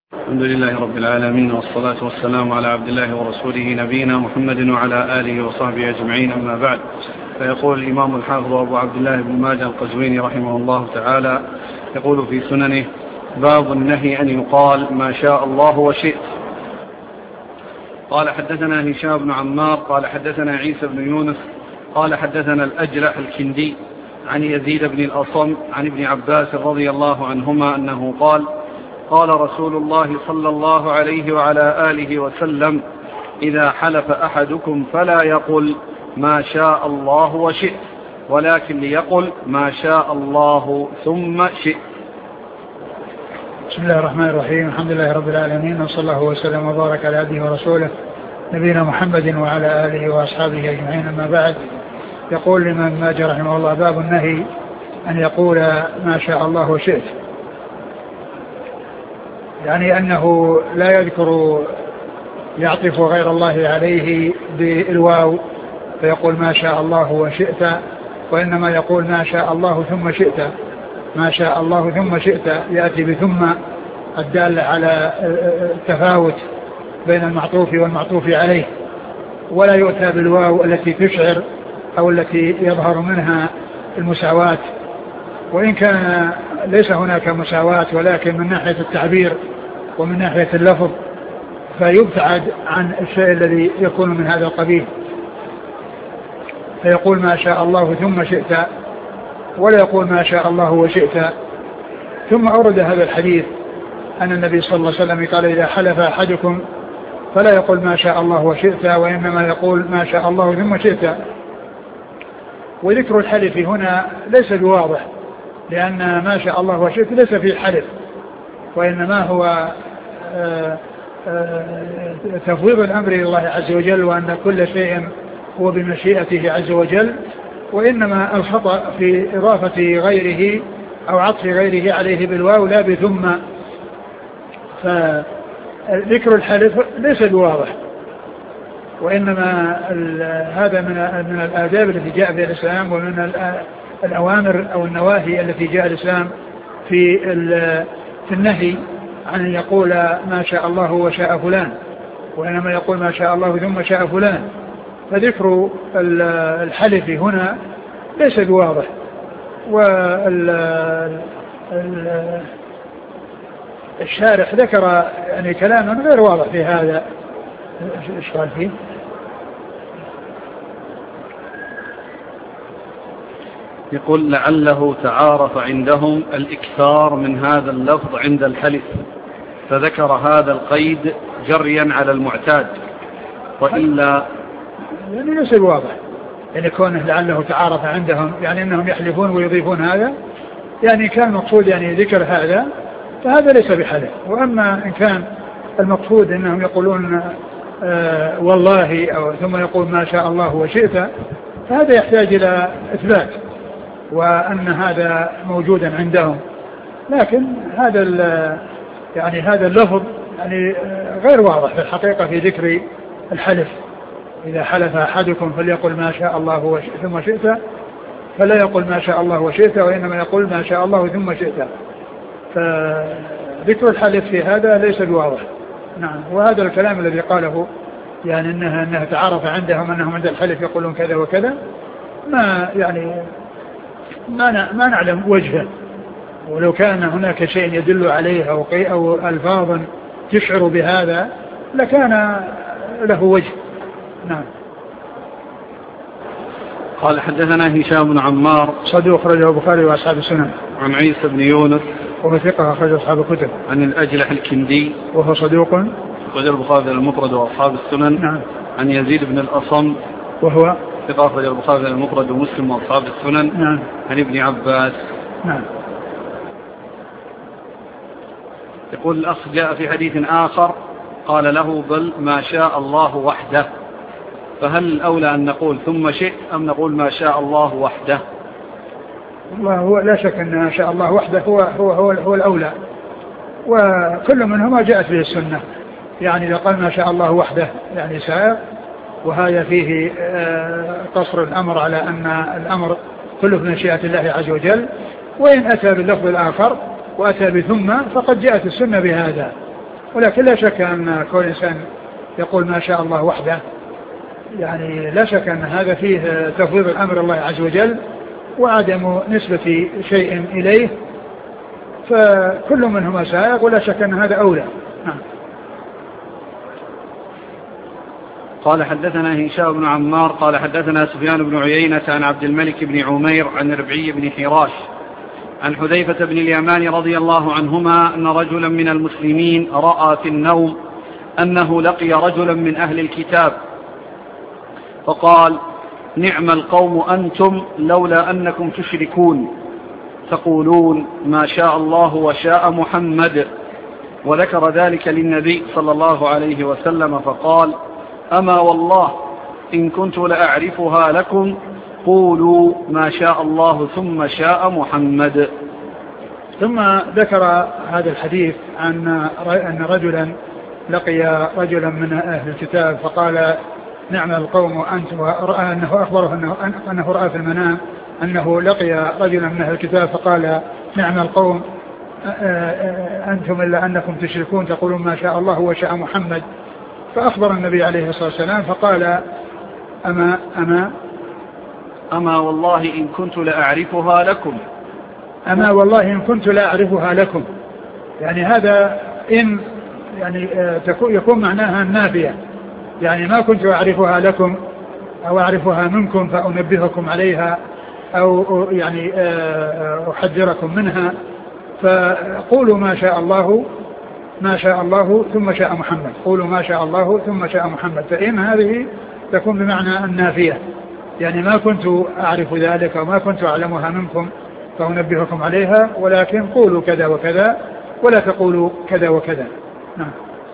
الحمد لله رب العالمين، والصلاة والسلام على عبد الله ورسوله نبينا محمد وعلى آله وصحبه أجمعين، أما بعد. فيقول الإمام الحافظ أبو عبد الله بن ماجه القزويني رحمه الله تعالى، يقول في سننه: باب النهي أن يقال ما شاء الله وشئت. قال: حدثنا هشام بن عمار قال حدثنا عيسى بن يونس قال حدثنا الأجلح الكندي عن يزيد بن الأصم عن ابن عباس رضي الله عنهما أنه قال: قال رسول الله صلى الله عليه وعلى آله وسلم: إذا حلف أحدكم فلا يقل ما شاء الله وشئت، ولكن ليقل ما شاء الله ثم شئت. بسم الله الرحمن الرحيم. الحمد لله رب العالمين، وصلى الله وسلم وبارك على عبده ورسوله نبينا محمد وعلى آله وأصحابه أجمعين، أما بعد. يقول الإمام ماجه رحمه الله: باب النهي أن يقول ما شاء الله وشئت، يعني أنه لا يذكر يعطف غير الله عليه بالواو فيقول ما شاء الله وشئت، وإنما يقول ما شاء الله ثم شئت. ما شاء الله ثم شئت يأتي بثم الدالة على التفاوت بين المعطوف والمعطوف عليه، ولا يؤتى بالواو التي تشعر أو التي يظهر منها المساواة، وإن كان ليس هناك مساواة، ولكن من ناحية التعبير ومن ناحية اللفظ فيبتعد عن الشيء الذي يكون من هذا القبيل، فيقول ما شاء الله ثم شئت، ولا يقول ما شاء الله وشئت. ثم أورد هذا الحديث أن النبي صلى الله عليه وسلم قال: إذا حلف أحدكم فلا يقول ما شاء الله وشئت، وإنما يقول ما شاء الله ثم شئت. وذكر الحلف هنا ليس بواضح، لأن ما شاء الله وشئت ليس فيه حلف، وإنما هو تفويض الأمر إلى الله عز وجل، وأن كل شيء هو بمشيئته عز وجل، وإنما الخطأ في إضافة غيره أو عطف غيره عليه بالواو لا بثم. فذكر الحلف ليس بواضح، وإنما هذا من الآداب التي جاء بها الإسلام، ومن الأوامر أو النواهي التي جاء الإسلام في النهي عن أن يقول ما شاء الله وشاء فلان، وإنما يقول ما شاء الله ثم شاء فلان. فذكر الحلف هنا ليس بواضح، والشارح ذكر يعني كلاما غير واضح في هذا. ايش قال فيه؟ يقول: لعله تعارف عندهم الإكثار من هذا اللفظ عند الحلف، فذكر هذا القيد جريا على المعتاد، وإلا يعني ليس واضح، يعني كونه لعله تعارف عندهم يعني أنهم يحلفون ويضيفون هذا، يعني كان المقصود يعني ذكر هذا، فهذا ليس بحلف. وأما إن كان المقصود أنهم يقولون والله أو ثم يقول ما شاء الله وشئت، فهذا يحتاج إلى إثبات وأن هذا موجودا عندهم، لكن هذا اللفظ يعني غير واضح في الحقيقة في ذكر الحلف. إذا حلف أحدكم فليقل ما شاء الله ثم شئت، فلا يقول ما شاء الله وشئت، وإنما يقول ما شاء الله ثم شئت. فذكر الحلف في هذا ليس بواضح. نعم. وهذا الكلام الذي قاله يعني أنها تعارف عندهم أنهم عند الحلف يقولون كذا وكذا، ما نعلم وجهه، ولو كان هناك شيء يدل عليه أو ألفاظا تشعر بهذا لكان له وجه. نعم. قال: حدثنا هشام بن عمار صدوق أخرجه البخاري وأصحاب السنن. عن عيسى بن يونس وهو ثقة أخرج أصحاب الكتب. عن الأجلح الكندي وهو صدوق أخرج البخاري المفرد وأصحاب السنن. نعم. عن يزيد بن الأصم وهو ثقة أخرج البخاري المفرد ومسلم وأصحاب السنن. نعم. عن ابن عباس. نعم. يقول الأخ: جاء في حديث آخر قال له: بل ما شاء الله وحده، فهل الأولى أن نقول ثم شئت أم نقول ما شاء الله وحده؟ والله هو لا شك أن ما شاء الله وحده هو الأولى، وكل منهما جاءت به السنة. يعني إذا قال ما شاء الله وحده يعني سائر، وهذا فيه قصر الأمر على أن الأمر كله بمشيئة الله عز وجل. وإن أتى باللفظ الآخر وأتى بثم فقد جاءت السنة بهذا، ولكن لا شك أن كل إنسان يقول ما شاء الله وحده، يعني لا شك أن هذا فيه تفويض الأمر الله عز وجل وعدم نسبة شيء إليه، فكل منهما سائق ولا شك أن هذا أولى. قال حدثنا هشام بن عمار قال حدثنا سفيان بن عيينة عن عبد الملك بن عمير عن ربعي بن حراش عن حذيفة بن اليمان رضي الله عنهما أن رجلا من المسلمين رأى في النوم أنه لقي رجلا من أهل الكتاب فقال: نعم القوم أنتم لولا أنكم تشركون تقولون ما شاء الله وشاء محمد. وذكر ذلك للنبي صلى الله عليه وسلم فقال: أما والله إن كنت لأعرفها لكم قولوا ما شاء الله ثم شاء محمد. ثم ذكر هذا الحديث عن أن رجلا لقي رجلا من أهل الكتاب فقال: نعم القوم أنتم، ورأى أنه أخبره أنه رأى في المنام أنه لقي رجلا من أهل الكتاب فقال: نعم القوم أنتم إلا أنكم تشركون تقولون ما شاء الله وشاء محمد. فأخبر النبي عليه الصلاة والسلام فقال: أما والله إن كنت لأعرفها لكم. أما والله إن كنت لأعرفها لكم، يعني هذا إن يعني يكون معناها النافية، يعني ما كنت أعرفها لكم أو أعرفها منكم فأنبهكم عليها أو يعني أحذركم منها، فقولوا ما شاء الله ثم شاء محمد، قولوا ما شاء الله ثم شاء محمد. فإن هذه تكون بمعنى النافية، يعني ما كنت أعرف ذلك وما كنت أعلمها منكم فأنبهكم عليها، ولكن قولوا كذا وكذا ولا تقولوا كذا وكذا. نعم.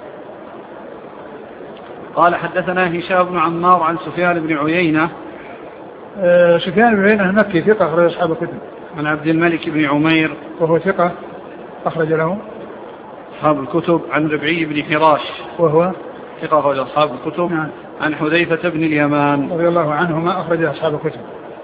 قال حدثنا هشام بن عمار عن سفيان بن عيينة. سفيان بن عيينة المكي ثقة أخرج أصحاب الكتب. عن عبد الملك بن عمير وهو ثقة أخرج له أصحاب الكتب. عن ربعي بن حراش وهو ثقة أخرج أصحاب الكتب. نعم. عن حذيفة بن اليمان رضي الله عنهما أخرج أصحاب الكتب.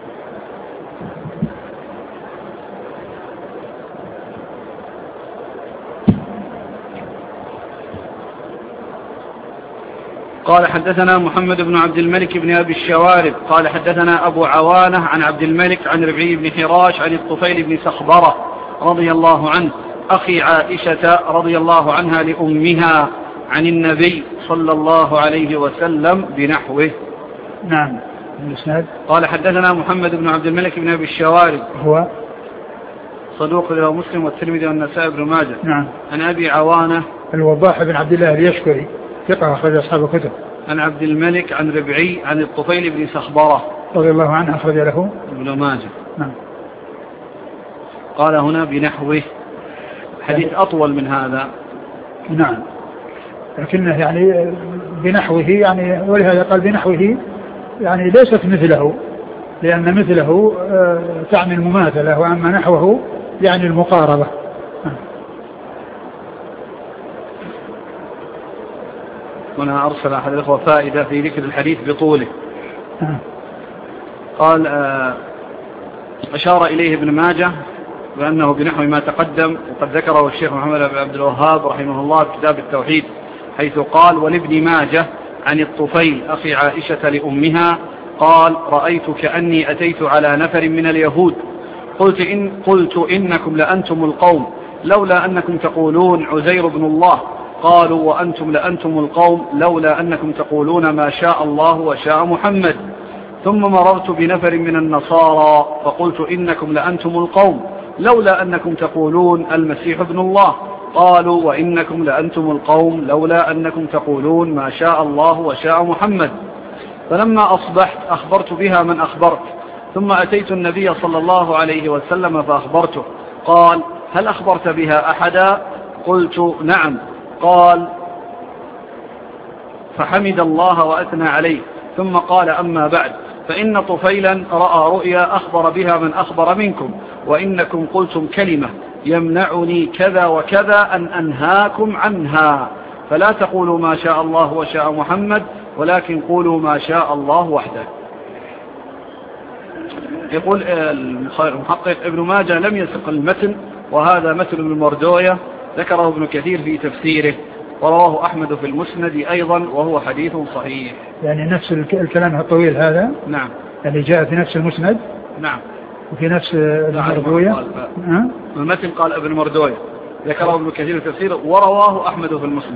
قال حدثنا محمد بن عبد الملك بن أبي الشوارب قال حدثنا أبو عوانة عن عبد الملك عن ربعي بن حراش عن الطفيل بن سخبرة رضي الله عنه أخي عائشة رضي الله عنها لأمها عن النبي صلى الله عليه وسلم بنحوه. نعم. الإسناد. قال حدثنا محمد بن عبد الملك بن أبي الشوارب هو صدوق له مسلم والترمذي والنسائي بن ماجه. نعم. عن أبي عوانة الوضاح بن عبد الله اليشكري ثقة أخرج أصحاب الكتب. عن عبد الملك عن ربعي عن الطفيل بن سخبرة رضي الله عنه أخرج له ابن ماجه. نعم. قال هنا بنحوه، حديث أطول من هذا. نعم، لكنه يعني بنحوه، يعني ولهذا قال بنحوه، يعني ليست مثله، لأن مثله تعني المماثلة، وأما نحوه يعني المقاربة. هنا أرسل أحد الأخوة فائدة في ذكر الحديث بطوله. قال أشار إليه ابن ماجه بأنه بنحو ما تقدم، وقد ذكره الشيخ محمد بن عبد الوهاب رحمه الله في كتاب التوحيد، حيث قال: ولابن ماجه عن الطفيل أخي عائشة لأمها قال: رأيت كأني أتيت على نفر من اليهود قلت إنكم لأنتم القوم لولا أنكم تقولون عزير بن الله، قالوا: وأنتم لأنتم القوم لولا أنكم تقولون ما شاء الله وشاء محمد. ثم مررت بنفر من النصارى فقلت: إنكم لأنتم القوم لولا أنكم تقولون المسيح ابن الله، قالوا: وإنكم لأنتم القوم لولا أنكم تقولون ما شاء الله وشاء محمد. فلما أصبحت أخبرت بها من أخبرت، ثم أتيت النبي صلى الله عليه وسلم فأخبرته، قال: هل أخبرت بها أحدا؟ قلت: نعم. قال: فحمد الله وأثنى عليه، ثم قال: أما بعد، فإن طفيلا رأى رؤيا أخبر بها من أخبر منكم، وإنكم قلتم كلمة يمنعني كذا وكذا أن أنهاكم عنها، فلا تقولوا ما شاء الله وشاء محمد، ولكن قولوا ما شاء الله وحده. يقول المحقق: ابن ماجه لم يسق المتن، وهذا متن ابن مردوية ذكره ابن كثير في تفسيره، ورواه أحمد في المسند أيضا وهو حديث صحيح. يعني نفس الكلام الطويل هذا؟ نعم. يعني جاء في نفس المسند؟ نعم. وفي نفس المردوية؟ المتن قال ابن مردوية ذكره ابن كثير في تفسيره ورواه أحمد في المسند.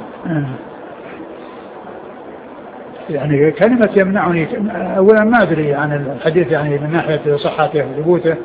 يعني كلمة يمنعني أولا ما أدري عن الحديث يعني من ناحية صحته وثبوته،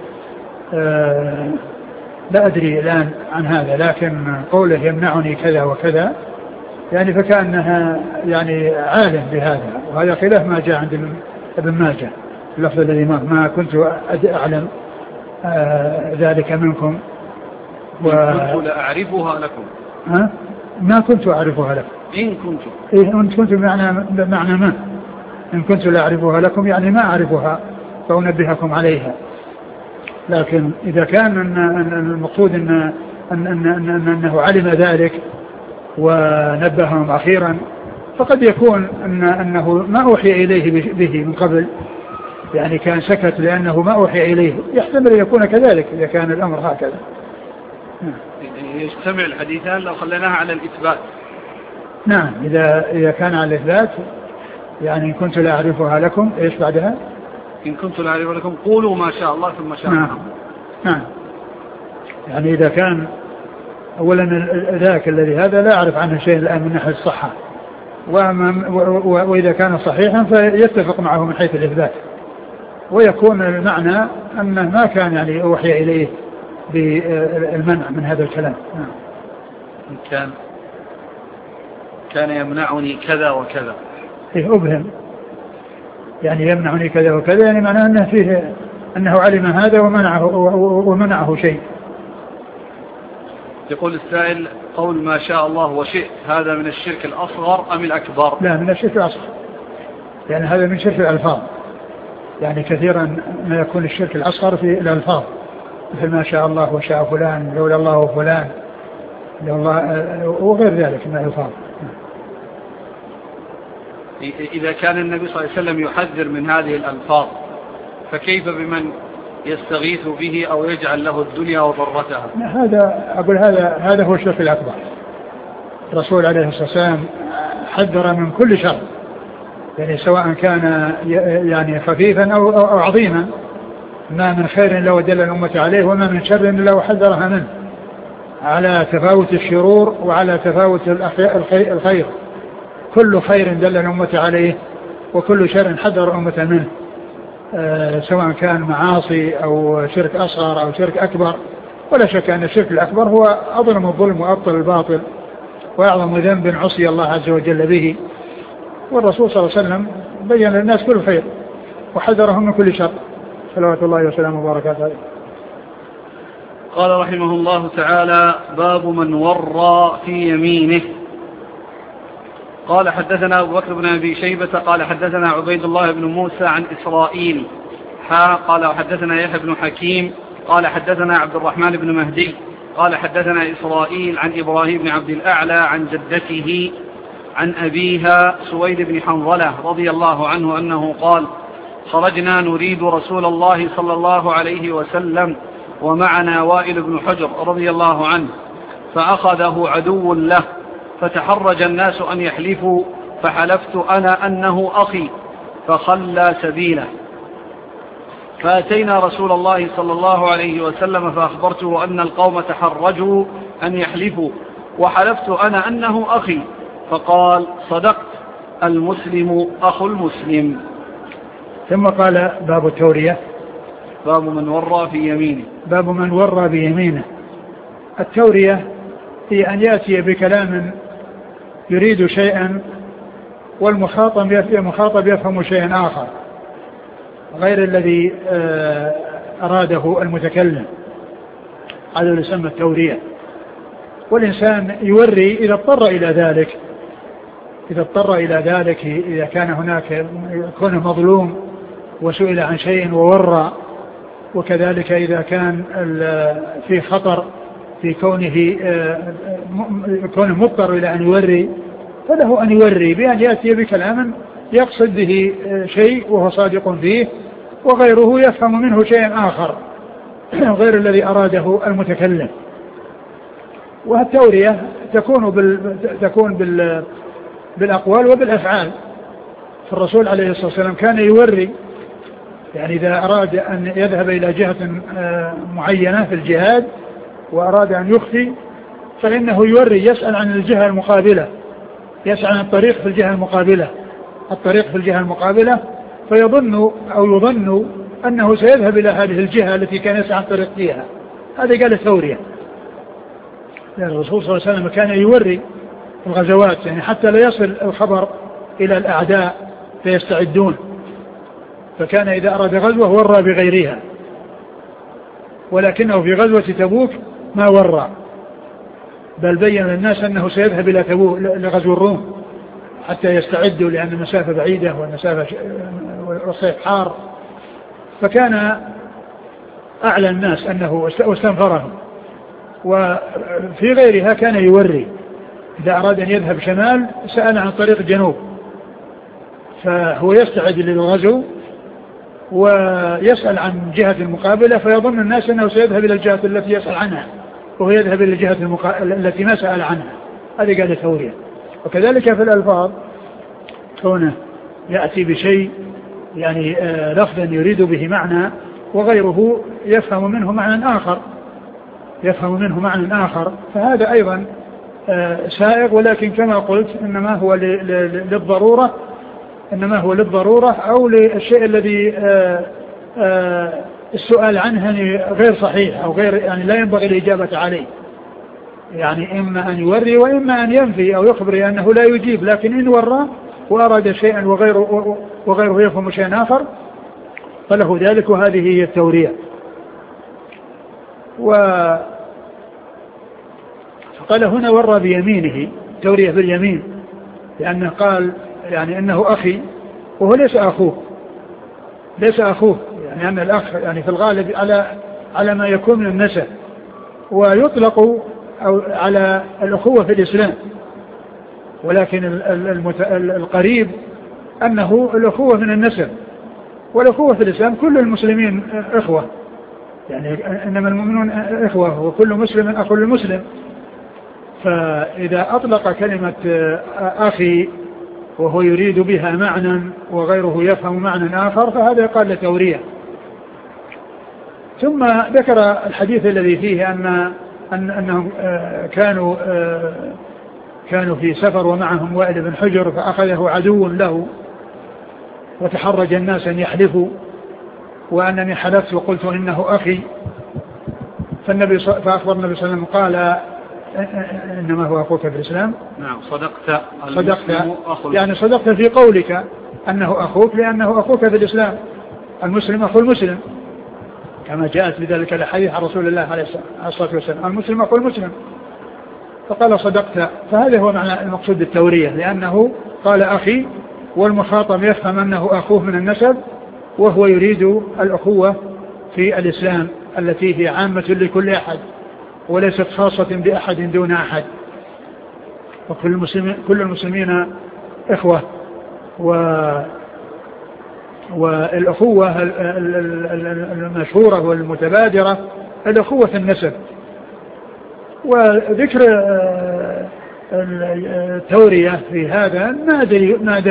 لا أدري الآن عن هذا، لكن قوله يمنعني كذا وكذا يعني فكأنها يعني عالم بهذا، وهذا خلاف ما جاء عند ابن ماجه اللفظ الذي ما كنت أعلم ذلك منكم كنت لأعرفها لكم. ما كنت أعرفها لكم. إن كنت بمعنى ما إن كنت لا أعرفها لكم يعني ما أعرفها فأنبهكم عليها، لكن إذا كان أن المقصود أنه علم ذلك ونبههم أخيرا فقد يكون أنه ما أوحي إليه به من قبل، يعني كان سكت لأنه ما أوحي إليه، يحتمل أن يكون كذلك إذا كان الأمر هكذا. يجتمع الحديثان لو خليناها على الإثبات. نعم إذا كان على الإثبات يعني إن كنت لا أعرفها لكم إيش بعدها؟ إن كنت لا أعرفها لكم قولوا ما شاء الله ثم شاء الله. نعم. يعني إذا كان أولا ذاك الذي هذا لا أعرف عنه شيء الآن من ناحية الصحة، وإذا كان صحيحا فيتفق معه من حيث الإثبات، ويكون المعنى أنه ما كان يعني أوحي إليه بالمنع من هذا الكلام. كان يمنعني كذا وكذا، فيه أبهم يعني يمنعني كذا وكذا يعني معناه أنه فيه أنه علم هذا ومنعه شيء. يقول السائل قول ما شاء الله وشئت هذا من الشرك الأصغر أم الأكبر؟ لا من الشرك الأصغر، يعني هذا من شرك الألفاظ، يعني كثيرا ما يكون الشرك الأصغر في الألفاظ مثل ما شاء الله وشاء فلان لولا الله وفلان وغير ذلك من الألفاظ. إذا كان النبي صلى الله عليه وسلم يحذر من هذه الألفاظ فكيف بمن يستغيث به أو يجعل له الدنيا وضرتها؟ هذا هو الشرك الأكبر. الرسول عليه الصلاة والسلام حذر من كل شر، يعني سواء كان يعني خفيفا أو عظيما، ما من خير لو دل الأمة عليه وما من شر لو حذرها منه، على تفاوت الشرور وعلى تفاوت الخير. كل خير دل الأمة عليه وكل شر حذر الأمة منه، سواء كان معاصي أو شرك أصغر أو شرك أكبر. ولا شك أن الشرك الأكبر هو أظلم الظلم وأبطل الباطل وأعظم ذنب عصي الله عز وجل به، والرسول صلى الله عليه وسلم بين للناس كل خير وحذرهم من كل شر صلوات الله وسلامه وبركاته عليه. قال رحمه الله تعالى باب من ورى في يمينه. قال حدثنا أبو بكر بن أبي شيبة قال حدثنا عبيد الله بن موسى عن إسرائيل قال حدثنا يحيى بن حكيم قال حدثنا عبد الرحمن بن مهدي قال حدثنا إسرائيل عن إبراهيم بن عبد الأعلى عن جدته عن أبيها سويد بن حنظلة رضي الله عنه أنه قال خرجنا نريد رسول الله صلى الله عليه وسلم ومعنا وائل بن حجر رضي الله عنه فأخذه عدو له فتحرج الناس أن يحلفوا فحلفت أنا أنه أخي فخلى سبيله فأتينا رسول الله صلى الله عليه وسلم فأخبرته أن القوم تحرجوا أن يحلفوا وحلفت أنا أنه أخي فقال صدقت المسلم أخو المسلم. ثم قال باب التورية باب من ورى في يمينه. باب من ورى بيمينه. التورية هي أن بكلام يريد شيئا والمخاطب يفهم شيئا آخر غير الذي أراده المتكلم، هذا يسمى التورية. والإنسان يوري إذا اضطر إلى ذلك إذا كان هناك كونه مظلوم وسئل عن شيء وورى، وكذلك إذا كان في خطر في كونه مضطر إلى أن يوري فله أن يوري بأن يأتي بكلام يقصد به شيء وهو صادق فيه وغيره يفهم منه شيئا آخر غير الذي أراده المتكلم. والتورية تكون بالأقوال وبالأفعال. فالرسول عليه الصلاة والسلام كان يوري، يعني إذا أراد أن يذهب إلى جهة معينة في الجهاد وأراد أن يخفي فإنه يوري، يسأل عن الجهة المقابلة، يسأل عن الطريق في الجهة المقابلة، فيظن أو يظن أنه سيذهب إلى هذه الجهة التي كان يسعى عن طريق فيها. هذا قال الثورية. يعني الرسول صلى الله عليه وسلم كان يوري الغزوات، يعني حتى لا يصل الخبر إلى الأعداء فيستعدون، فكان إذا أراد غزوة ورى بغيرها، ولكنه في غزوة تبوك ما ورى، بل بين للناس أنه سيذهب إلى تبوك لغزو الروم حتى يستعدوا، لأن المسافة بعيدة والصيف حار، فكان أعلى الناس أنه واستنفرهم. وفي غيرها كان يوري، إذا أراد أن يذهب شمال سأل عن طريق جنوب، فهو يستعد للغزو ويسأل عن جهة المقابلة، فيظن الناس أنه سيذهب إلى الجهة التي يسأل عنها، وهو يذهب إلى الجهة التي ما سأل عنها. هذه قاعدة ثورية. وكذلك في الألفاظ، كونه يأتي بشيء يعني لفظا يريد به معنى وغيره يفهم منه معنى آخر، فهذا أيضا سائغ، ولكن كما قلت إنما هو للضرورة أو للشيء الذي السؤال عنه يعني غير صحيح أو غير، يعني لا ينبغي الإجابة عليه، يعني إما أن يوري وإما أن ينفي أو يخبر أنه لا يجيب، لكن إن ورى وأراد شيئا وغيره يفهم شيئا آخر فله ذلك، وهذه هي التورية. فقال هنا ورى بيمينه، تورية باليمين، لأنه قال يعني إنه أخي وهو ليس أخوه، يعني أن الأخ يعني في الغالب على ما يكون من النسب، ويطلق أو على الأخوة في الإسلام، ولكن القريب أنه الأخوة من النسب، والأخوة في الإسلام كل المسلمين إخوة، يعني إنما المؤمنون إخوة وكل مسلم أخو للمسلم. فإذا أطلق كلمة أخي وهو يريد بها معنى وغيره يفهم معنى آخر فهذا يقال لتورية. ثم ذكر الحديث الذي فيه أنهم كانوا في سفر ومعهم وائل بن حجر فأخذه عدو له وتحرج الناس أن يحلفوا، وأنني حلفت وقلت إنه أخي، فأخبر النبي صلى الله عليه وسلم قال إنما هو أخوك في الإسلام. نعم صدقت، يعني صدقت في قولك أنه أخوك، لأنه أخوك في الإسلام، المسلم أخو المسلم كما جاءت بذلك الحديث عن رسول الله عليه الصلاة والسلام، المسلم أخو المسلم. فقال صدقت، فهذا هو معنى المقصود بالتورية، لأنه قال أخي والمخاطب يفهم أنه أخوه من النسب، وهو يريد الأخوة في الإسلام التي هي عامة لكل أحد وليست خاصة بأحد دون أحد، وكل المسلمين إخوة. والأخوة المشهورة والمتبادرة الأخوة في النسب. وذكر التورية في هذا ما أدري ماذا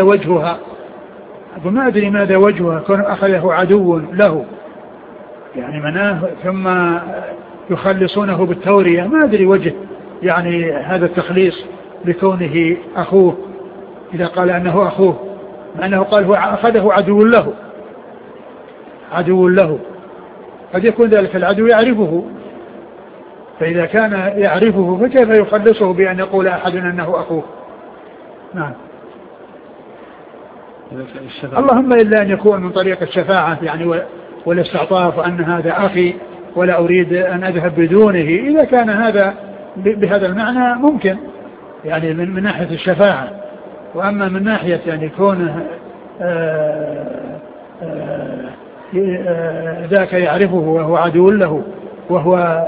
وجهها، كون أخذه عدو له يعني مناه ثم يخلصونه بالتورية، ما أدري وجه يعني هذا التخليص بكونه أخوه، إذا قال أنه أخوه، مع أنه قال هو أخذه عدو له، قد يكون ذلك العدو يعرفه، فإذا كان يعرفه فكيف يخلصه بأن يقول أحد أنه أخوه؟ نعم. اللهم إلا أن يكون من طريق الشفاعة يعني والاستعطاف، وأن هذا أخي ولا أريد أن أذهب بدونه، إذا كان هذا بهذا المعنى ممكن يعني من ناحية الشفاعة. وأما من ناحية يعني كونه ذاك يعرفه وهو عدو له وهو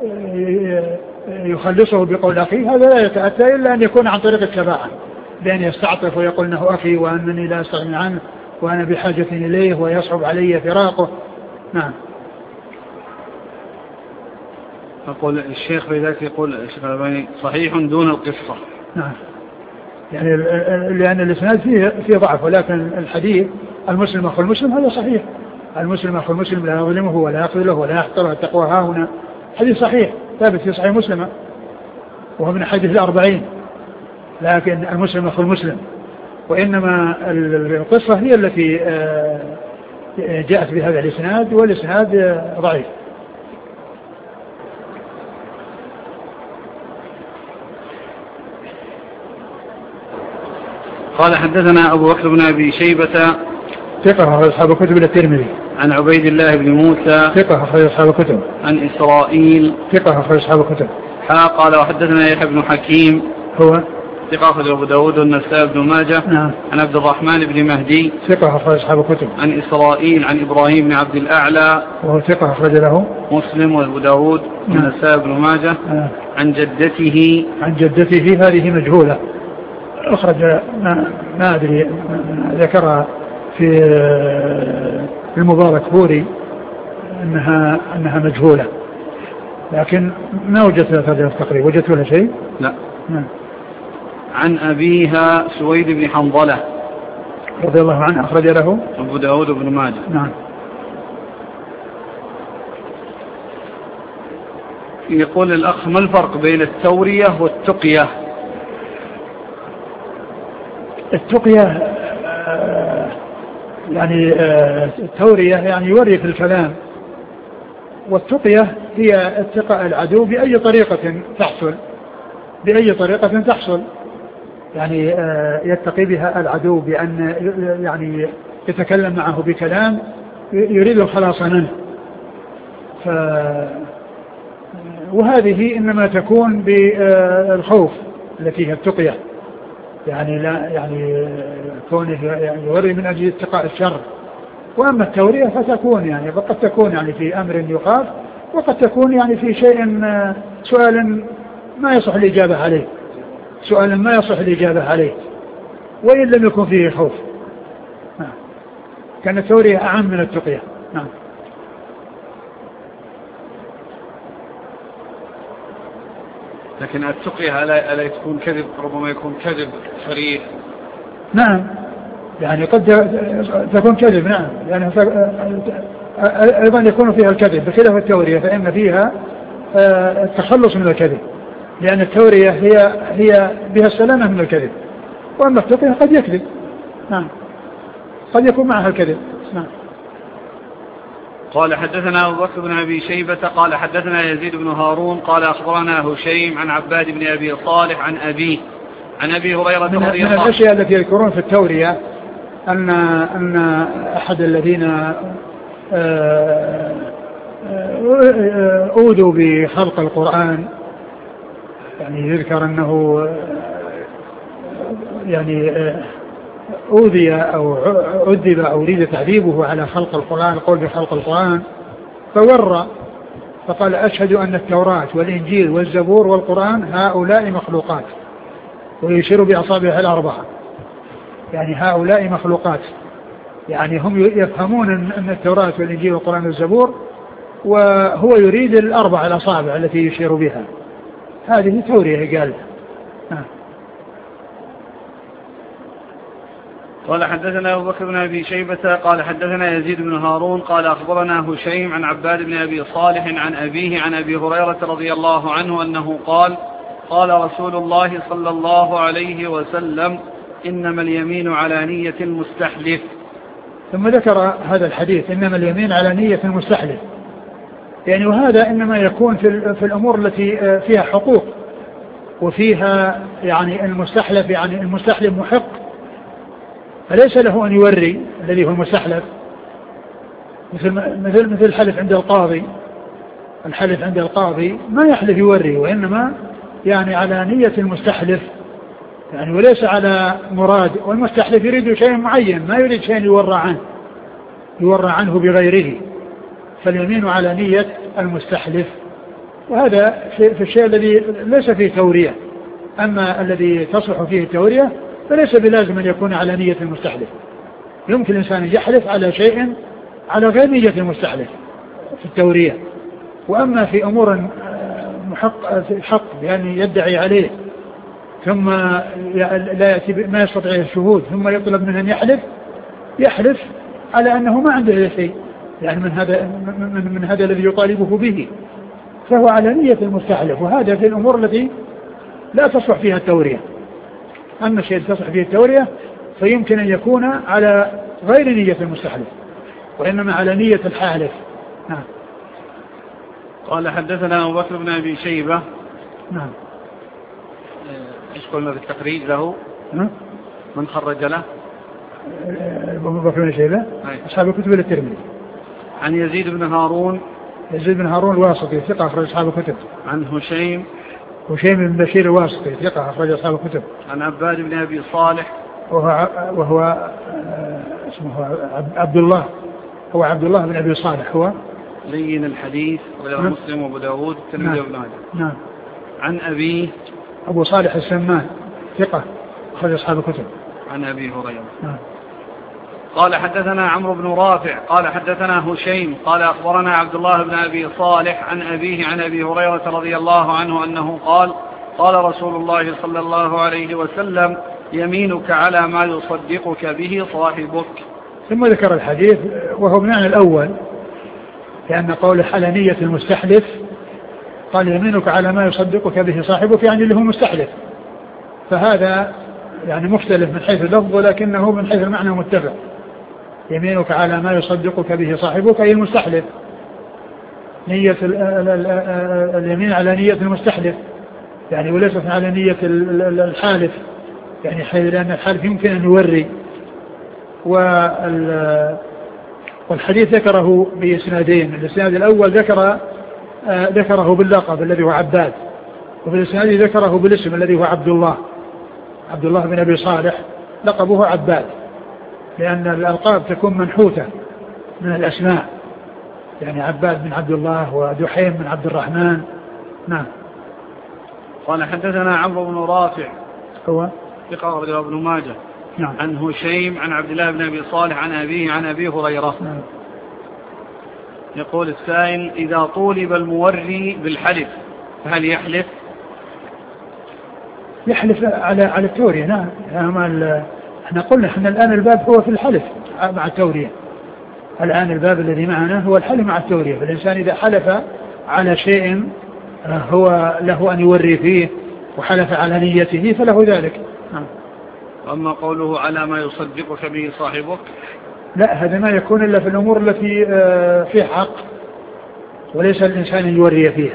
يخلصه بقول أخي، هذا لا يتأتى إلا أن يكون عن طريق الشفاعة، بأن يستعطف ويقول إنه أخي وأنني لا أستغني عنه وأنا بحاجة إليه ويصعب علي فراقه. نعم. أقول الشيخ في ذلك يقول الشيخ الألباني صحيح دون القصة. نعم، يعني لأن الإسناد فيه ضعف، ولكن الحديث المسلم أخو المسلم هذا صحيح. المسلم أخو المسلم لا يظلمه ولا يخذله ولا يحقره، التقوى ها هنا، حديث صحيح ثابت في صحيح مسلم وهو من حديث 40. لكن المسلم أخو المسلم، وإنما القصة هي التي جاءت بهذا الإسناد، والإسناد ضعيف. قال حدثنا أبو بكر بن أبي شيبة ثقة أخرج أصحاب الكتب إلى الترمذي. عن عبيد الله بن موسى ثقة أخرج أصحاب الكتب. عن إسرائيل ثقة أخرج أصحاب الكتب. قال وحدثنا يحيى بن حكيم هو ثقة أخرج أبو داود والنسائي بن ماجه. نعم. عن عبد الرحمن بن مهدي ثقة أخرج أصحاب الكتب. عن إسرائيل عن إبراهيم بن عبد الأعلى وهو ثقة أخرج له مسلم وأبو داود والنسائي بن ماجه. عن جدته هذه مجهولة، أخرج ما أدري ذكرها في المبارك فوري أنها مجهولة، لكن ما وجدت لها ترجمة تقريب. وجدت لها شيء؟ لا. عن أبيها سويد بن حنظلة رضي الله عنه أخرج له أبو داود بن ماجه. نعم. يقول الأخ ما الفرق بين التورية والتقية؟ التقية يعني التورية يعني يوري في الكلام، والتقية هي اتقاء العدو بأي طريقة تحصل، يعني يتقي بها العدو بأن يعني يتكلم معه بكلام يريد الخلاص منه. وهذه إنما تكون بالخوف التي هي التقية، يعني لا يعني كونه يوري من أجل اتقاء الشر. وأما التورية فتكون يعني قد تكون يعني في أمر يخاف، وقد تكون يعني في شيء سؤال ما يصح الإجابة عليه وإن لم يكن فيه خوف. كان التورية أعم من التقية. نعم. لكن التقية ألا تكون كذب، ربما يكون كذب صريح. نعم، يعني قد تكون كذب. نعم، يعني أيضا يكون فيها الكذب بخلاف التورية، فإن فيها التخلص من الكذب، لأن التورية هي بها السلامة من الكذب، وأما التقية قد يكذب. نعم، قد يكون معها الكذب. نعم. قال حدثنا أبو بكر بن أبي شيبة قال حدثنا يزيد بن هارون قال أخبرنا هشيم عن عباد بن أبي صالح عن أبيه عن أبي هريرة رضي الله عنه. من الأشياء التي يذكرون في التورية أن أحد الذين أوذوا بخلق القرآن، يعني يذكر أنه يعني أوذي أو عذب أو أريد تعذيبه على خلق القرآن، القول بخلق القرآن، فور فقال أشهد أن التوراة والإنجيل والزبور والقرآن هؤلاء مخلوقات، ويشير بأصابعه الأربعة، يعني هؤلاء مخلوقات، يعني هم يفهمون أن التوراة والإنجيل والقرآن والزبور، وهو يريد الأربع الأصابع التي يشير بها. هذه تورية قال. قال حدثنا أبو بكر بن أبي شيبة قال حدثنا يزيد بن هارون قال أخبرنا هشيم عن عباد بن أبي صالح عن أبيه عن أبي هريرة رضي الله عنه أنه قال قال رسول الله صلى الله عليه وسلم إنما اليمين على نية المستحلف. ثم ذكر هذا الحديث إنما اليمين على نية المستحلف، يعني وهذا إنما يكون في الأمور التي فيها حقوق وفيها يعني المستحلف، يعني المستحلف محق، فليس له أن يوري الذي هو المستحلف، مثل الحلف عند القاضي. الحلف عند القاضي ما يحلف يوري، وإنما يعني على نية المستحلف، يعني وليس على مراد. والمستحلف يريد شيء معين، ما يريد شيء يورى عنه بغيره، فاليمين على نية المستحلف. وهذا في الشيء الذي ليس فيه تورية. أما الذي تصلح فيه التورية فليس بلازم أن يكون على نية المستحلف، يمكن الإنسان يحلف على شيء على غير نية المستحلف في التورية. وأما في أمور حق يعني يدعي عليه ثم لا يأتي ما يستطيع الشهود ثم يطلب منه أن يحلف على أنه ما عنده شيء يعني من هذا الذي يطالبه به، فهو على نية المستحلف. وهذا في الأمور التي لا تصلح فيها التورية. أما الشيء تصلح فيه التورية فيمكن أن يكون على غير نية المستحلف وإنما على نية الحالف. نعم. قال حدثنا أبو بكر بن أبي شيبة. نعم. ايش قلنا في التخريج له؟ من خرج له؟ أبو بكر بن شيبة أصحاب الكتب الترمذي. عن يزيد بن هارون. يزيد بن هارون الواسطي ثقة أخرج أصحاب الكتب. عن هشيم بن بشير الواسطي ثقة أخرج أصحاب الكتب. عن عباد بن أبي صالح وهو اسمه عبد الله، هو عبد الله بن أبي صالح، هو لين الحديث رواه مسلم وأبو داود والترمذي وابن ماجه. نعم. عن أبيه أبو صالح السمان ثقة أخرج أصحاب الكتب. عن أبي هريرة. نعم. قال حدثنا عمرو بن رافع قال حدثنا هشيم قال أخبرنا عبد الله بن أبي صالح عن أبيه عن أبي هريرة رضي الله عنه أنه قال قال رسول الله صلى الله عليه وسلم يمينك على ما يصدقك به صاحبك. ثم ذكر الحديث وهو بمعنى الأول، لأن قوله على نية المستحلف قال يمينك على ما يصدقك به صاحبك يعني اللي هو مستحلف، فهذا يعني مختلف من حيث اللفظ ولكنه من حيث المعنى متفق. يمينك على ما يصدقك به صاحبك أي المستحلف، نية اليمين على نية المستحلف يعني وليست على نية الحالف، يعني حيث لأن الحالف يمكن أن يوري. والحديث ذكره بإسنادين، الإسناد الأول ذكره باللقب الذي هو عباد، وفي الإسناد ذكره بالاسم الذي هو عبد الله بن أبي صالح لقبه عباد، لأن الألقاب تكون منحوتة من الأسماء، يعني عباد بن عبد الله ودحيم بن عبد الرحمن. نعم. قال حدثنا عمرو بن رافع هو ثقة أخرجه ابن ماجه. نعم. عن هشيم عن عبد الله بن أبي صالح عن أبيه عن أبي هريرة. نعم. يقول السائل إذا طولب الموري بالحلف فهل يحلف؟ يحلف على التورية. نعم. احنا قلنا احنا الآن الباب هو في الحلف مع التورية، الآن الباب الذي معنا هو الحلف مع التورية، فالإنسان إذا حلف على شيء هو له أن يوري فيه وحلف على نيته فله ذلك. أما قوله على ما يصدقك به صاحبك لا، هذا ما يكون إلا في الأمور التي فيه حق وليس الإنسان يوري فيها.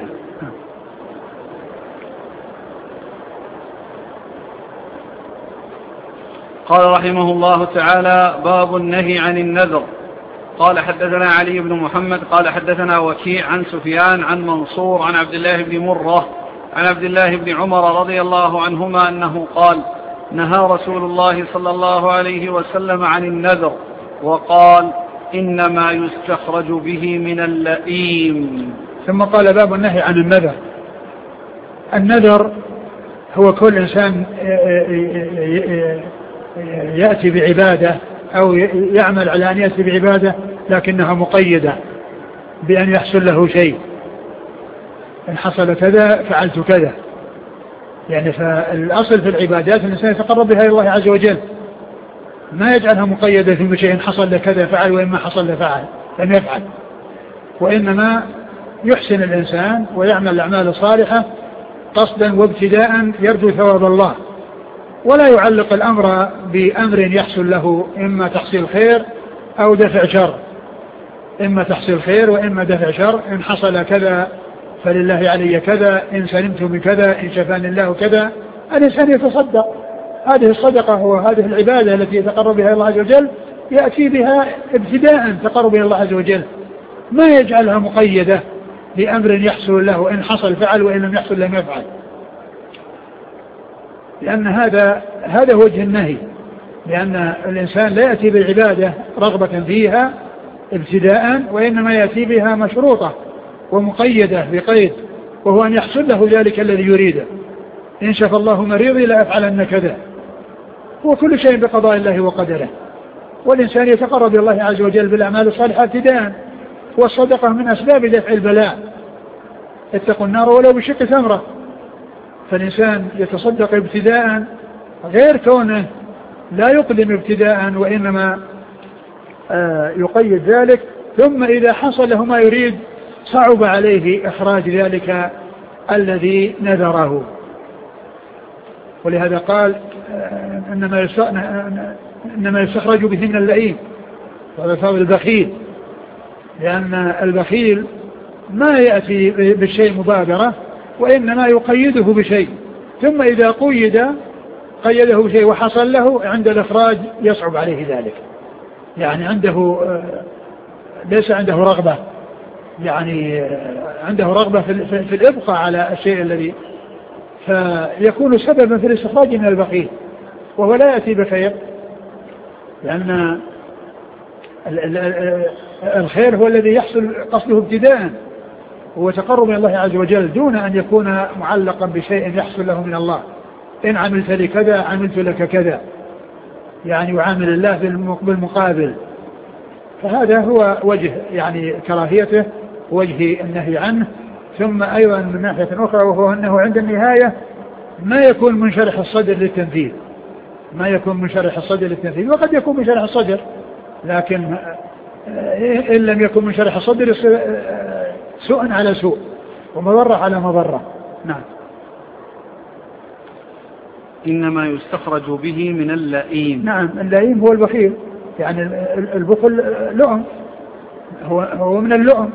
قال رحمه الله تعالى باب النهي عن النذر. قال حدثنا علي بن محمد قال حدثنا وكيع عن سفيان عن منصور عن عبد الله بن مرة عن عبد الله بن عمر رضي الله عنهما أنه قال نهى رسول الله صلى الله عليه وسلم عن النذر وقال إنما يستخرج به من اللئيم. ثم قال باب النهي عن النذر. النذر هو كل إنسان يأتي بعبادة أو يعمل على أن يأتي بعبادة لكنها مقيدة بأن يحصل له شيء، إن حصل كذا فعلت كذا، يعني فالأصل في العبادات الإنسان يتقرب بها إلى الله عز وجل، ما يجعلها مقيدة بشيء إن حصل لكذا فعل وإما حصل لم يفعل، وإنما يحسن الإنسان ويعمل الأعمال الصالحة قصدا وابتداء يرجو ثواب الله، ولا يعلق الأمر بأمر يحصل له إما تحصيل خير أو دفع شر، إما تحصيل خير وإما دفع شر، إن حصل كذا فلله علي كذا، إن سلمت من كذا، إن شفاني الله كذا. الإنسان يتصدق، هذه الصدقة وهذه العبادة التي يتقرب بها الله عز وجل يأتي بها ابتداء تقرب إلى الله عز وجل، ما يجعلها مقيدة بأمر يحصل له إن حصل فعل وإن لم يحصل لم يفعل، لأن هذا وجه النهي، لأن الإنسان لا يأتي بالعبادة رغبة فيها ابتداء، وإنما يأتي بها مشروطة ومقيدة بقيد، وهو أن يحصل له ذلك الذي يريده، إن شفى الله مريضي لا أفعلن كذا، وكل شيء بقضاء الله وقدره. والإنسان يتقرب إلى الله عز وجل بالأعمال الصالحة ابتداء، والصدقة من أسباب دفع البلاء، اتقوا النار ولو بشق تمرة. فالإنسان يتصدق ابتداء غير كونه لا يقدم ابتداء، وإنما يقيد ذلك، ثم إذا حصل له ما يريد صعب عليه إخراج ذلك الذي نذره. ولهذا قال إنما يستخرج به من اللئيم، وهذا ثواب البخيل، لأن البخيل ما يأتي بالشيء مبادرة، وإنما يقيده بشيء، ثم إذا قيده بشيء وحصل له عند الإخراج يصعب عليه ذلك، يعني ليس عنده رغبة، يعني عنده رغبة في الإبقاء على الشيء الذي، فيكون سببا في الاستخراج من البخيل، وهو لا يأتي بخير، لأن الخير هو الذي يحصل قصده ابتداء، هو تقرب من الله عز وجل دون أن يكون معلقا بشيء يحصل له من الله. إن عملت لي كذا عملت لك كذا، يعني يعامل الله بالمقابل. فهذا هو وجه يعني كراهيته، وجه النهي عنه. ثم أيضا من ناحية أخرى، وهو أنه عند النهاية ما يكون من شرح الصدر للتنفيذ، وقد يكون من شرح الصدر، لكن إن لم يكن من شرح الصدر سوء على سوء ومضرة على مضرة. نعم. إنما يستخرج به من اللئيم. نعم، اللئيم هو البخيل، يعني البخل لؤم، هو من اللؤم.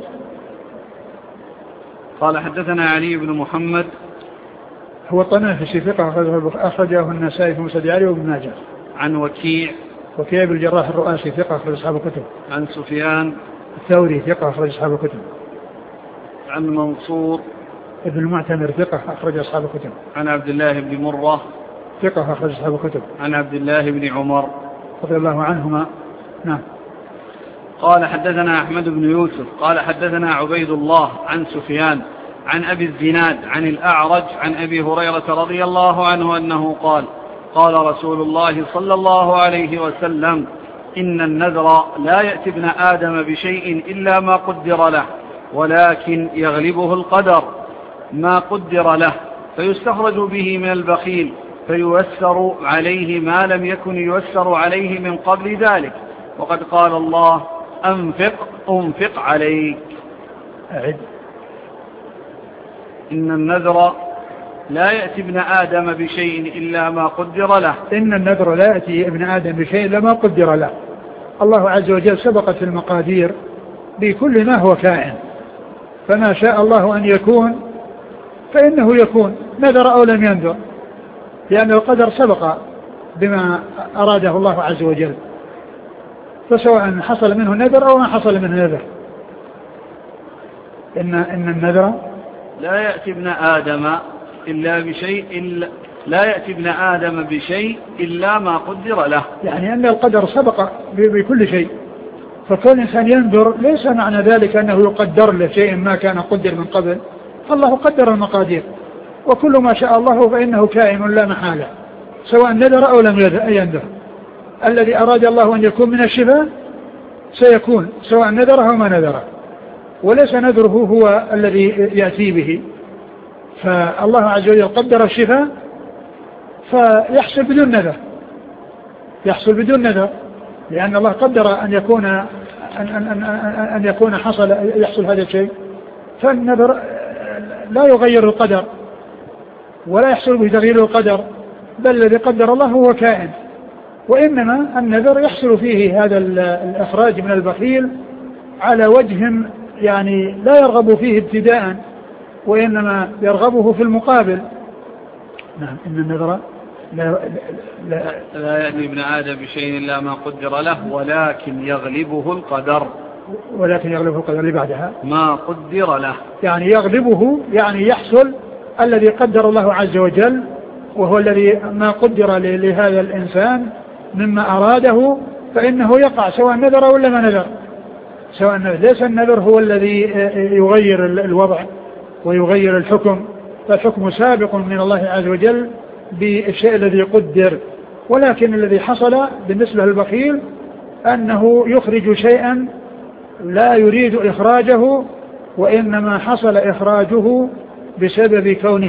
قال حدثنا علي بن محمد، هو الطنافسي ثقة أخرجه النسائي في مسند علي وابن ماجه. عن وكيع بن الجراح الرؤاسي ثقة أخرج أصحاب الكتب. عن سفيان الثوري ثقة أخرج أصحاب الكتب. عن منصور ابن المعتمر ثقة أخرج أصحاب الكتب. عن عبد الله بن مرة ثقة أخرج أصحاب الكتب. عن عبد الله بن عمر رضي الله عنهما. نعم. قال حدثنا أحمد بن يوسف قال حدثنا عبيد الله عن سفيان عن أبي الزناد عن الأعرج عن أبي هريرة رضي الله عنه أنه قال قال رسول الله صلى الله عليه وسلم: إن النذر لا يأتي ابن آدم بشيء إلا ما قدر له، ولكن يغلبه القدر ما قدر له، فيستخرج به من البخيل فييسر عليه ما لم يكن ييسر عليه من قبل ذلك. وقد قال الله: أنفق عليك. أعد. إن النذر لا يأتي ابن آدم بشيء إلا ما قدر له. إن النذر لا يأتي ابن آدم بشيء إلا ما قدر له. الله عز وجل سبقت في المقادير بكل ما هو كائن، فما شاء الله أن يكون فإنه يكون، نذر أو لم ينذر، لأن القدر سبق بما أراده الله عز وجل، فسواء حصل منه نذر أو ما حصل منه نذر. إن النذر لا يأتي ابن آدم بشيء إلا ما قدر له، يعني أن القدر سبق بكل شيء، فكل إنسان ينذر ليس معنى ذلك أنه يقدر له شيء ما كان قدر من قبل، فالله قدر المقادير، وكل ما شاء الله فإنه كائن لا محالة، سواء نذر أو لم ينذر. الذي أراد الله أن يكون من الشفاء سيكون، سواء نذره أو ما نذره، وليس نذره هو الذي يأتي به. فالله عز وجل قدر الشفاء فيحصل بدون نذر، لأن الله قدر أن يكون يحصل هذا الشيء، فالنذر لا يغير القدر ولا يحصل به تغيير القدر، بل الذي قدر الله هو كائن. وإنما النذر يحصل فيه هذا الإخراج من البخيل على وجه يعني لا يرغب فيه ابتداء، وإنما يرغبه في المقابل. نعم. إن النذر لا يأتي ابن آدم بشيء إلا ما قدر له، ولكن يغلبه القدر اللي بعدها ما قدر له، يعني يغلبه، يعني يحصل الذي قدر الله عز وجل، وهو الذي ما قدر لهذا الإنسان مما أراده، فإنه يقع سواء نذر ولا ما نذر. ليس النذر هو الذي يغير الوضع ويغير الحكم، فالحكم سابق من الله عز وجل بالشيء الذي قدر، ولكن الذي حصل بالنسبة للبخيل أنه يخرج شيئا لا يريد إخراجه، وإنما حصل إخراجه بسبب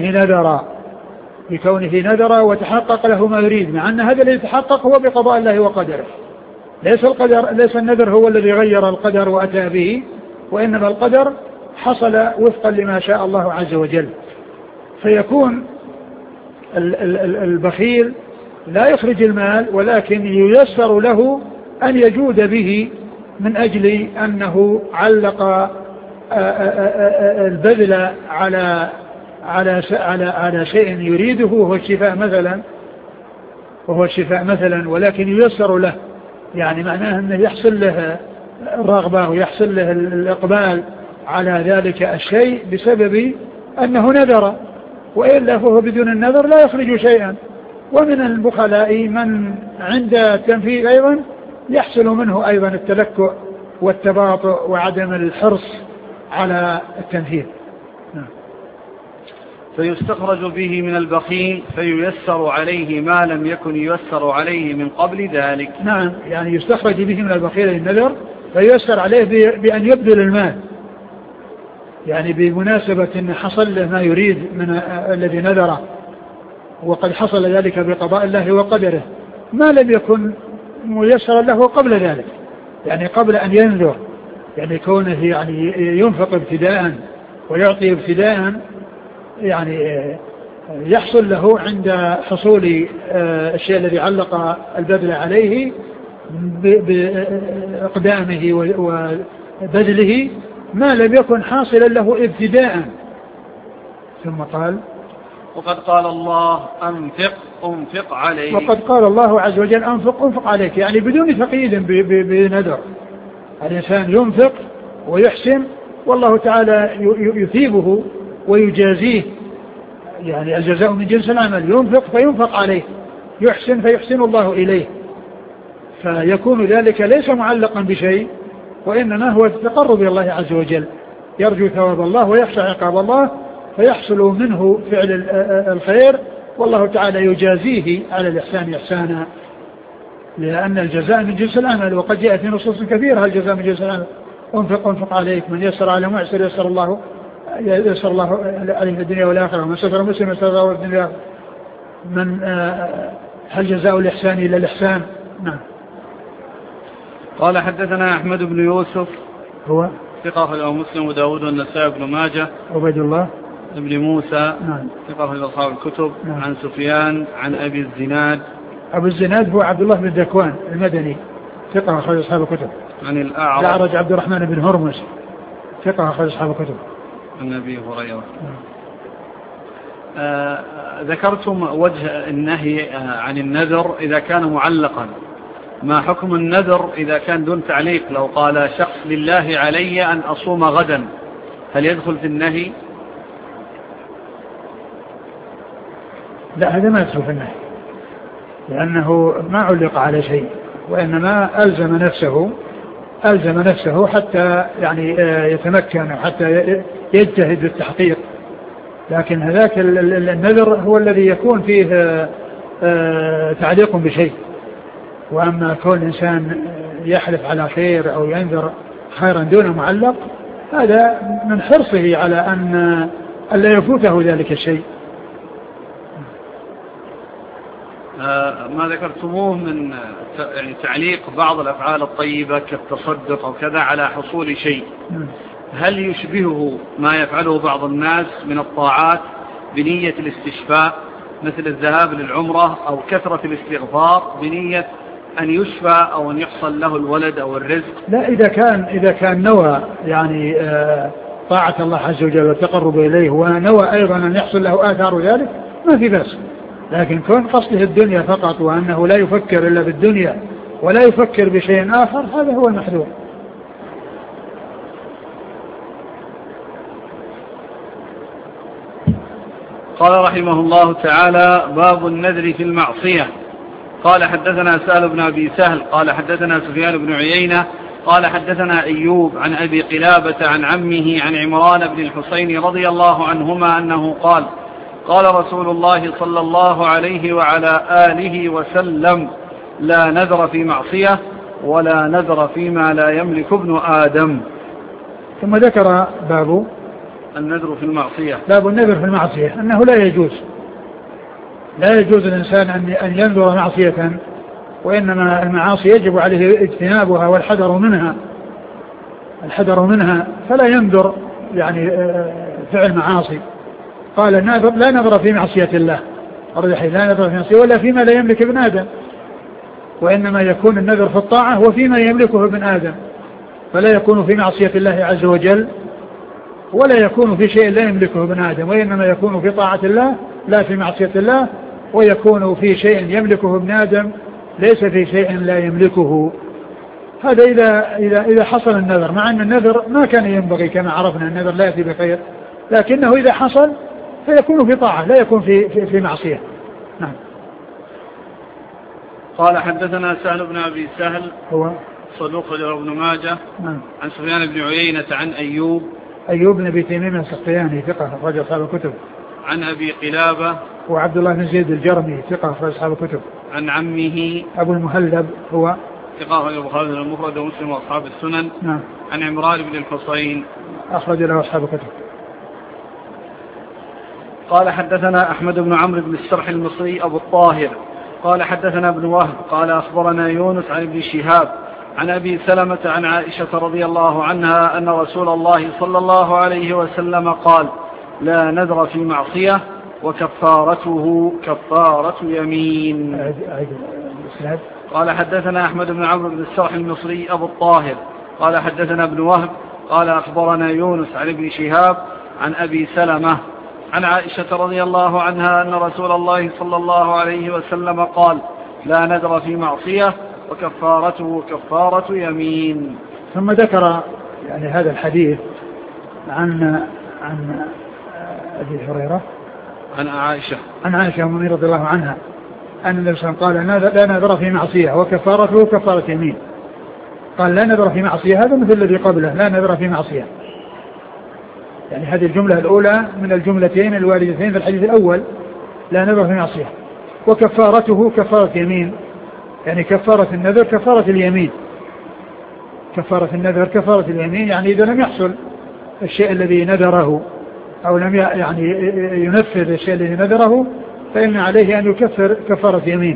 كونه نذر وتحقق له ما يريد، مع أن هذا الذي يتحقق هو بقضاء الله وقدره. ليس النذر هو الذي غير القدر وأتى به، وإنما القدر حصل وفقا لما شاء الله عز وجل. فيكون البخيل لا يخرج المال، ولكن ييسر له أن يجود به من أجل أنه علق البذل على شيء يريده وهو الشفاء مثلا، ولكن ييسر له، يعني معناه أنه يحصل له الرغبة ويحصل له الإقبال على ذلك الشيء بسبب أنه نذر، وإلا فهو بدون النذر لا يخرج شيئا. ومن البخلاء من عند التنفيذ أيضا يحصل منه أيضا التلكؤ والتباطؤ وعدم الحرص على التنفيذ. فيستخرج به من البخيل فييسر عليه ما لم يكن ييسر عليه من قبل ذلك. نعم، يعني يستخرج به من البخيل النذر فييسر عليه بأن يبذل المال، يعني بمناسبة أن حصل له ما يريد من الذي نذره، وقد حصل ذلك بقضاء الله وقدره، ما لم يكن ميسرا له قبل ذلك، يعني قبل أن ينذر، يعني كونه يعني ينفق ابتداء ويعطي ابتداء، يعني يحصل له عند حصول الشيء الذي علق البذل عليه بإقدامه وبذله ما لم يكن حاصلا له ابتداء. ثم قال: وقد قال الله أنفق عليك. وقد قال الله عز وجل أنفق عليك، يعني بدون تقييد بنذر. الإنسان ينفق ويحسن والله تعالى يثيبه ويجازيه، يعني الجزاء من جنس العمل. ينفق فينفق عليه، يحسن فيحسن الله إليه، فيكون ذلك ليس معلقا بشيء، وإنما هو التقرب إلى الله عز وجل، يرجو ثواب الله ويخشى عقاب الله، فيحصل منه فعل الخير، والله تعالى يجازيه على الإحسان إحسانا، لأن الجزاء من جنس العمل. وقد جاء في نصوص كثيرة الجزاء من جنس العمل: أنفق عليك، من يسر على معسر يسر الله عليه في الدنيا والآخرة، ومن ستر مسلم يسر الله في الدنيا. من هل جزاء الإحسان إلا الإحسان؟ نعم. قال: حدثنا أحمد بن يوسف، هو ثقة أخرجه مسلم وداود والنسائي بن ماجه. عبيد الله بن موسى، نعم، ثقة أخرجه أصحاب الكتب. نعم. عن سفيان عن أبي الزناد. أبو الزناد هو عبد الله بن ذكوان المدني، ثقة أخرج أصحاب الكتب. عن الأعرج عبد الرحمن بن هرمز، ثقة أخرج أصحاب الكتب. عن أبي هريرة. ذكرتم وجه النهي عن النذر إذا كان معلقا، ما حكم النذر إذا كان دون تعليق؟ لو قال شخص: لله علي أن أصوم غدا، هل يدخل في النهي؟ لا، هذا ما يدخل في النهي، لأنه ما علق على شيء، وإنما ألزم نفسه حتى يعني يتمكن وحتى يجتهد بالتحقيق. لكن هذاك النذر هو الذي يكون فيه تعليق بشيء. وأما كون إنسان يحلف على خير أو ينذر خيرا دون معلق، هذا من حرصه على أن لا يفوته ذلك الشيء. ما ذكرتموه من يعني تعليق بعض الأفعال الطيبة كالتصدق أو كذا على حصول شيء، هل يشبهه ما يفعله بعض الناس من الطاعات بنية الاستشفاء، مثل الذهاب للعمرة أو كثرة الاستغفار بنية أن يشفى أو أن يحصل له الولد أو الرزق؟ لا، إذا كان نوى يعني طاعة الله عز وجل والتقرب إليه، ونوى أيضا أن يحصل له آثار ذلك، ما في بأس. لكن كون قصده الدنيا فقط، وأنه لا يفكر إلا بالدنيا ولا يفكر بشيء آخر، هذا هو المحذور. قال رحمه الله تعالى: باب النذر في المعصية. قال: حدثنا سهل بن أبي سهل قال حدثنا سفيان بن عيينة قال حدثنا أيوب عن أبي قلابة عن عمه عن عمران بن الحسين رضي الله عنهما أنه قال: قال رسول الله صلى الله عليه وعلى آله وسلم: لا نذر في معصية ولا نذر فيما لا يملك ابن آدم. ثم ذكر باب النذر في المعصية. باب النذر في المعصية، أنه لا يجوز الإنسان أن ينذر معصية، وإنما المعاصي يجب عليه اجتنابها والحذر منها، فلا ينذر يعني فعل معاصي. قال لا نذر في معصية الله، لا نذر في معصية ولا فيما لا يملك ابن آدم، وإنما يكون النذر في الطاعة وفيما يملكه ابن آدم، فلا يكون في معصية الله عز وجل ولا يكون في شيء لا يملكه ابن آدم، وإنما يكون في طاعة الله لا في معصية الله، ويكون في شيء يملكه ابن آدم ليس في شيء لا يملكه. هذا إذا حصل النذر، مع أن النذر ما كان ينبغي كما عرفنا، النذر لا يأتي بخير، لكنه إذا حصل فيكون في طاعة لا يكون في معصية. نعم. قال حدثنا سهل بن أبي سهل هو صدوق ابن ماجه. نعم. عن سفيان بن عيينة عن أيوب بن أبي تميم السختياني ثقة أخرج أصحاب الكتب. عن أبي قلابة وعبد الله بن زيد الجرمي ثقة أخرج أصحاب الكتب. عن عمه أبو المهلب هو ثقة أخرج البخاري المفرد ومسلم وأصحاب السنن. نعم. عن عمران بن الحصين أخرج له أصحاب الكتب. قال حدثنا أحمد بن عمرو بن السرح المصري أبو الطاهر قال حدثنا ابن وهب قال أخبرنا يونس عن ابن شهاب عن أبي سلمة عن عائشة رضي الله عنها أن رسول الله صلى الله عليه وسلم قال: لا نذر في معصية وكفارته كفارة يمين. قال حدثنا أحمد بن عمرو بن السرح المصري أبو الطاهر قال حدثنا ابن وهب قال أخبرنا يونس عن ابن شهاب عن أبي سلمة عن عائشة رضي الله عنها أن رسول الله صلى الله عليه وسلم قال: لا نذر في معصية وكفارته كفارة يمين. ثم ذكر يعني هذا الحديث عن أبي هريرة عن عائشة رضي الله عنها أن النبي صلى الله عليه وسلم قال: لا نذر في معصية وكفارته كفارة يمين. قال: لا نذر في معصية، هذا مثل الذي قبله، لا نذر في معصية، يعني هذه الجملة الأولى من الجملتين الواردتين في الحديث الأول، لا نذر في معصية، وكفارته كفارة يمين، يعني كفارة النذر كفارة اليمين، كفارة النذر كفارة اليمين، يعني إذا لم يحصل الشيء الذي نذره أو لم يعني ينفذ الشيء الذي نذره فإن عليه أن يكفر كفارة يمين.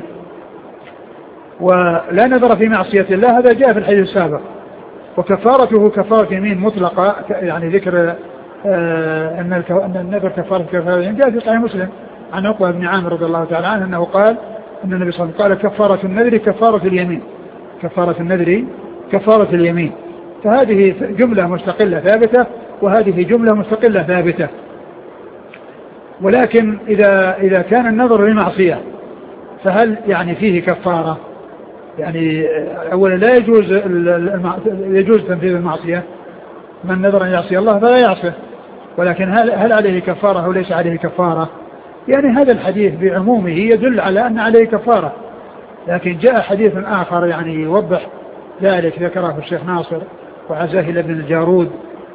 ولا نذر في معصية الله هذا جاء في الحديث السابق، وكفارته كفارة يمين مطلقة، يعني ذكر أن النذر كفارة يمين جاء في صحيح مسلم عن عقبة بن عامر رضي الله تعالى عنه أنه قال أن النبي صلى الله عليه وسلم قال: كفارة النذر كفارة اليمين، كفارة النذر كفارة اليمين. فهذه جملة مستقلة ثابتة وهذه جملة مستقلة ثابتة. ولكن إذا كان النذر لمعصية فهل يعني فيه كفارة؟ يعني أولا لا يجوز تنفيذ المعصية، من نذر أن يعصي الله فلا يعصيه، ولكن هل عليه كفارة أو ليس عليه كفارة؟ يعني هذا الحديث بعمومه يدل على أن عليه كفارة، لكن جاء حديث آخر يعني يوضح ذلك ذكره الشيخ ناصر وعزاهل بن الجارود،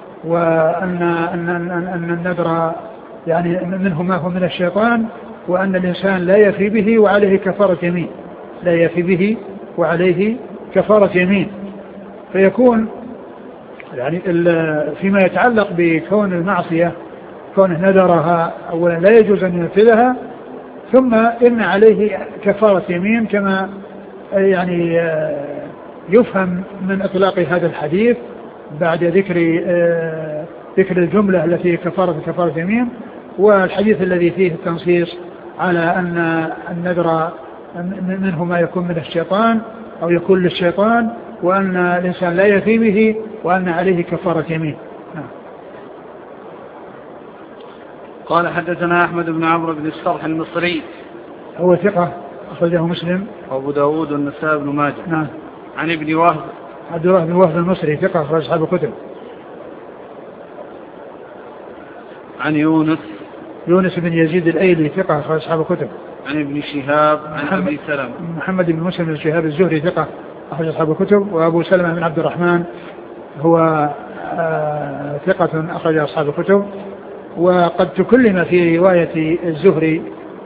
وأن النذر يعني منه ما هو من الشيطان، وأن الإنسان لا يفي به وعليه كفارة يمين، لا يفي به وعليه كفارة يمين. فيكون يعني فيما يتعلق بكون المعصية كونه نذرها أولا لا يجوز أن ينفذها، ثم إن عليه كفارة يمين كما يعني يفهم من إطلاق هذا الحديث بعد ذكر الجملة التي كفارة يمين، والحديث الذي فيه التنصيص على أن النذر منه ما يكون من الشيطان أو يكون للشيطان، وأن الإنسان لا يفي به وأن عليه كفارة يمين. قال حدثنا أحمد بن عمرو بن السرح المصري هو ثقة أخرجه مسلم وأبو داود والنسائي بن ماجه. نعم. عن ابن وهب عبد الله بن وهب المصري ثقة أخرج أصحاب الكتب. عن يونس بن يزيد الأيلي ثقة أخرج أصحاب الكتب. عن ابن شهاب عن أبي سلمة محمد بن مسلم بن شهاب الزهري ثقة أخرج أصحاب الكتب. وأبو سلمة بن عبد الرحمن هو ثقة أخرج أصحاب الكتب. وقد تكلم في رواية الزهري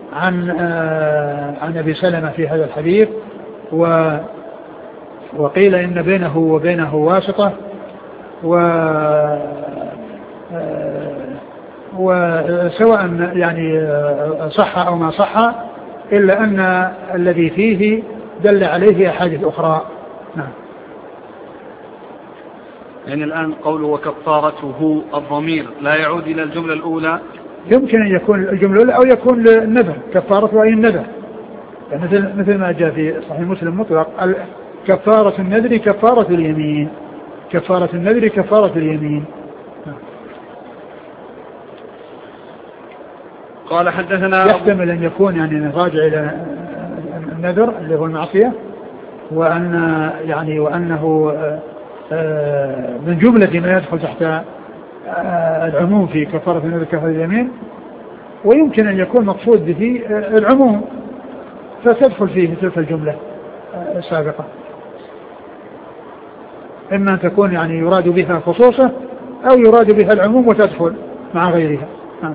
عن أبي سلمة في هذا الحديث، وقيل إن بينه وبينه واسطة، وسواء يعني صح أو ما صح، إلا أن الذي فيه دل عليه أحاديث أخرى. نعم. يعني الآن قوله وكفارته الضمير لا يعود إلى الجملة الأولى؟ يمكن أن يكون الجملة الأولى أو يكون النذر، كفارته أي النذر، مثل ما جاء في صحيح مسلم مطلق: كفارة النذر كفارة اليمين، كفارة النذر كفارة اليمين. قال حدثنا يحتمل أن يكون يعني راجع إلى النذر اللي هو المعصية، وأنه من جملة ما يدخل تحت العموم في كفارة النذر كفارة اليمين، ويمكن أن يكون مقصود به العموم فتدخل فيه تلك الجملة السابقة، إما أن تكون يعني يراد بها خصوصة أو يراد بها العموم وتدخل مع غيرها.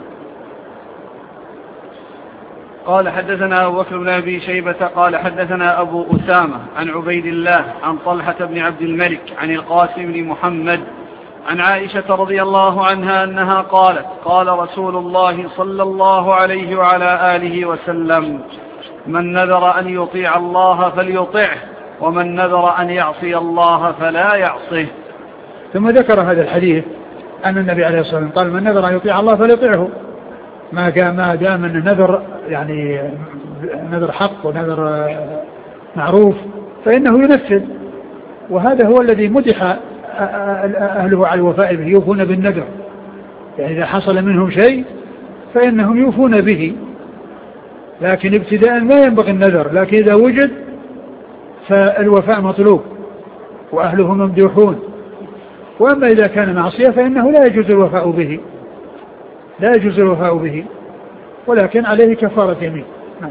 قال حدثنا أبو بكر بن أبي شيبة قال حدثنا أبو أسامة عن عبيد الله عن طلحة بن عبد الملك عن القاسم بن محمد عن عائشة رضي الله عنها أنها قالت: قال رسول الله صلى الله عليه وعلى آله وسلم: من نذر أن يطيع الله فليطعه، ومن نذر أن يعصي الله فلا يعصه. ثم ذكر هذا الحديث أن النبي عليه الصلاة والسلام قال: من نذر أن يطيع الله فليطعه، ما دام أن النذر يعني نذر حق ونذر معروف فإنه ينفذ، وهذا هو الذي مدح أهله على الوفاء به، يوفون بالنذر، يعني إذا حصل منهم شيء فإنهم يوفون به، لكن ابتداء ما ينبغي النذر، لكن إذا وجد فالوفاء مطلوب وأهله ممدوحون. وأما إذا كان معصية فإنه لا يجوز الوفاء به، لا يجوز الوفاء به، ولكن عليه كفارة يمين.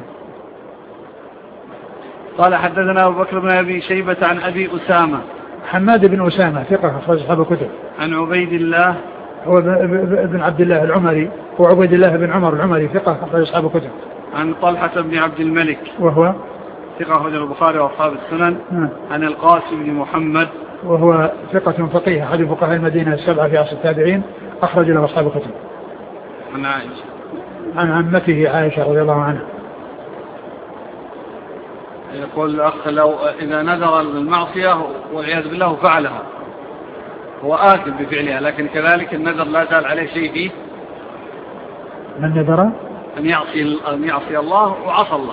قال حدثنا أبو بكر بن أبي شيبة عن أبي أسامة حماد بن أسامة ثقة أخرج أصحاب الكتب. عن عبيد الله هو بن عبد الله العمري، وعبيد الله بن عمر العمري ثقة أخرج أصحاب الكتب. عن طلحة بن عبد الملك وهو ثقة أخرج البخاري وأصحاب السنن. عن القاسم بن محمد وهو ثقة فقيه أحد فقهاء المدينة السبعة في عصر التابعين، أخرج له أصحاب الكتب. عن عائشة عن عمته عائشة رضي الله عنها. يقول الأخ: لو إذا نذر المعصية والعياذ بالله فعلها هو آثم بفعلها، لكن كذلك النذر لا زال عليه شيء فيه. من نذر أن يعصي الله وعصى الله،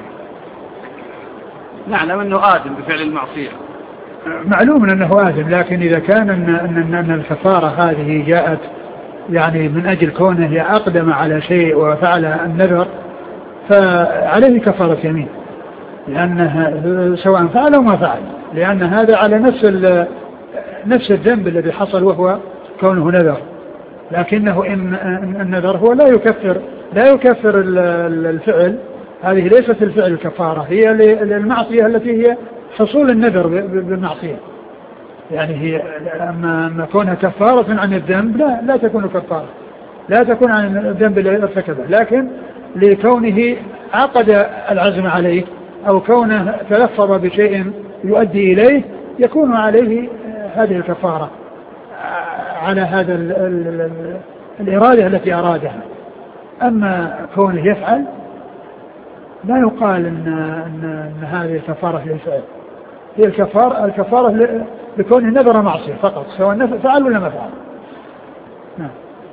نعلم أنه آثم بفعل المعصية، معلوم أنه آثم، لكن إذا كان أن الكفارة هذه جاءت يعني من أجل كونه أقدم على شيء وفعل النذر فعليه كفارة يمين، لأنها سواء فعل أو ما فعل، لأن هذا على نفس الذنب الذي حصل وهو كونه نذر، لكنه إن النذر هو لا يكفر الفعل، هذه ليست الفعل الكفارة، هي المعصية التي هي حصول النذر بالمعصية، يعني هي أما كونها كفارة عن الذنب لا تكون كفارة، لا تكون عن الذنب الذي ارتكبه، لكن لكونه عقد العزم عليه أو كونه تلفظ بشيء يؤدي إليه يكون عليه هذه الكفارة على هذا الإرادة التي أرادها. أما كونه يفعل لا يقال إن هذه الكفارة للفعل، هي الكفارة لكونه نذر معصية فقط، سواء فعل ولا ما فعل. نعم.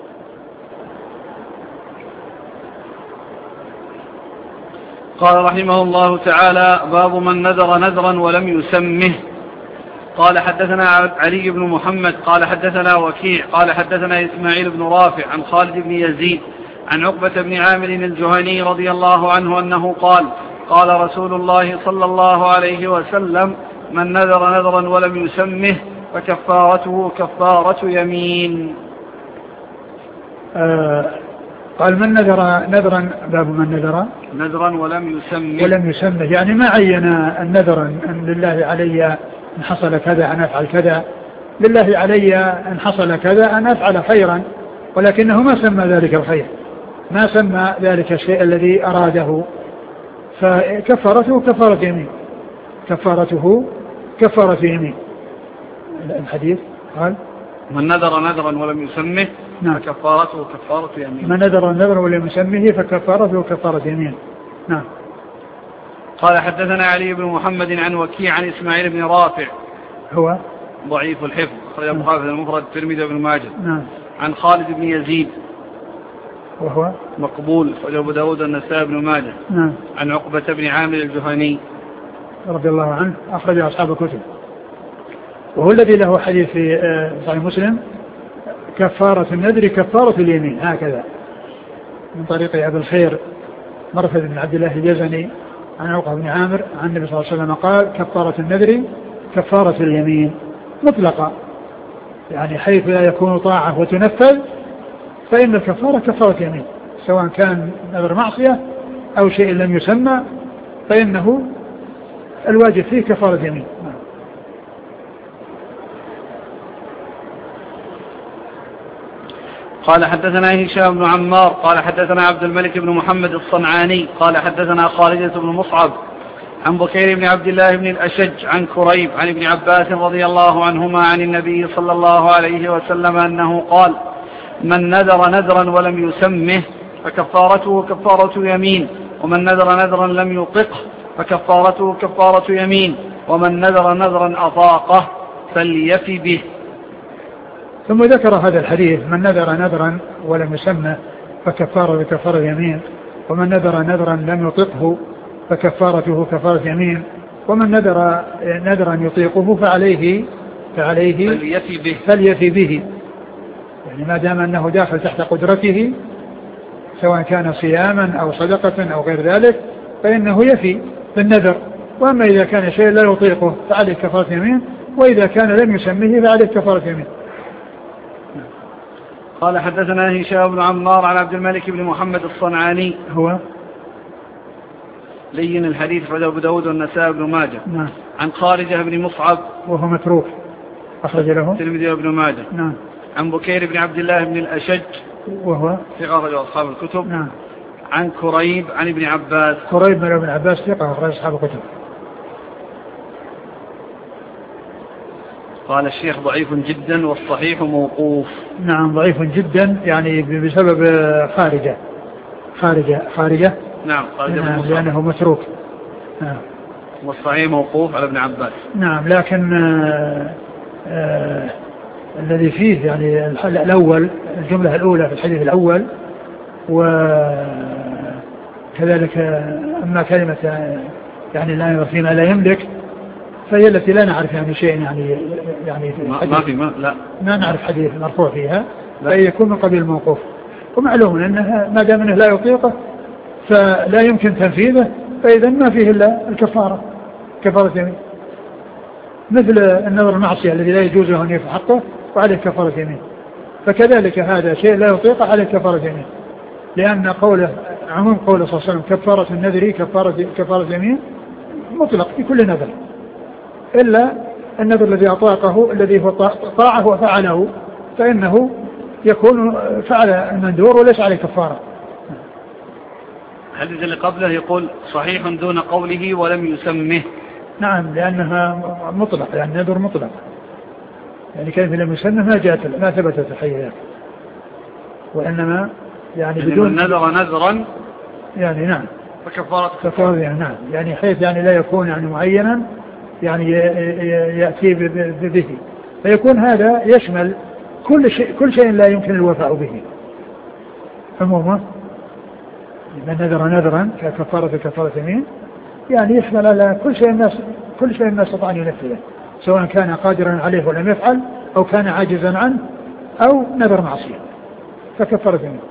قال رحمه الله تعالى: باب من نذر نذرا ولم يسمه. قال حدثنا علي بن محمد قال حدثنا وكيع قال حدثنا إسماعيل بن رافع عن خالد بن يزيد عن عقبة بن عامر الجهني رضي الله عنه أنه قال: قال رسول الله صلى الله عليه وسلم: من نذر نذرا ولم يسمه فكفارته كفارة يمين. قال: من نذر نذرا، باب من نذر نذرا ولم يسمه يعني ما عين النذر أن لله علي إن حصل كذا أن أفعل كذا، لله علي إن حصل كذا أن أفعل خيرا، ولكنه ما سمى ذلك الخير، ما سمى ذلك الشيء الذي أراده، فكفارته كفارة يمين، كفارته كفارة يمين. الحديث قال: من نذر نذرا ولم يسمه نعم. فكفارته كفارة يمين. من نذر نذرا ولم يسمه فكفارته كفارة يمين. نعم. قال حدثنا علي بن محمد عن وكيع عن إسماعيل بن رافع هو ضعيف الحفظ أخرج البخاري في المفرد الترمذي وابن ماجه. نعم. عن خالد بن يزيد وهو مقبول أخرج أبو داود والنسائي بن ماجه. نعم. عن عقبة بن عامر الجهني رضي الله عنه أخرج أصحاب الكتب، وهو الذي له حديث في صحيح مسلم كفارة النذر كفارة اليمين، هكذا من طريق أبي الخير مرثد بن عبد الله الجزني عن عقبة بن عامر عن النبي صلى الله عليه وسلم قال كفارة النذر كفارة اليمين مطلقة، يعني حيث لا يكون طاعة وتنفذ فإن الكفارة كفارة يمين، سواء كان نذر معصية أو شيء لم يسمى فإنه الواجب فيه كفارة يمين. قال حدثنا هشام بن عمار قال حدثنا عبد الملك بن محمد الصنعاني قال حدثنا خالدة بن مصعب عن بكير بن عبد الله بن الأشج عن كريب عن ابن عباس رضي الله عنهما عن النبي صلى الله عليه وسلم أنه قال من نذر نذرا ولم يسمه فكفارته كفارة يمين، ومن نذر نذرا لم يطقه فكفارته كفارة يمين، ومن نذر نذرا أطاقه فليفي به. ثم ذكر هذا الحديث من نذر نذرا ولم يسمه فكفارة كفارة يمين، ومن نذر نذرا لم يطقه فكفارته كفارة يمين، ومن نذر نذرا يطيقه فعليه فليفي به، يعني ما دام أنه داخل تحت قدرته سواء كان صياما أو صدقة أو غير ذلك فإنه يفي بالنذر، وأما إذا كان شيء لا يطيقه فعليه كفارة يمين، وإذا كان لم يسميه فعليه كفارة يمين. قال حدثنا هشام بن عمار عن عبد الملك بن محمد الصنعاني هو لين الحديث عند أبو داود والنسائي بن ماجه. نعم. عن خارجة بن مصعب وهو متروك أخرج له الترمذي وابن ماجه. نعم. عن بكير بن عبد الله بن الأشج وهو ثقة أخرج أصحاب الكتب. نعم. عن كريب عن ابن عباس كريب من ابن عباس ثقة أخرج أصحاب الكتب. قال الشيخ ضعيف جدا والصحيح موقوف. نعم ضعيف جدا يعني بسبب خارجة نعم لأنه متروك. نعم. والصحيح موقوف على ابن عباس. نعم لكن الذي فيه يعني الأول الجملة الأولى في الحديث الأول، وكذلك أما كلمة يعني لا ينظر فيما لا يملك فهي التي لا نعرف يعني شيء يعني ما نعرف حديث مرفوع فيها، فهي يكون من قبيل الموقوف، ومعلوم أنها ما دام أنه لا يطيقه فلا يمكن تنفيذه، فإذا ما فيه إلا الكفارة كفارة يمين، مثل النذر المعصية الذي لا يجوز له أن يفعل حقه وعليه كفارة يمين، فكذلك هذا شيء لا يطيقه عليه كفارة يمين، لأن قوله عموم قوله صلى الله عليه وسلم كفارة النذر كفارة يمين مطلق في كل نذر، إلا النذر الذي أطاقه الذي هو طاعه وفعله فإنه يكون فعل المندور وليس عليه كفارة. الحديث اللي قبله يقول صحيح دون قوله ولم يسمه. نعم لأنها مطلق، يعني نذر مطلق، يعني كيف لم يسمه ما ثبتت الحقيقة، وإنما يعني بدون نذر نذرا يعني نعم كفارة يعني نعم يعني حيث يعني لا يكون يعني معينا يعني يأتي به، فيكون هذا يشمل كل شيء لا يمكن الوفاء به عموما. من نذر نذرا كفارة يمين يعني يشمل على كل شيء الناس استطاع أن ينفذه، سواء كان قادرا عليه ولم يفعل أو كان عاجزا عنه أو نذر معصية فكفارة يمين.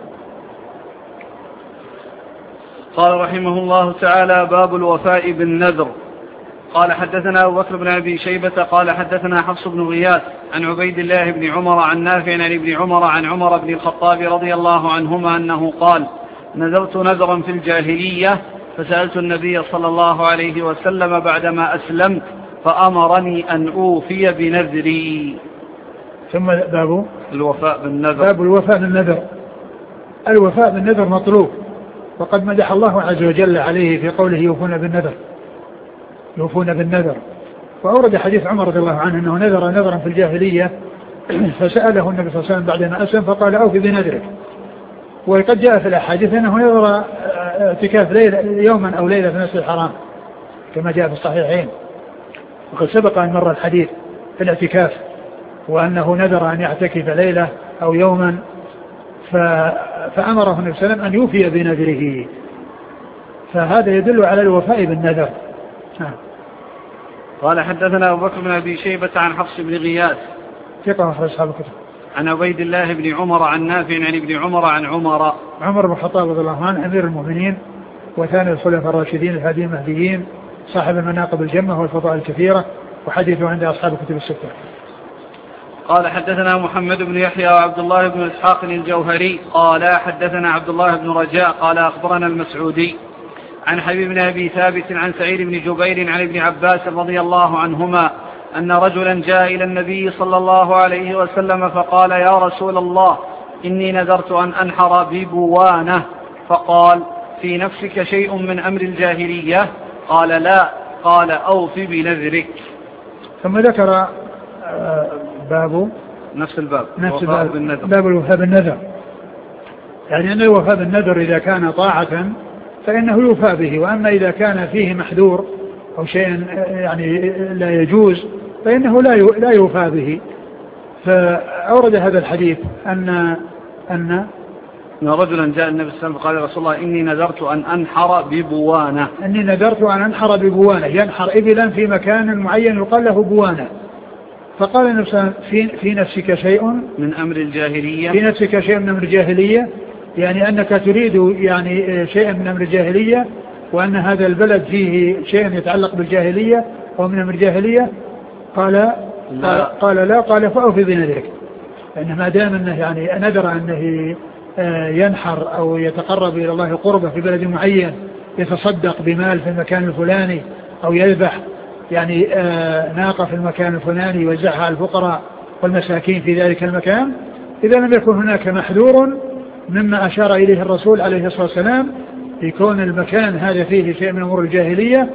قال رحمه الله تعالى باب الوفاء بالنذر. قال حدثنا أبو بكر بن أبي شيبة قال حدثنا حفص بن غياث عن عبيد الله بن عمر عن نافع عن ابن عمر عن عمر بن الخطاب رضي الله عنهما أنه قال نذرت نذرا في الجاهلية فسألت النبي صلى الله عليه وسلم بعدما أسلمت فأمرني أن أوفي بنذري. ثم باب الوفاء بالنذر. باب الوفاء بالنذر. الوفاء بالنذر مطلوب، وقد مدح الله عز وجل عليه في قوله يوفون بالنذر، وأورد حديث عمر رضي الله عنه أنه نذر نذرا في الجاهلية فسأله النبي صلى الله عليه وسلم بعدما أسلم فقال أوفي بنذرك. وقد جاء في الأحاديث أنه يضر اعتكاف يوما أو ليلة في المسجد الحرام كما جاء في الصحيحين، وقد سبق أن مر الحديث في الاعتكاف وأنه نذر أن يعتكف ليلة أو يوما فأمره النبي صلى الله عليه وسلم أن يوفي بنذره، فهذا يدل على الوفاء بالنذر. قال حدثنا أبو بكر بن أبي شيبة عن حفص بن غياث ثقة أخرج أصحاب الكتب عن عبيد الله بن عمر عن نافع عن ابن عمر عن عمر بن الخطاب رضي الله عنه أمير المؤمنين وثاني الخلفاء الراشدين الهاديين المهديين صاحب المناقب الجمة والفضائل الكثيرة وحديثه عند أصحاب الكتب الستة. قال حدثنا محمد بن يحيى وعبد الله بن إسحاق الجوهري قال حدثنا عبد الله بن رجاء قال أخبرنا المسعودي عن حبيب بن أبي ثابت عن سعيد بن جبير عن ابن عباس رضي الله عنهما أن رجلا جاء إلى النبي صلى الله عليه وسلم فقال يا رسول الله إني نذرت أن أنحر ببوانة، فقال في نفسك شيء من أمر الجاهلية؟ قال لا، قال أوف بنذرك. ثم ذكر باب نفس الباب باب الوفاء بالنذر، يعني أن الوفاء بالنذر إذا كان طاعة فإنه يوفى به، وأما إذا كان فيه محذور أو شيء يعني لا يجوز فإنه لا يوفى به. فأورد هذا الحديث أن رجلا جاء النبي صلى الله عليه وسلم قال يا رسول الله إني نذرت أن أنحر ببوانة. إني نذرت أن أنحر ببوانة، ينحر إبلا في مكان معين يقال له بوانة. فقال النبي صلى الله عليه وسلم في نفسك شيء من أمر الجاهلية، في نفسك شيء من أمر الجاهلية، يعني أنك تريد يعني شيء من أمر الجاهلية، وأن هذا البلد فيه شيء يتعلق بالجاهلية ومن أمر الجاهلية. قال لا، قال فأوفي بنذرك، لأنه ما دام أنه يعني نذر أنه ينحر أو يتقرب إلى الله قربة في بلد معين، يتصدق بمال في المكان الفلاني أو يذبح يعني ناقة في المكان الفلاني يوزعها على الفقراء والمساكين في ذلك المكان، إذا لم يكن هناك محذور مما أشار إليه الرسول عليه الصلاة والسلام يكون المكان هذا فيه شيء من أمور الجاهلية،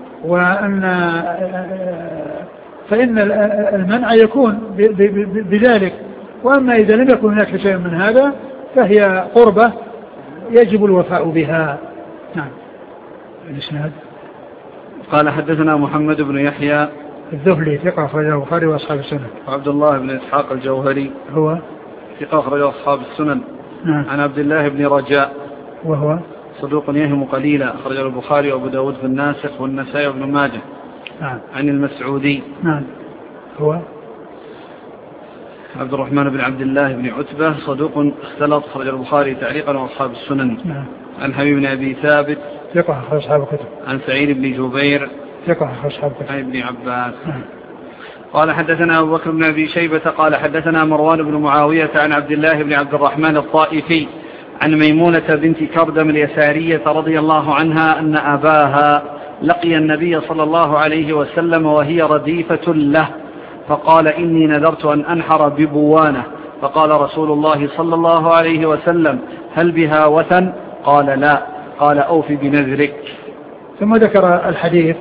فإن المنع يكون بذلك. وأما إذا لم يكن هناك شيء من هذا فهي قربة يجب الوفاء بها. نعم. الإسناد قال حدثنا محمد بن يحيى الذهلي ثقة أخرجه البخاري وأصحاب السنن. وعبد الله بن إسحاق الجوهري هو ثقة أخرجه أصحاب السنن. نعم. عن عبد الله بن رجاء وهو صدوق يهم قليلا أخرجه البخاري وأبو داود في الناسخ والنسائي وابن ماجه. نعم. عن المسعودي نعم. هو عبد الرحمن بن عبد الله بن عتبة صدوق اختلط أخرجه البخاري تعليقا وأصحاب السنن. نعم. عن حبيب بن أبي ثابت ثقة أخرج أصحاب الكتب. عن سعيد بن جبير ثقة أخرج أصحاب الكتب. عن ابن عباس. قال حدثنا أبو بكر بن أبي شيبة قال حدثنا مروان بن معاوية عن عبد الله بن عبد الرحمن الطائفي عن ميمونة بنت كردم اليسارية رضي الله عنها أن أباها لقي النبي صلى الله عليه وسلم وهي رديفة له، فقال إني نذرت أن أنحر ببوانة، فقال رسول الله صلى الله عليه وسلم هل بها وثن؟ قال لا، قال أوفي بنذرك. ثم ذكر الحديث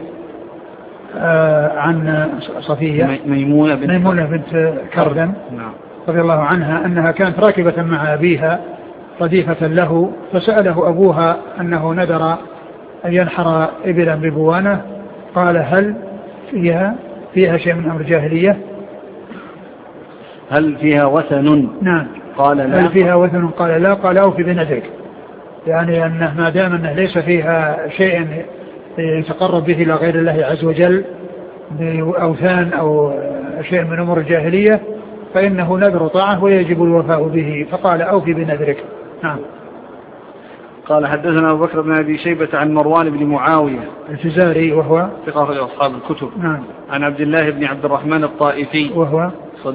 عن صفية ميمونة بنت كردم رضي الله عنها أنها كانت راكبة مع أبيها رديفة له، فسأله أبوها أنه نذر أن ينحر إبلا ببوانة، قال هل فيها شيء من أمر الجاهلية؟ هل فيها وثن؟ نعم. قال لا. هل فيها وثن؟ قال لا، قال أوفي بنذرك، يعني أنه ما دام أنه ليس فيها شيء يتقرب به إلى غير الله عز وجل بأوثان أو شيء من أمور الجاهلية فإنه نذر طاعة ويجب الوفاء به، فقال أوفي بنذرك. نعم. قال حدثنا أبو بكر بن أبي شيبة عن مروان بن معاوية الفزاري وهو ثقة أخرج أصحاب الكتب. نعم. عن عبد الله بن عبد الرحمن الطائفي وهو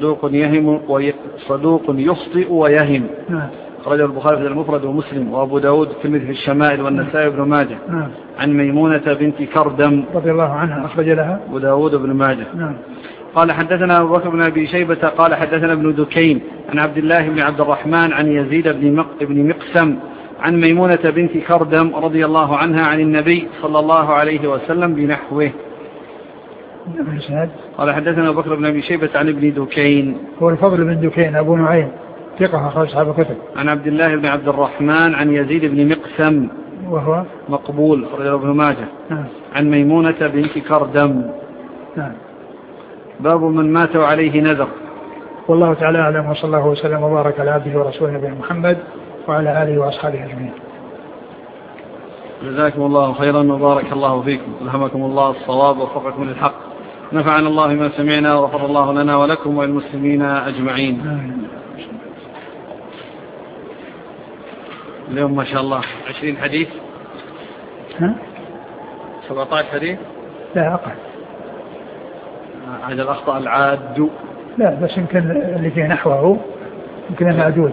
صدوق يخطئ ويهم. نعم. أخرجه البخاري في المفرد ومسلم وأبو داود الترمذي في الشمائل والنسائي وابن ماجه. نعم. عن ميمونة بنت كردم رضي الله عنها أخرج لها أبو داود وابن ماجه. نعم. قال حدثنا أبو بكر بن أبي شيبة قال حدثنا ابن دكين عن عبد الله بن عبد الرحمن عن يزيد بن مقسم عن ميمونة بنت كردم رضي الله عنها عن النبي صلى الله عليه وسلم بنحوه. قال حدثنا أبو بكر بن أبي شيبة عن ابن دكين، هو الفضل بن دكين أبو نعيم ثقة أخرج أصحاب الكتب. عن عبد الله بن عبد الرحمن عن يزيد بن مقسم وهو مقبول أخرجه ابن ماجه. عن ميمونة بنت كردم. باب من مات وعليه نذر. والله تعالى أعلم، وصلى الله وسلم وبارك على عبده ورسوله نبينا محمد وعلى آله وأصحابه أجمعين. جزاكم الله خيرا وبارك الله فيكم، ألهمكم الله الصواب ووفقكم للحق، نفعنا الله ما سمعنا وغفر الله لنا ولكم وللمسلمين أجمعين. اليوم ما شاء الله 20 حديث. 17 حديث؟ لا أقل. هذا الأخطاء العاد؟ لا بس يمكن اللي فيه نحوه يمكن أن أعدول.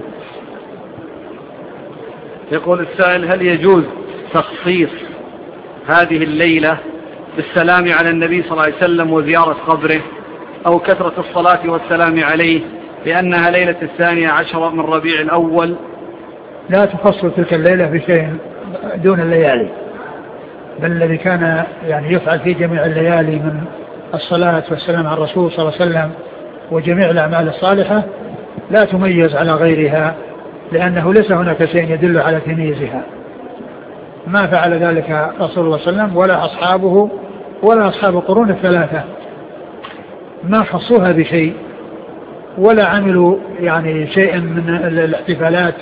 يقول السائل: هل يجوز تخصيص هذه الليلة بالسلام على النبي صلى الله عليه وسلم وزيارة قبره، أو كثرة الصلاة والسلام عليه لأنها ليلة 12 من ربيع الأول؟ لا تخص تلك الليلة بشيء دون الليالي، بل الذي كان يعني يفعل في جميع الليالي من الصلاة والسلام على الرسول صلى الله عليه وسلم وجميع الأعمال الصالحة لا تميز على غيرها، لأنه ليس هناك شيء يدل على تمييزها. ما فعل ذلك رسول الله صلى الله عليه وسلم ولا أصحابه ولا أصحاب القرون الثلاثة، ما خصوها بشيء ولا عملوا يعني شيئا من الاحتفالات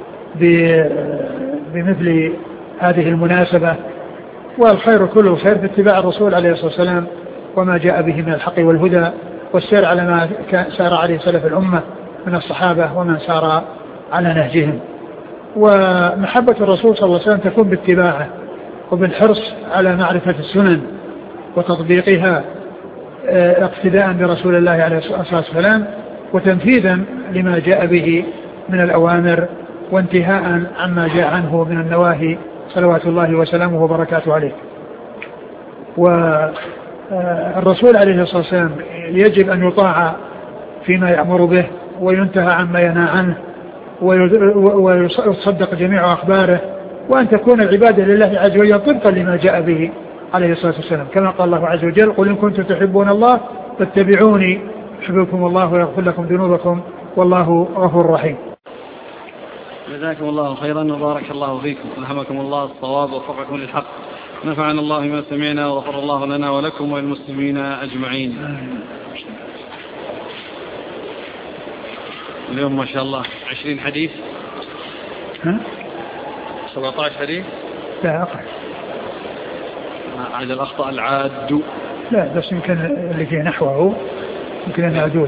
بمثل هذه المناسبة. والخير كله خير في اتباع الرسول عليه الصلاة والسلام وما جاء به من الحق والهدى، والسير على ما سار عليه سلف الأمة من الصحابة ومن سار على نهجهم. ومحبة الرسول صلى الله عليه وسلم تكون باتباعه وبالحرص على معرفة السنن وتطبيقها اقتداء برسول الله عليه الصلاة والسلام وتنفيذا لما جاء به من الأوامر وانتهاء عما جاء عنه من النواهي صلوات الله وسلامه وبركاته عليه. والرسول عليه الصلاة والسلام يجب أن يطاع فيما يأمر به وينتهى عما ينهى عنه ويصدق جميع أخباره، وأن تكون العبادة لله عز وجل طبقا لما جاء به عليه الصلاة والسلام، كما قال الله عز وجل: قل إن كنتم تحبون الله فاتبعوني يحببكم الله ويغفر لكم ذنوبكم والله غفور رحيم. جزاكم الله خيرا وبارك الله فيكم، ألهمكم الله الصواب ووفقكم للحق، نفعنا الله ما سمعنا وغفر الله لنا ولكم وللمسلمين أجمعين. اليوم ما شاء الله 20 حديث. 17 حديث؟ لا أقل. هذا الأخطاء العاد؟ لا بس يمكن اللي فيه نحوه يمكن أن أعدول.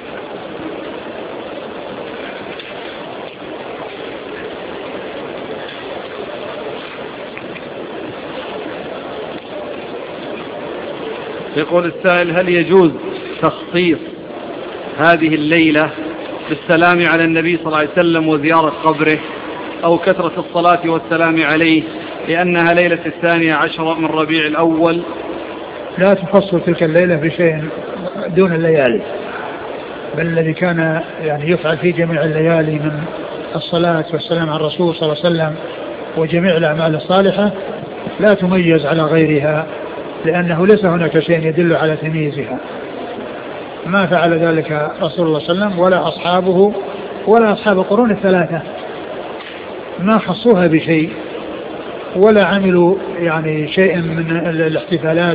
يقول السائل: هل يجوز تخصيص هذه الليلة بالسلام على النبي صلى الله عليه وسلم وزيارة قبره، أو كثرة الصلاة والسلام عليه لأنها ليلة 12 من ربيع الأول؟ لا تخص تلك الليلة بشيء دون الليالي، بل الذي كان يعني يفعل في جميع الليالي من الصلاة والسلام على الرسول صلى الله عليه وسلم وجميع الأعمال الصالحة لا تميز على غيرها، لأنه ليس هناك شيء يدل على تمييزها. ما فعل ذلك رسول الله صلى الله عليه وسلم ولا أصحابه ولا أصحاب القرون الثلاثة، ما خصوها بشيء ولا عملوا يعني شيئا من الاحتفالات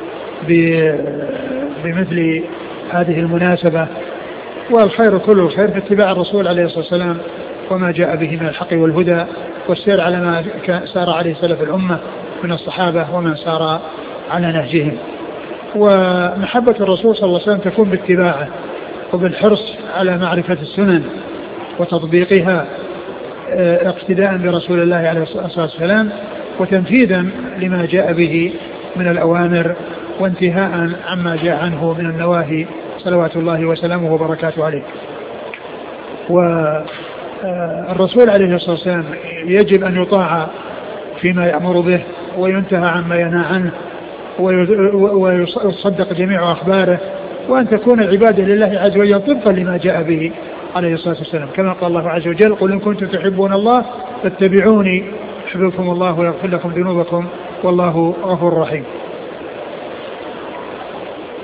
بمثل هذه المناسبة. والخير كله خير في اتباع الرسول عليه الصلاة والسلام وما جاء به من الحق والهدى، والسير على ما سار عليه سلف الأمة من الصحابة ومن سار على نهجهم. ومحبة الرسول صلى الله عليه وسلم تكون باتباعه وبالحرص على معرفة السنن وتطبيقها اقتداء برسول الله عليه الصلاة والسلام وتنفيذا لما جاء به من الأوامر وانتهاء عما جاء عنه من النواهي صلوات الله وسلامه وبركاته عليه. والرسول عليه الصلاة والسلام يجب أن يطاع فيما يأمر به وينتهى عما ينهى عنه ويصدق جميع أخباره، وأن تكون العبادة لله عز وجل طبقا لما جاء به عليه الصلاة والسلام، كما قال الله عز وجل: قل إن كنتم تحبون الله فاتبعوني يحببكم الله ويغفر لكم ذنوبكم والله غفور رحيم.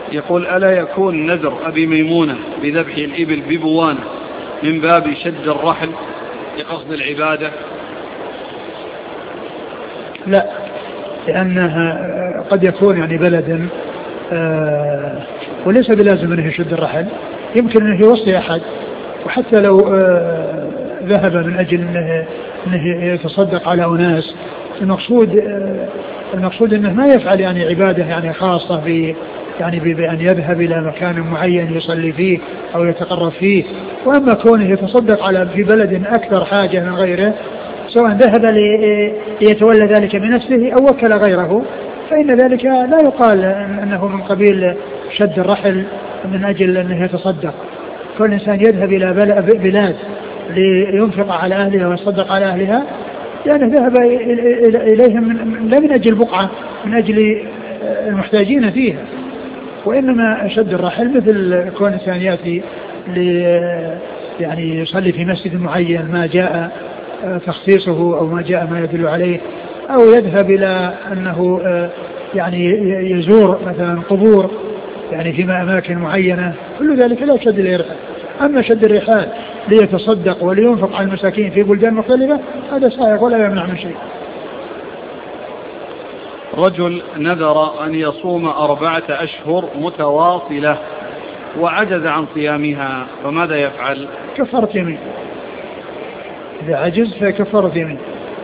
يقول ألا يكون نذر أبي ميمونة بذبح الإبل ببوانة من باب شد الرحل لقصد العبادة؟ لا، لأنها قد يكون يعني بلد وليس بلازم أنه يشد الرحل، يمكن أنه يوصي أحد، وحتى لو ذهب من أجل أنه يتصدق على أناس، المقصود أنه ما يفعل يعني عبادة يعني خاصة يعني بأن يذهب إلى مكان معين يصلي فيه أو يتقرب فيه. وأما كونه يتصدق في بلد أكثر حاجة من غيره، سواء ذهب ليتولى ذلك بنفسه أو وكل غيره، فإن ذلك لا يقال أنه من قبيل شد الرحل من أجل أنه يتصدق. كل إنسان يذهب إلى بلاد لينفق على أهلها ويصدق على أهلها، يعني ذهب إليهم لا من أجل بقعة، من أجل المحتاجين فيها. وإنما شد الرحل مثل كون إنسان يأتي يعني يصلي في مسجد معين ما جاء تخصيصه أو ما جاء ما يدل عليه، أو يذهب إلى أنه يعني يزور مثلا قبور يعني في أماكن معينة، كل ذلك لا يشد الرحال. أما شد الرحال ليتصدق ولينفق على المساكين في بلدان مختلفة، هذا سائغ ولا يمنع من شيء. رجل نذر أن يصوم 4 أشهر متواصلة وعجز عن صيامها، فماذا يفعل؟ كفارة يمين، إذا عجز فكفارة يمين.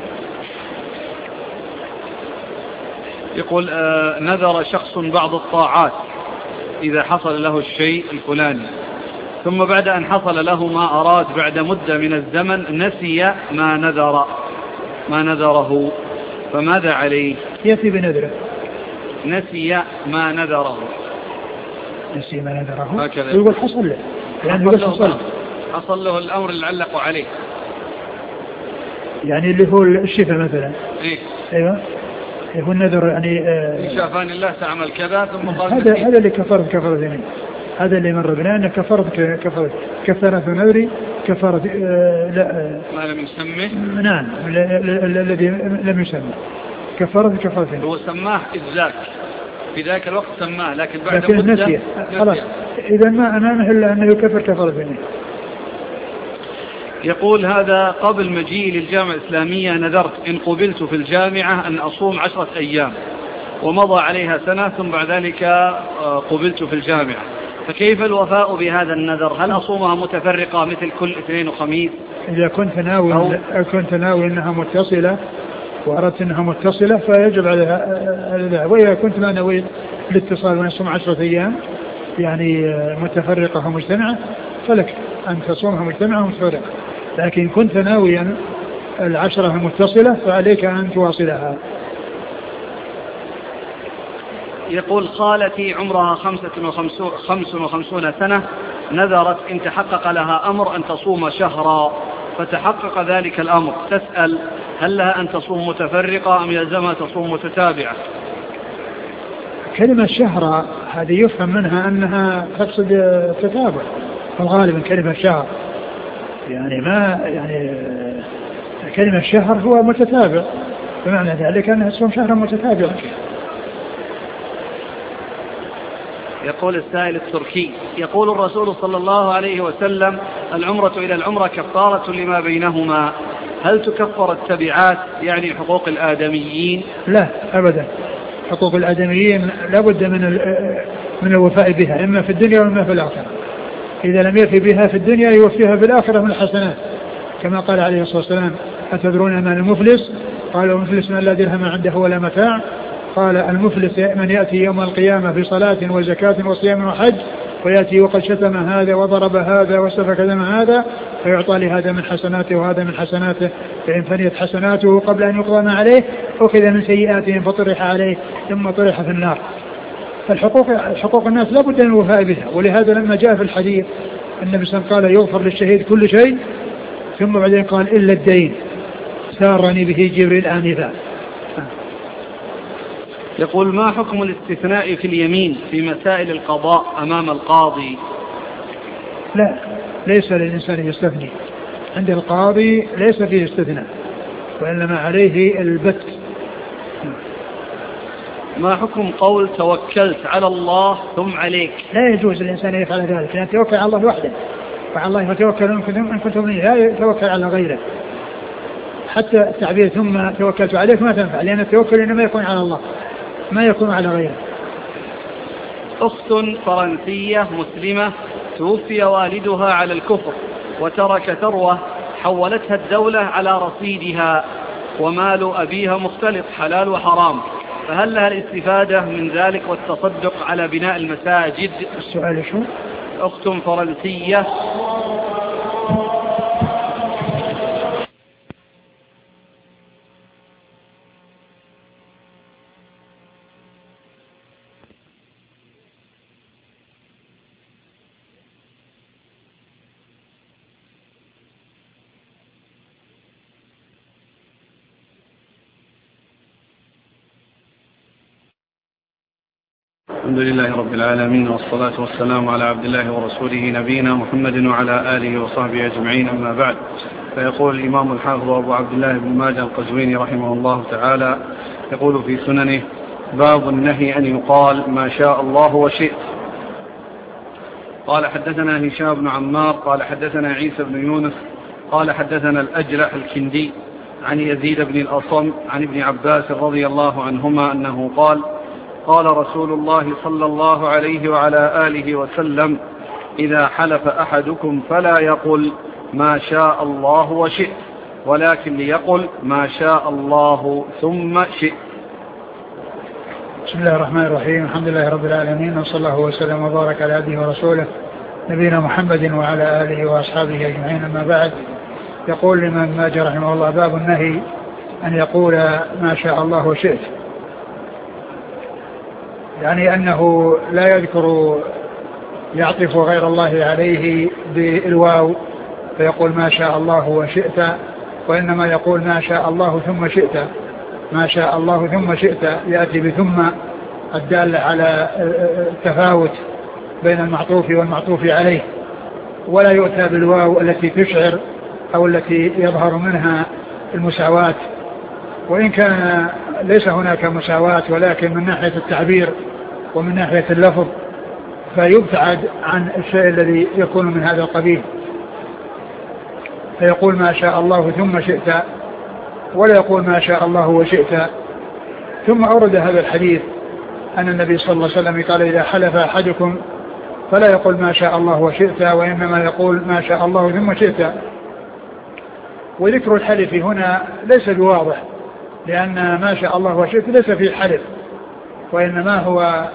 يقول نذر شخص بعض الطاعات إذا حصل له الشيء الفلاني، ثم بعد أن حصل له ما أراد بعد مدة من الزمن نسي ما نذره، فماذا عليه؟ يأتي بنذره. نسي ما نذره هكذا يقول حصل له، يعني حصل له الأمر اللي علقوا عليه، يعني اللي هو الشفاء مثلا. إيه؟ أيوة، هو النذر يعني إن شافان الله تعمل كذا ثم قال هذا اللي كفرت يمين، هذا اللي مر بنا أن كفارة نذري كفارة لا ما لم يسمه. نعم، الذي لم يسمى كفارة يمين. هو سماه إزاك في ذاك الوقت سماه، لكن بعد مدة نسيه. خلاص، إذا ما أمامه إلا أنه يكفر كفارة يمين. يقول هذا قبل مجيء للجامعة الإسلامية نذرت إن قبلت في الجامعة أن أصوم 10 أيام، ومضى عليها سنة ثم بعد ذلك قبلت في الجامعة، فكيف الوفاء بهذا النذر؟ هل أصومها متفرقة مثل كل اثنين وخميس؟ إذا كنت ناوي أنها متصلة وأردت أنها متصلة فيجب عليها، وإذا كنت ما نويت الاتصال ونصوم 10 أيام يعني متفرقة ومجتمعة فلك أن تصومها مجتمعة ومتفرقة، لكن كنت ناويا 10 المتصلة فعليك أن تواصلها. يقول خالتي عمرها 55 سنة نذرت إن تحقق لها أمر أن تصوم شهرا، فتحقق ذلك الأمر، تسأل هل لها أن تصوم متفرقة أم يلزمها تصوم متتابعة؟ كلمة شهرا هذه يفهم منها أنها تقصد تتابع، فالغالب من كلمة شهر يعني ما يعني كلمة شهر هو متتابع، بمعنى ذلك أنها تصوم شهرا متتابعا. يقول السائل التركي يقول الرسول صلى الله عليه وسلم العمرة إلى العمرة كفارة لما بينهما، هل تكفر التبعات يعني حقوق الآدميين؟ لا أبدا، حقوق الآدميين لابد من الوفاء بها إما في الدنيا وإما في الآخرة. إذا لم يفي بها في الدنيا يوفيها في الآخرة من الحسنات، كما قال عليه الصلاة والسلام أتدرون من المفلس؟ قال المفلس من لا درهم عنده ولا متاع. قال المفلس من يأتي يوم القيامة بصلاة وزكاة وصيام وحج ويأتي وقد شتم هذا وضرب هذا وسفك دم هذا، فيعطى لهذا من حسناته وهذا من حسناته، فإن فنيت حسناته قبل أن يقضى ما عليه أخذ من سيئاتهم فطرح عليه ثم طرح في النار. فالحقوق الناس لا بد من الوفاء بها، ولهذا لما جاء في الحديث النبي صلى الله عليه وسلم قال يغفر للشهيد كل شيء، ثم بعدين قال إلا الدين سارني به جبريل آنفا. يقول ما حكم الاستثناء في اليمين في مسائل القضاء أمام القاضي؟ لا، ليس للإنسان يستثني عند القاضي، ليس فيه استثناء، وإنما عليه البت. ما حكم قول توكلت على الله ثم عليك؟ لا يجوز الإنسان يفعل ذلك، لأن توكل على الله وحده، وعلى الله فتوكل إن كنتم مؤمنين، لا يتوكل على غيره. حتى التعبير ثم توكلت عليك ما تنفع، لأن التوكل إنما يكون على الله ما يكون على غيره. أخت فرنسية مسلمة توفي والدها على الكفر وترك ثروة حولتها الدولة على رصيدها، ومال أبيها مختلط حلال وحرام، فهل لها الاستفادة من ذلك والتصدق على بناء المساجد؟ السؤال شو؟ أخت فرنسية الحمد لله رب العالمين، والصلاة والسلام على عبد الله ورسوله نبينا محمد وعلى آله وصحبه أجمعين، أما بعد. فيقول الإمام الحافظ أبو عبد الله بن ماجه القزويني رحمه الله تعالى يقول في سننه: باب النهي أن يقال ما شاء الله وشئت. قال حدثنا هشام بن عمار قال حدثنا عيسى بن يونس قال حدثنا الأجلح الكندي عن يزيد بن الأصم عن ابن عباس رضي الله عنهما أنه قال: قال رسول الله صلى الله عليه وعلى آله وسلم: إذا حلف أحدكم فلا يقل ما شاء الله وشئت، ولكن ليقل ما شاء الله ثم شئت. بسم الله الرحمن الرحيم، الحمد لله رب العالمين، وصلى الله وسلم وبارك على عبده ورسوله نبينا محمد وعلى آله وأصحابه أجمعين، أما بعد. يقول الإمام ماجه رحمه الله: باب النهي أن يقول ما شاء الله وشئت، يعني أنه لا يذكر يعطف غير الله عليه بالواو فيقول ما شاء الله وشئت، وإنما يقول ما شاء الله ثم شئت. ما شاء الله ثم شئت يأتي بثم الدالة على التفاوت بين المعطوف والمعطوف عليه، ولا يؤتى بالواو التي تشعر أو التي يظهر منها المساواة، وإن كان ليس هناك مساواة، ولكن من ناحية التعبير ومن ناحية اللفظ فيبتعد عن الشيء الذي يكون من هذا القبيل، فيقول ما شاء الله ثم شئت، ولا يقول ما شاء الله وشئت. ثم أورد هذا الحديث أن النبي صلى الله عليه وسلم قال: إذا حلف أحدكم فلا يقول ما شاء الله وشئت، وإنما يقول ما شاء الله ثم شئت. وذكر الحلف هنا ليس بواضح، لأن ما شاء الله وشئت ليس فيه حلف، وإنما هو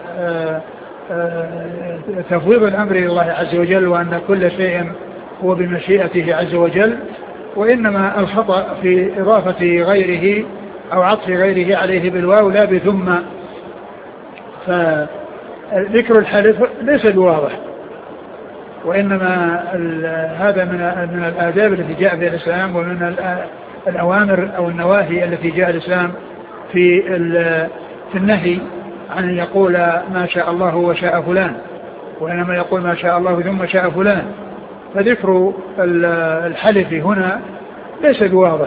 تفويض الأمر إلى الله عز وجل، وأن كل شيء هو بمشيئته عز وجل، وإنما الخطأ في إضافة غيره أو عطف غيره عليه بالواو لا بثم. فذكر الحلف ليس بواضح، وإنما هذا من الآداب التي جاء بها الإسلام، ومن الأوامر أو النواهي التي جاء الإسلام في النهي عن أن يقول ما شاء الله وشاء فلان، وإنما يقول ما شاء الله ثم شاء فلان. فذكر الحلف هنا ليس بواضح،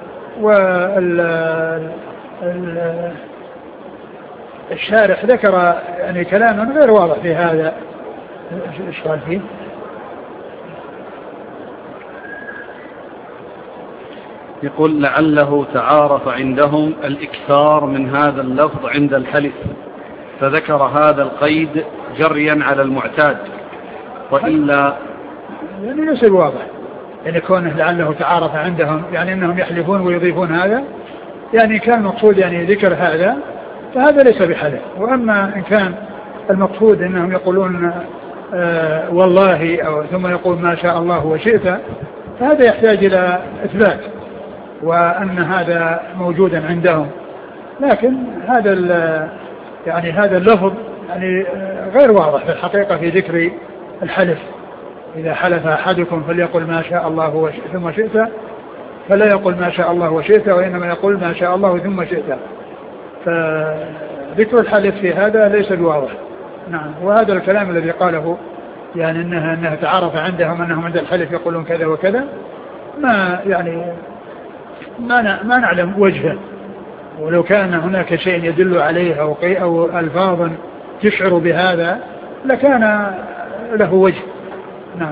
والشارح ذكر يعني كلاما غير واضح في هذا. ايش قال فيه؟ يقول: لعله تعارف عندهم الإكثار من هذا اللفظ عند الحلف، فذكر هذا القيد جريا على المعتاد، وإلا يعني ليس واضح، يعني كونه لعله تعارف عندهم يعني أنهم يحلفون ويضيفون هذا، يعني كان مقصود يعني ذكر هذا، فهذا ليس بحلف. وأما إن كان المقصود أنهم يقولون والله أو ثم يقول ما شاء الله وشئت، فهذا يحتاج إلى إثبات وأن هذا موجودا عندهم، لكن هذا اللفظ يعني غير واضح في الحقيقة في ذكر الحلف. إذا حلف أحدكم فليقل ما شاء الله ثم شئت، فلا يقول ما شاء الله وشئت، وإنما يقول ما شاء الله ثم شئت. فذكر الحلف في هذا ليس بواضح. نعم. وهذا الكلام الذي قاله يعني أنها تعارف عندهم أنهم عند الحلف يقولون كذا وكذا، ما نعلم وجهه، ولو كان هناك شيء يدل عليه أو ألفاظ تشعر بهذا لكان له وجه. نعم.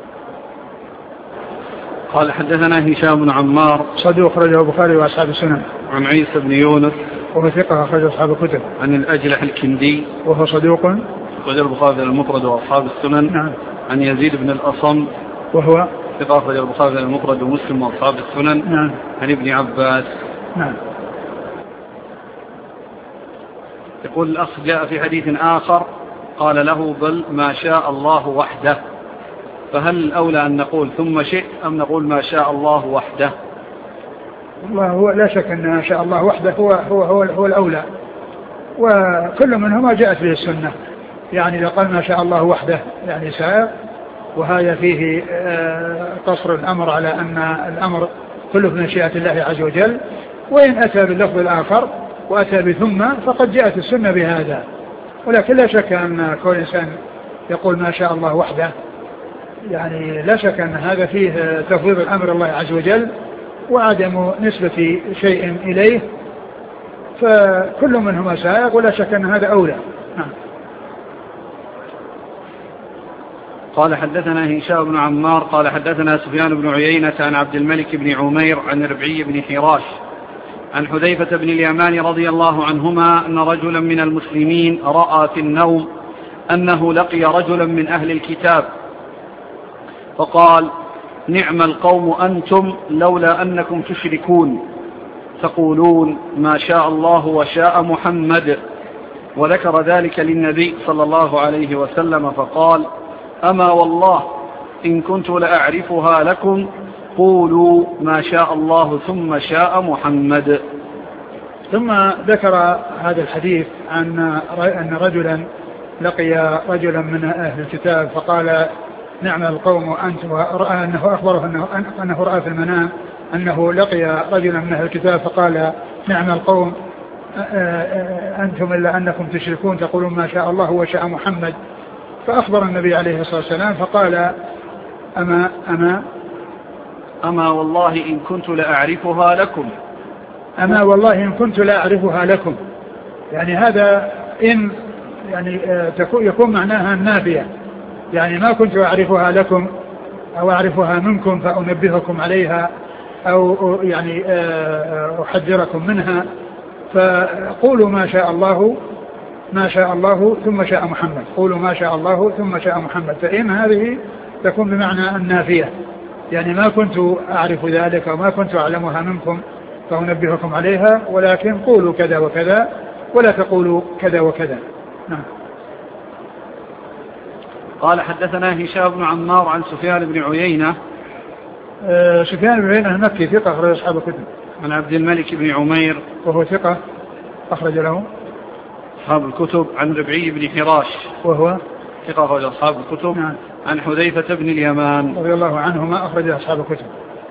قال حدثنا هشام بن عمار صدوق أخرجه البخاري وأصحاب السنن. عن عيسى بن يونس وهو ثقة أخرج أصحاب الكتب. عن الأجلح الكندي وهو صدوق أخرج البخاري المفرد وأصحاب السنن. نعم. عن يزيد بن الأصم وهو ثقة أخرج البخاري المفرد ومسلم وأصحاب السنن. نعم. عن ابن عباس. نعم. يقول الأخ جاء في حديث آخر قال له بل ما شاء الله وحده، فهل الأولى أن نقول ثم شئت أم نقول ما شاء الله وحده؟ والله هو لا شك أن ما شاء الله وحده هو الأولى، وكل منهما جاءت به السنة. يعني إذا قال ما شاء الله وحده يعني سائر، وهذا فيه قصر الأمر على أن الأمر كله من مشيئة الله عز وجل. وإن أتى باللفظ الآخر وأتى بثم فقد جاءت السنة بهذا. ولكن لا شك أن كل إنسان يقول ما شاء الله وحده، يعني لا شك أن هذا فيه تفويض الأمر الله عز وجل وعدم نسبة شيء إليه، فكل منهما سائق ولا شك أن هذا أولى. قال حدثنا هشام بن عمار قال حدثنا سفيان بن عيينة عن عبد الملك بن عمير عن ربعي بن حراش عن حذيفة بن اليمان رضي الله عنهما أن رجلا من المسلمين رأى في النوم أنه لقي رجلا من أهل الكتاب فقال نعم القوم أنتم لولا أنكم تشركون تقولون ما شاء الله وشاء محمد، وذكر ذلك للنبي صلى الله عليه وسلم فقال أما والله إن كنت لأعرفها لكم قولوا ما شاء الله ثم شاء محمد. ثم ذكر هذا الحديث عن أن رجلا لقي رجلا من أهل الكتاب فقال نعم القوم أنتم، ورأى أنه أخبره أنه رأى في المنام أنه لقي رجلا من أهل الكتاب فقال نعم القوم أنتم إلا أنكم تشركون تقولون ما شاء الله وشاء محمد. فأخبر النبي عليه الصلاة والسلام فقال أما والله إن كنت لأعرفها لكم، أما والله إن كنت لأعرفها لكم، يعني هذا إن يعني يكون معناها النافية، يعني ما كنت أعرفها لكم أو أعرفها منكم فأنبهكم عليها أو يعني أحذركم منها، فقولوا ما شاء الله ثم شاء محمد، قولوا ما شاء الله ثم شاء محمد. فإن هذه تكون بمعنى النافية، يعني ما كنت أعرف ذلك وما كنت أعلمها منكم فأنبهكم عليها، ولكن قولوا كذا وكذا ولا تقولوا كذا وكذا. نعم. قال حدثنا هشام بن عمار عن سفيان بن عيينة. سفيان بن عيينة المكي ثقة أخرج أصحاب الكتب. عن عبد الملك بن عمير وهو ثقة أخرج له أصحاب الكتب. عن ربعي بن حراش وهو ثقة أخرج أصحاب الكتب. نعم. عن حذيفة بن اليمان رضي الله عنهما أخرج أصحاب الكتب.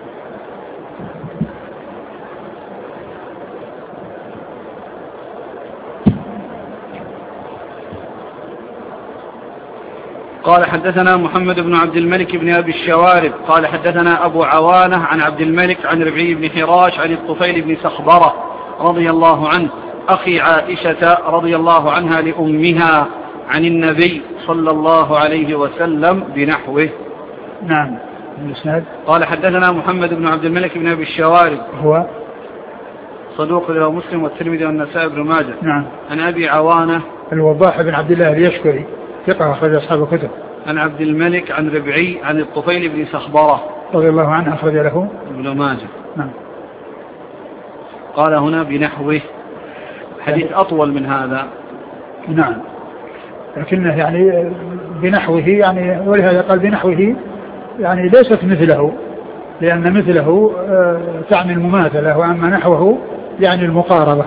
قال حدثنا محمد بن عبد الملك بن أبي الشوارب قال حدثنا أبو عوانة عن عبد الملك عن ربعي بن حراش عن الطفيل بن سخبرة رضي الله عنه أخي عائشة رضي الله عنها لأمها عن النبي صلى الله عليه وسلم بنحوه. نعم. الإسناد. قال حدثنا محمد بن عبد الملك بن أبي الشوارب هو صدوق له مسلم والترمذي والنسائي بن ماجه. نعم. عن أبي عوانة الوضاح بن عبد الله اليشكري ثقة أخرج أصحاب الكتب. عن عبد الملك عن ربعي عن الطفيل بن سخبرة رضي الله عنه أخرج له ابن ماجه. نعم. قال هنا بنحوه، حديث أطول من هذا. نعم، لكنه يعني بنحوه، يعني ولهذا قال بنحوه، يعني ليست مثله، لأن مثله تعني المماثلة، وأما نحوه يعني المقاربة.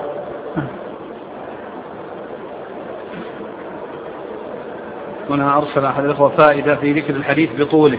هنا أرسل أحد الأخوة فائدة في ذكر الحديث بطوله.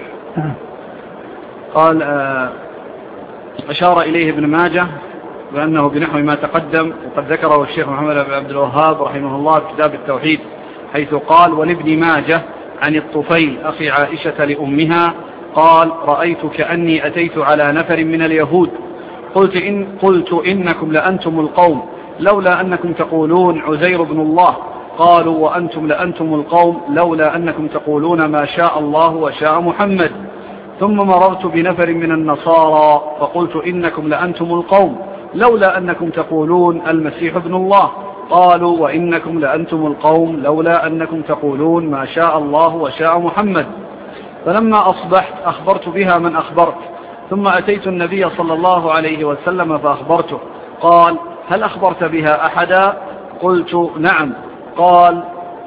قال أشار إليه ابن ماجه بأنه بنحو ما تقدم، وقد ذكره الشيخ محمد بن عبد الوهاب رحمه الله في كتاب التوحيد، حيث قال ولابن ماجه عن الطفيل أخي عائشة لأمها قال رأيت كأني أتيت على نفر من اليهود قلت إنكم لأنتم القوم لولا أنكم تقولون عزير بن الله. قالوا وأنتم لأنتم القوم لولا أنكم تقولون ما شاء الله وشاء محمد. ثم مررت بنفر من النصارى فقلت إنكم لأنتم القوم لولا أنكم تقولون المسيح ابن الله. قالوا وإنكم لأنتم القوم لولا أنكم تقولون ما شاء الله وشاء محمد. فلما أصبحت أخبرت بها من أخبرت، ثم أتيت النبي صلى الله عليه وسلم فأخبرته. قال هل أخبرت بها أحدا؟ قلت نعم. قال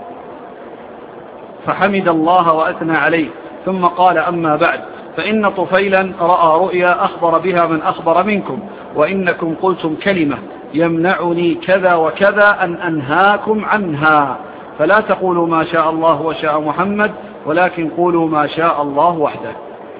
فحمد الله وأثنى عليه، ثم قال أما بعد فإن طفيلا رأى رؤيا أخبر بها من أخبر منكم، وإنكم قلتم كلمة يمنعني كذا وكذا أن أنهاكم عنها، فلا تقولوا ما شاء الله وشاء محمد ولكن قولوا ما شاء الله وحده.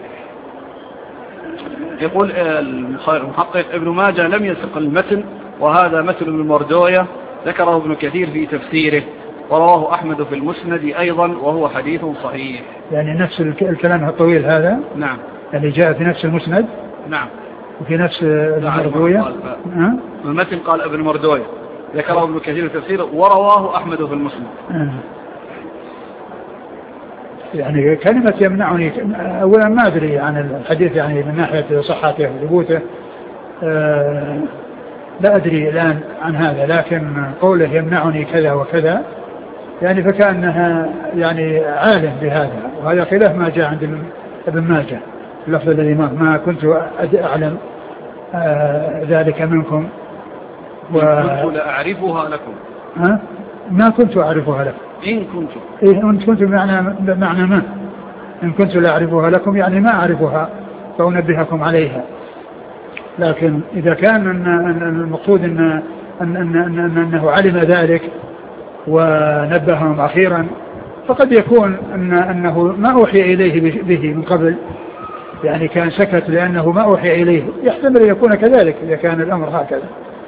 يقول المحقق ابن ماجه لم يسق المتن، وهذا متن ابن مردوية ذكره ابن كثير في تفسيره، ورواه أحمد في المسند أيضا وهو حديث صحيح. يعني نفس الكلام الطويل هذا؟ نعم. يعني جاء في نفس المسند؟ نعم. وفي نفس المردوية؟ المتن قال ابن مردوية ذكره ابن كثير في تفسيره ورواه أحمد في المسند. يعني كلمة يمنعني، أولا ما أدري عن الحديث يعني من ناحية صحته وثبوته، لا أدري الآن عن هذا، لكن قوله يمنعني كذا وكذا يعني فكأنها يعني عالم بهذا، وهذا خلاف ما جاء عند ابن ماجه اللفظ الذي ما كنت أعلم ذلك منكم كنت لأعرفها لكم. ما كنت أعرفها لكم. إن كنت بمعنى ما إن كنت لا أعرفها لكم يعني ما أعرفها فأنبهكم عليها. لكن إذا كان المقصود أنه علم ذلك ونبههم أخيرا، فقد يكون أنه ما أوحي إليه به من قبل، يعني كان سكت لأنه ما أوحي إليه، يحتمل يكون كذلك إذا كان الأمر هكذا.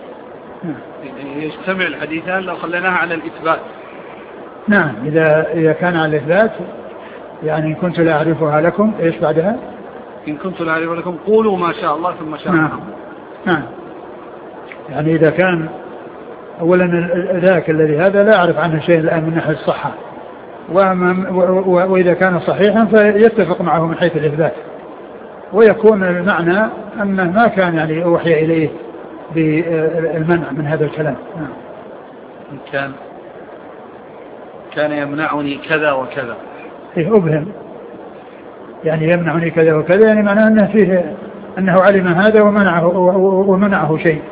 يجتمع الحديثان لو خليناها على الإثبات. نعم، إذا كان على الإثبات يعني إن كنت لا أعرفها لكم، إيش بعدها؟ إن كنت لا أعرفها لكم قولوا ما شاء الله ثم شاء الله. نعم. يعني إذا كان أولا ذاك الذي هذا لا أعرف عنه شيء الآن من ناحية الصحة، وإذا كان صحيحا فيتفق معه من حيث الإثبات، ويكون المعنى أنه ما كان يعني أوحي إليه بالمنع من هذا الكلام. كان يمنعني كذا وكذا، أبهم يعني يمنعني كذا وكذا، يعني معناه أنه فيه أنه علم هذا ومنعه شيء.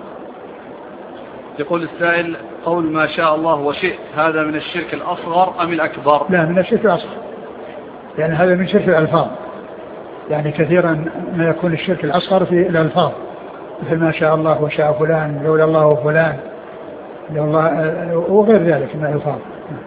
يقول السائل قول ما شاء الله وشئت هذا من الشرك الأصغر أم الأكبر؟ لا، من الشرك الأصغر، يعني هذا من شرك الألفاظ، يعني كثيرا ما يكون الشرك الأصغر في الألفاظ، مثل ما شاء الله وشاء فلان لولا الله وفلان وغير ذلك من الألفاظ.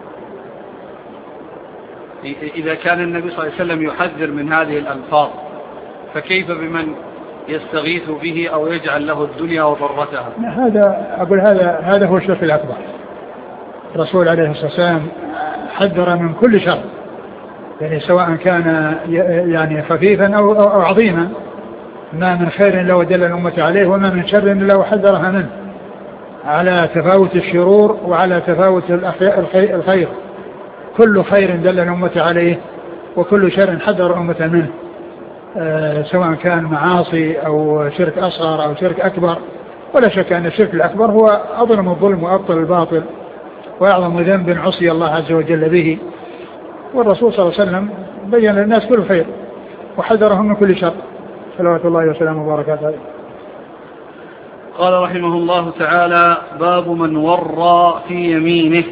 إذا كان النبي صلى الله عليه وسلم يحذر من هذه الألفاظ فكيف بمن يستغيث به أو يجعل له الدنيا وضرتها؟ هذا هو الشرك الأكبر. الرسول عليه الصلاة والسلام حذر من كل شر، يعني سواء كان يعني خفيفا أو عظيما، ما من خير لو دل الأمة عليه وما من شر لو حذرها منه، على تفاوت الشرور وعلى تفاوت الخير. كل خير دل الأمة عليه وكل شر حذر الأمة منه، سواء كان معاصي أو شرك أصغر أو شرك أكبر. ولا شك أن الشرك الأكبر هو أظلم الظلم وأبطل الباطل وأعظم ذنب عصي الله عز وجل به، والرسول صلى الله عليه وسلم بين للناس كل خير وحذرهم من كل شر صلوات الله وسلامه وبركاته عليه. قال رحمه الله تعالى: باب من ورى في يمينه.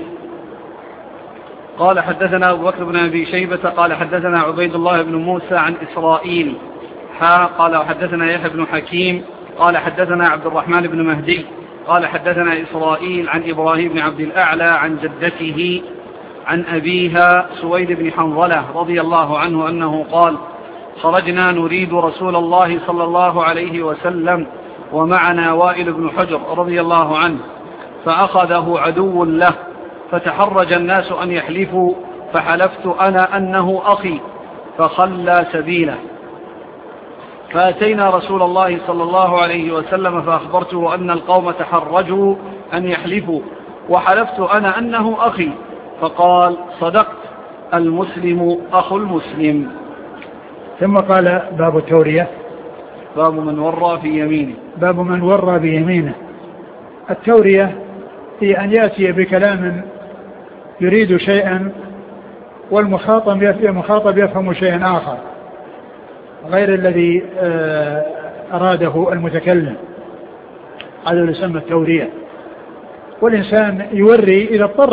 قال حدثنا أبو بكر بن أبي شيبة قال حدثنا عبيد الله بن موسى عن إسرائيل قال حدثنا يحيى بن حكيم قال حدثنا عبد الرحمن بن مهدي قال حدثنا إسرائيل عن إبراهيم بن عبد الأعلى عن جدته عن أبيها سويد بن حنظلة رضي الله عنه أنه قال: خرجنا نريد رسول الله صلى الله عليه وسلم ومعنا وائل بن حجر رضي الله عنه، فأخذه عدو له، فتحرج الناس أن يحلفوا، فحلفت أنا أنه أخي، فخلى سبيله. فأتينا رسول الله صلى الله عليه وسلم فأخبرته أن القوم تحرجوا أن يحلفوا، وحلفت أنا أنه أخي، فقال صدقت، المسلم أخو المسلم. ثم قال باب التورية، باب من ورى في يمينه. باب من ورى بيمينه. التورية هي أن يأتي بكلام يريد شيئا والمخاطب يفهم شيئا آخر غير الذي أراده المتكلم، هذا يسمى التورية. والإنسان يوري إذا اضطر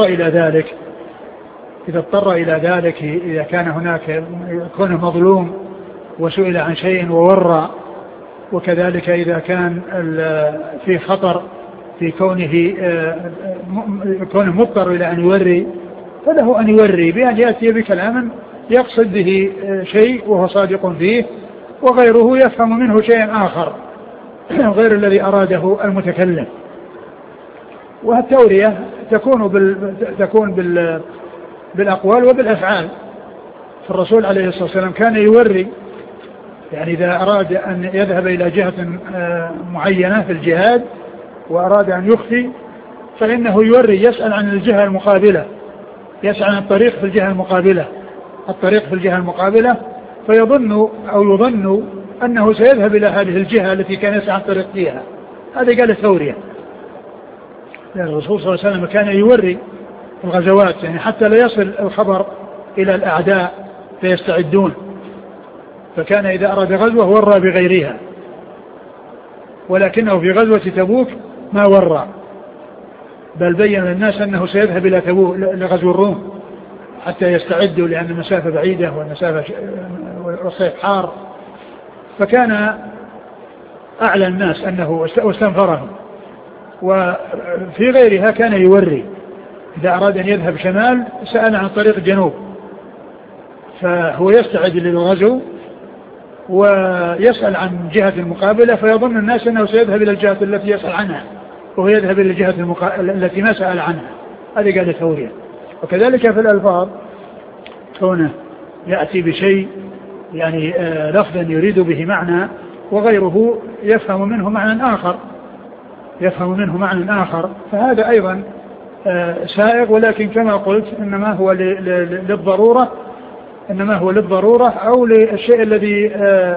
إلى ذلك، إذا كان هناك كونه مظلوم وسئل عن شيء وورى، وكذلك إذا كان في خطر في كونه مضطر إلى أن يوري، فله أن يوري بأن يأتي بكلام يقصد به شيء وهو صادق فيه، وغيره يفهم منه شيء آخر غير الذي أراده المتكلم. والتورية تكون بالأقوال وبالأفعال. فالرسول عليه الصلاة والسلام كان يوري، يعني إذا أراد أن يذهب إلى جهة معينة في الجهاد وأراد أن يخفي، فإنه يوري، يسأل عن الجهة المقابلة، يسأل عن الطريق في الجهة المقابلة، فيظن أو يظن أنه سيذهب إلى هذه الجهة التي كان يسعى عن طريق فيها. هذا قال التورية. لأن الرسول صلى الله عليه وسلم كان يوري الغزوات، يعني حتى لا يصل الخبر إلى الأعداء فيستعدون، فكان إذا أراد غزوة ورى بغيرها، ولكنه في غزوة تبوك ما ورى، بل بين للناس أنه سيذهب إلى تبوك لغزو الروم حتى يستعدوا، لأن المسافة بعيدة والصيف حار، فكان أعلى الناس أنه واستنفرهم. وفي غيرها كان يوري، إذا أراد أن يذهب شمال سأل عن طريق جنوب، فهو يستعد للغزو ويسأل عن جهة المقابلة، فيظن الناس أنه سيذهب إلى الجهة التي يسأل عنها، وهو يذهب إلى الجهة التي ما سأل عنها. هذه قاعدة تورية. وكذلك في الألفاظ، كونه يأتي بشيء يعني لفظا يريد به معنى وغيره يفهم منه معنى آخر، فهذا أيضا سائغ، ولكن كما قلت إنما هو للضرورة أو للشيء الذي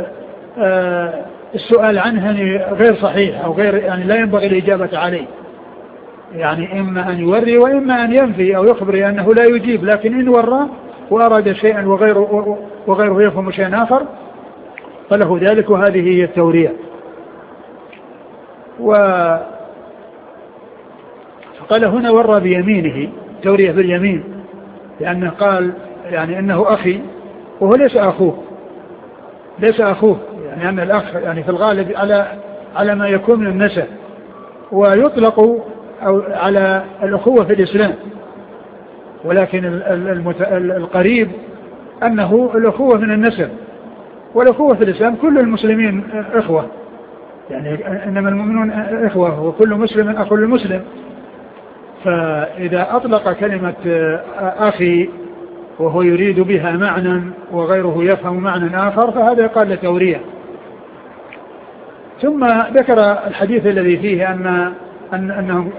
السؤال عنه يعني غير صحيح أو غير، يعني لا ينبغي الإجابة عليه، يعني إما أن يوري وإما أن ينفي أو يخبر أنه لا يجيب. لكن إن ورى وأراد شيئا وغيره يفهم شيئا آخر فله ذلك، وهذه هي التورية. فقال هنا ورى بيمينه، تورية باليمين، لأنه قال يعني إنه أخي، وهو ليس أخوه، يعني أن الأخ يعني في الغالب على ما يكون من النسب، ويطلق أو على الأخوة في الإسلام، ولكن القريب أنه الأخوة من النسب، والأخوة في الإسلام كل المسلمين إخوة، يعني إنما المؤمنون إخوة وكل مسلم أخو المسلم. فإذا أطلق كلمة أخي وهو يريد بها معنى وغيره يفهم معنى آخر فهذا يقال لتورية. ثم ذكر الحديث الذي فيه أنهم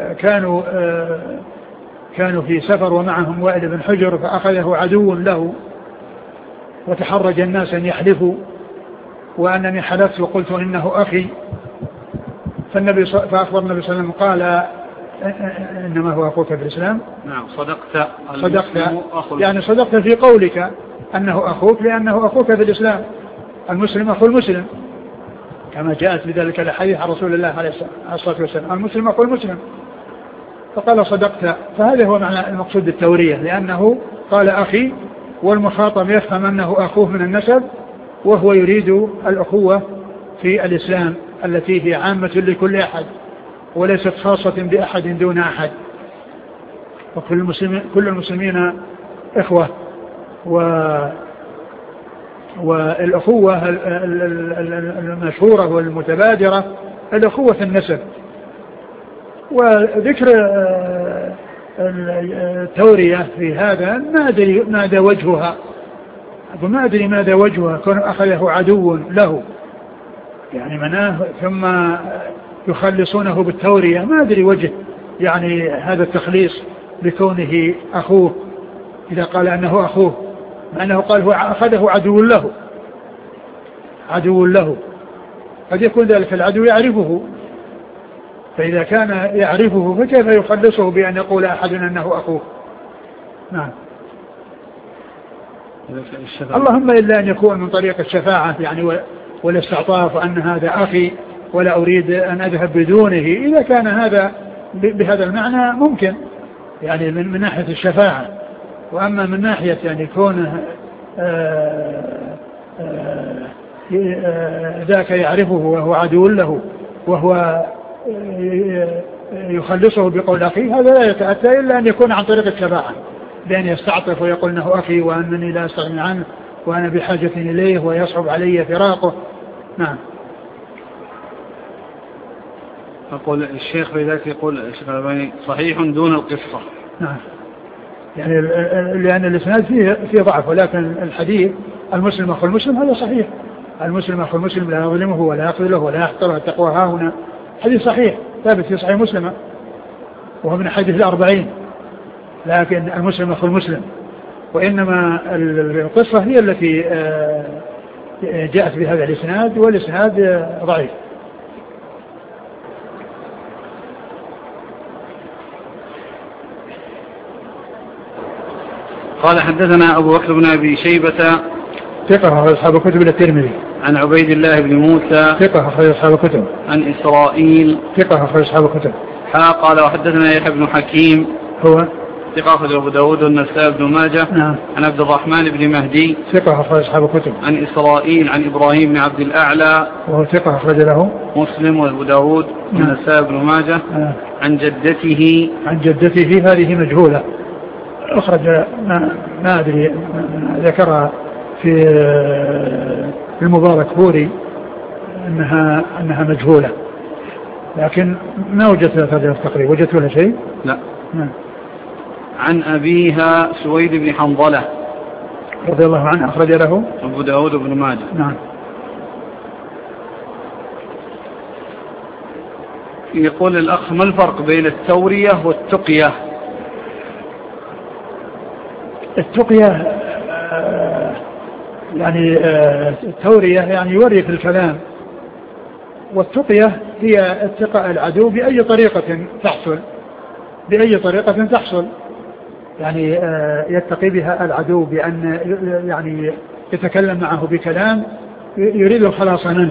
كانوا في سفر ومعهم وائل بن حجر فأخذه عدو له وتحرج الناس أن يحلفوا، وأنني حلفت وقلت إنه أخي، فأخبر النبي صلى الله عليه وسلم قال إنما هو أخوك في الإسلام. نعم صدقت، يعني صدقت في قولك أنه أخوك، لأنه أخوك في الإسلام، المسلم أخو المسلم، كما جاءت بذلك الحديث عن رسول الله عليه الصلاة والسلام، المسلم أخو المسلم. فقال صدقت، فهذا هو معنى المقصود بالتورية، لأنه قال أخي والمخاطب يفهم أنه أخوه من النسب، وهو يريد الأخوة في الإسلام التي هي عامة لكل أحد وليست خاصة بأحد دون أحد، وكل المسلمين إخوة. والأخوة المشهورة والمتبادرة الأخوة في النسب. وذكر التورية في هذا ما أدري ماذا وجهها، كون أخذه عدو له يعني مناه ثم يخلصونه بالتورية. ما أدري وجه يعني هذا التخليص بكونه أخوه، إذا قال أنه أخوه، مع أنه قال هو أخذه عدو له قد يكون ذلك العدو يعرفه، فإذا كان يعرفه فكيف يخلصه بأن يقول أحد أنه أخوه؟ نعم. اللهم إلا أن يكون من طريق الشفاعة يعني والاستعطاف، وأن هذا أخي ولا أريد أن أذهب بدونه. إذا كان هذا بهذا المعنى ممكن يعني من ناحية الشفاعة. وأما من ناحية يعني كونه ذاك يعرفه وهو عدو له وهو يخلصه بقول أخي، هذا لا يتأتى إلا أن يكون عن طريق الشفاعة، بأن يستعطف ويقول إنه أخي وأنني لا أستغني عنه وأنا بحاجة إليه ويصعب علي فراقه. نعم. أقول الشيخ في ذلك يقول الشيخ الألباني صحيح دون القصة. نعم. يعني لأن الإسناد فيه ضعف، ولكن الحديث المسلم أخو المسلم هذا صحيح. المسلم أخو المسلم لا يظلمه ولا يقتله ولا يحقره، التقوى ها هنا. حديث صحيح ثابت في صحيح مسلم، وهو من حديث 40. لكن المسلم أخو المسلم، وإنما القصة هي التي جاءت بهذا الإسناد، والإسناد ضعيف. قال حدثنا أبو بكر بن أبي شيبة ثقة أخرج أصحاب الكتب إلى الترمذي. عن عبيد الله بن موسى ثقة أخرج أصحاب الكتب. عن إسرائيل ثقة أخرج أصحاب الكتب. قال وحدثنا يحيى بن حكيم هو ثقة أخرج أبو داود والنسائي بن ماجه. نعم. عن عبد الرحمن بن مهدي ثقة أخرج أصحاب الكتب. عن إسرائيل عن إبراهيم بن عبد الأعلى وهو ثقة أخرج له مسلم وأبو داود والنسائي بن ماجه. عن جدته هذه مجهولة، أخرج ما أدري ذكرها في المبارك فوري أنها مجهولة، لكن ما وجدت هذا التقريب. وجدت ولا شيء؟ لا. عن أبيها سويد بن حنظلة رضي الله عنه أخرج له أبو داود بن ماجه. نعم. يقول الأخ ما الفرق بين التورية والتقية؟ التقية يعني التورية يعني يوري في الكلام، والتقية هي اتقاء العدو بأي طريقة تحصل، يعني يتقي بها العدو بأن يعني يتكلم معه بكلام يريد الخلاص منه.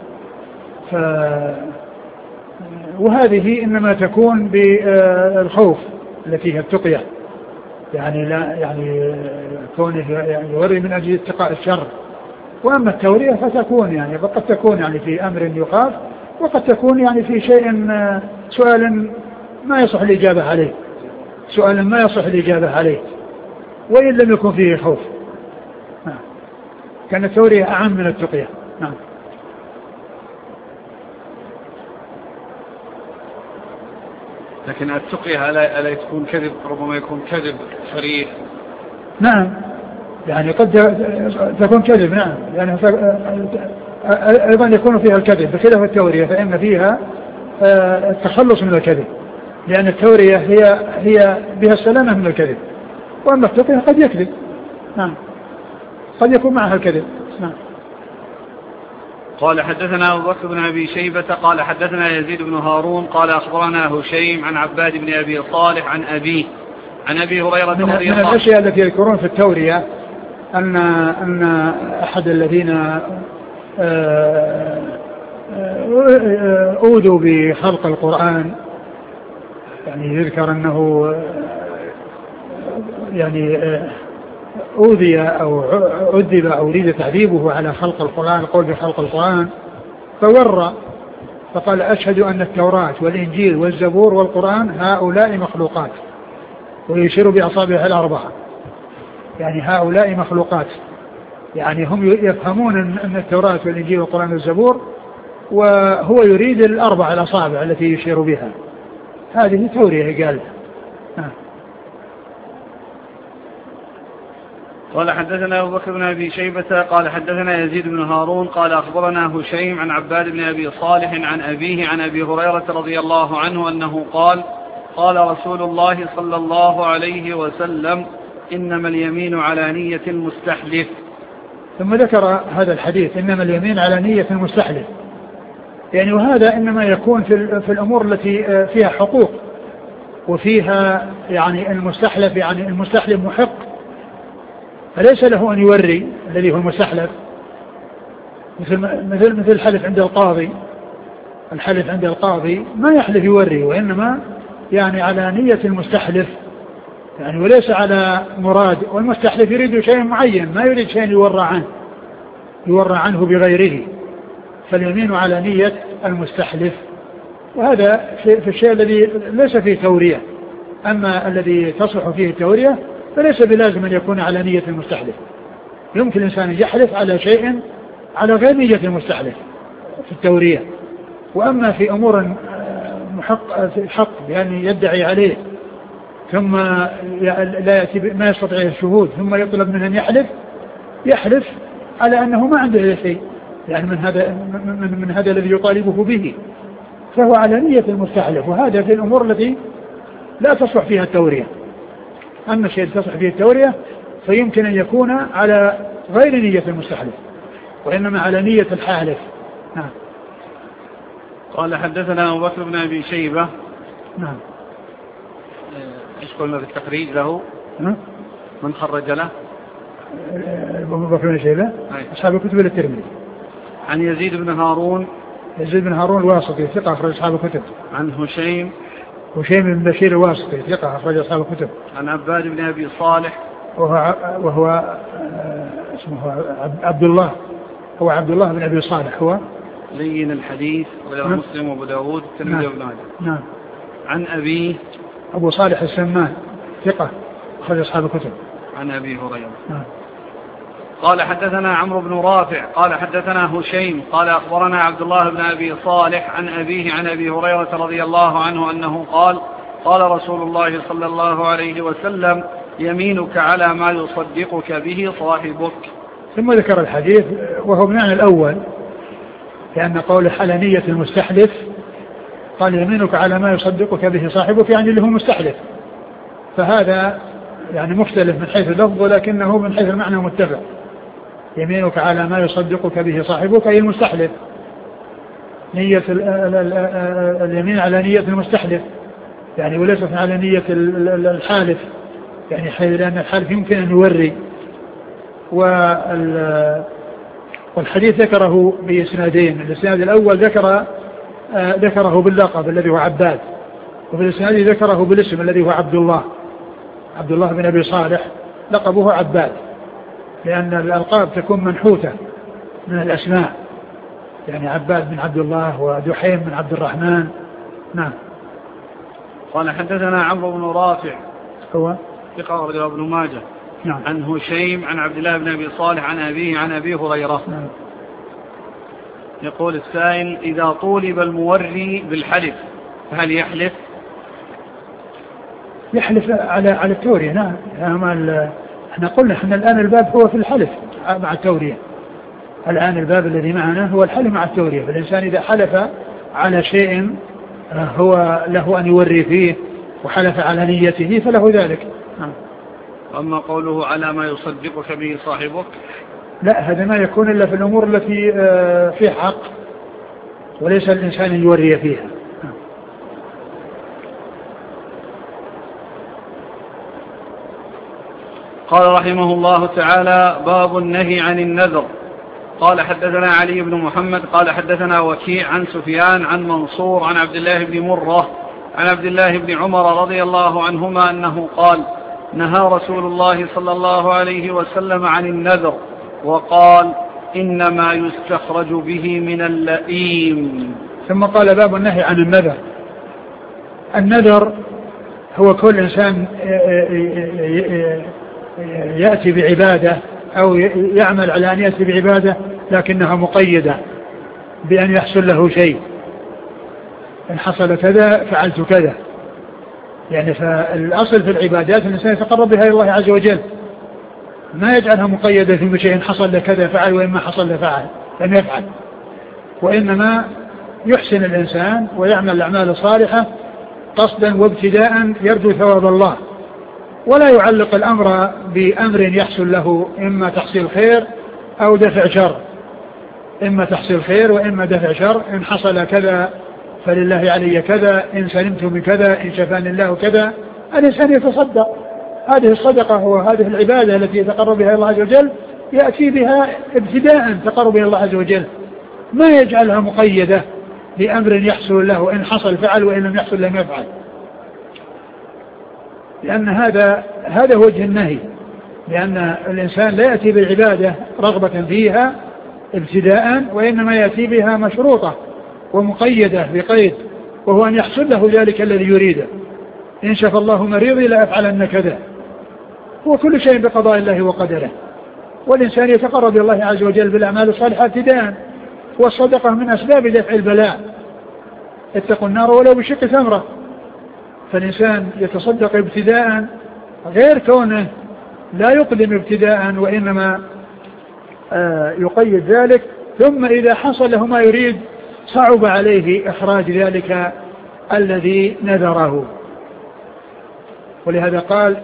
وهذه إنما تكون بالخوف التي هي التقية، يعني لا يعني كونه يعني يوري من أجل اتقاء الشر. وأما التورية فتكون يعني قد تكون يعني في أمر يخاف، وقد تكون يعني في شيء سؤال ما يصح الإجابة عليه وإن لم يكن فيه خوف. كان التورية أعم من التقية. نعم. لكن التقية ألا تكون كذب؟ ربما يكون كذب صريح. نعم، يعني قد تكون كذب. نعم، يعني أيضا يكون فيها الكذب بخلاف التورية، فإن فيها التخلص من الكذب، لأن التورية هي بها السلامة من الكذب، وأما التقية قد يكذب. نعم، قد يكون معها الكذب. نعم. قال حدثنا أبو بكر بن أبي شيبة قال حدثنا يزيد بن هارون قال أخبرنا هشيم عن عباد بن أبي صالح عن أبيه عن أبي هريرة رضي الله عنه. من الأشياء التي يذكرون في التورية أن أحد الذين أوذوا بخلق القرآن، يعني يذكر أنه يعني أوذي أو عذب أو أريد تعذيبه على خلق القرآن، القول بخلق القرآن، فور فقال أشهد أن التوراة والإنجيل والزبور والقرآن هؤلاء مخلوقات، ويشير بأصابعه الأربعة، يعني هؤلاء مخلوقات، يعني هم يفهمون أن التوراة والإنجيل والقرآن والزبور، وهو يريد الأربع الأصابع التي يشير بها. هذه تورية قال. قال حدثنا أبو بكر بن أبي شيبة قال حدثنا يزيد بن هارون قال أخبرنا هشيم عن عباد بن أبي صالح عن أبيه عن أبي هريرة رضي الله عنه أنه قال قال رسول الله صلى الله عليه وسلم إنما اليمين على نية المستحلف. ثم ذكر هذا الحديث إنما اليمين على نية المستحلف، يعني وهذا إنما يكون في الأمور التي فيها حقوق وفيها يعني المستحلف، يعني المستحلف محق فليس له أن يوري الذي هو المستحلف، مثل الحلف عند القاضي. الحلف عند القاضي ما يحلف يوري، وإنما يعني على نية المستحلف يعني وليس على مراد، والمستحلف يريد شيء معين ما يريد شيء يورى عنه بغيره، فاليمين على نية المستحلف. وهذا في الشيء الذي ليس فيه تورية، أما الذي تصلح فيه التورية فليس بلازم أن يكون على نية المستحلف. يمكن الإنسان يحلف على شيء على غير نية المستحلف في التورية. وأما في أمور حق يعني يدعي عليه ثم لا يأتي ما يستطيع الشهود ثم يطلب منه أن يحلف على أنه ما عنده شيء، يعني من هذا الذي يطالبه به، فهو على نية المستحلف. وهذا في الأمور التي لا تصلح فيها التورية. أما الشيء تصلح فيه التورية فيمكن أن يكون على غير نية المستحلف وإنما على نية الحالف. نعم. قال حدثنا أبو بكر بن أبي شيبة. نعم. ايش قلنا في التخريج له؟ من خرج له؟ أبو بكر بن شيبة أصحاب الكتب الترمذي. عن يزيد بن هارون. يزيد بن هارون الواسطي ثقة أخرج أصحاب الكتب. عن هشيم بن بشير الواسطي ثقة أخرج أصحاب الكتب. عن عباد بن أبي صالح وهو اسمه عبد الله، هو عبد الله بن أبي صالح، هو لين الحديث رواه مسلم وأبو داود والترمذي وابن ماجه. نعم. عن أبيه أبو صالح السمان ثقة أخرج أصحاب الكتب. عن أبي هريرة. نعم. قال حدثنا عمرو بن رافع قال حدثنا هشيم قال أخبرنا عبد الله بن أبي صالح عن أبيه عن أبي هريرة رضي الله عنه أنه قال قال رسول الله صلى الله عليه وسلم يمينك على ما يصدقك به صاحبك. ثم ذكر الحديث وهو بمعنى الأول، لأن قوله على نية المستحلف قال يمينك على ما يصدقك به صاحبك، يعني اللي هو مستحلف، فهذا يعني مختلف من حيث اللفظ ولكنه من حيث المعنى متفق. يمينك على ما يصدقك به صاحبك أي المستحلف، نية اليمين على نية المستحلف يعني وليست على نية الحالف، يعني حيث لأن الحالف يمكن أن يوري. والحديث ذكره بإسنادين، الإسناد الأول ذكره باللقب الذي هو عباد، وفي الإسناد ذكره بالاسم الذي هو عبد الله بن أبي صالح لقبه عباد، لأن الألقاب تكون منحوتة من الأسماء، يعني عباد بن عبد الله ودحيم بن عبد الرحمن. نعم. قال حدثنا عمرو بن رافع هو ثقة أخرجه ابن ماجه. نعم. عن هشيم عن عبد الله بن أبي صالح عن أبيه عن أبي هريرة. نعم. يقول السائل إذا طولب الموري بالحلف فهل يحلف؟ يحلف على التورية. نعم. احنا قلنا احنا الآن الباب هو في الحلف مع التورية، الآن الباب الذي معنا هو الحلف مع التورية، فالإنسان إذا حلف على شيء هو له أن يوري فيه وحلف على نيته فله ذلك. أما قوله على ما يصدقك به صاحبك لا، هذا ما يكون إلا في الأمور التي فيه حق وليس الإنسان يوري فيها. قال رحمه الله تعالى باب النهي عن النذر. قال حدثنا علي بن محمد قال حدثنا وكيع عن سفيان عن منصور عن عبد الله بن مرة عن عبد الله بن عمر رضي الله عنهما أنه قال نهى رسول الله صلى الله عليه وسلم عن النذر وقال إنما يستخرج به من اللئيم. ثم قال باب النهي عن النذر. النذر هو كل إنسان يأتي بعبادة أو يعمل على أن يأتي بعبادة لكنها مقيدة بأن يحصل له شيء، إن حصل كذا فعلت كذا، يعني فالأصل في العبادات الإنسان يتقرب بها إلى الله عز وجل ما يجعلها مقيدة بشيء حصل لكذا فعل وإما حصل لفعل لم يفعل، وإنما يحسن الإنسان ويعمل الأعمال الصالحة قصدا وابتداء يرجو ثواب الله، ولا يعلق الأمر بأمر يحصل له إما تحصيل خير أو دفع شر، إما تحصيل خير وإما دفع شر، إن حصل كذا فلله علي كذا، إن سلمت من كذا، إن شفاني الله كذا. الإنسان يتصدق، هذه الصدقة وهذه العبادة التي يتقرب بها الله عز وجل يأتي بها ابتداء تقرب إلى الله عز وجل، ما يجعلها مقيدة بأمر يحصل له إن حصل فعل وإن لم يحصل لم يفعل، لأن هذا وجه النهي، لأن الإنسان لا يأتي بالعبادة رغبة فيها ابتداء، وإنما يأتي بها مشروطة ومقيدة بقيد، وهو أن يحصل له ذلك الذي يريده. إن شفى الله مريضي لا أفعلن كذا، وكل شيء بقضاء الله وقدره. والإنسان يتقرب إلى الله عز وجل بالأعمال الصالحة ابتداء، والصدقة من أسباب دفع البلاء، اتقوا النار ولو بشق تمرة. فالإنسان يتصدق ابتداء غير كونه لا يقدم ابتداء، وإنما يقيد ذلك، ثم إذا حصل له ما يريد صعب عليه إخراج ذلك الذي نذره. ولهذا قال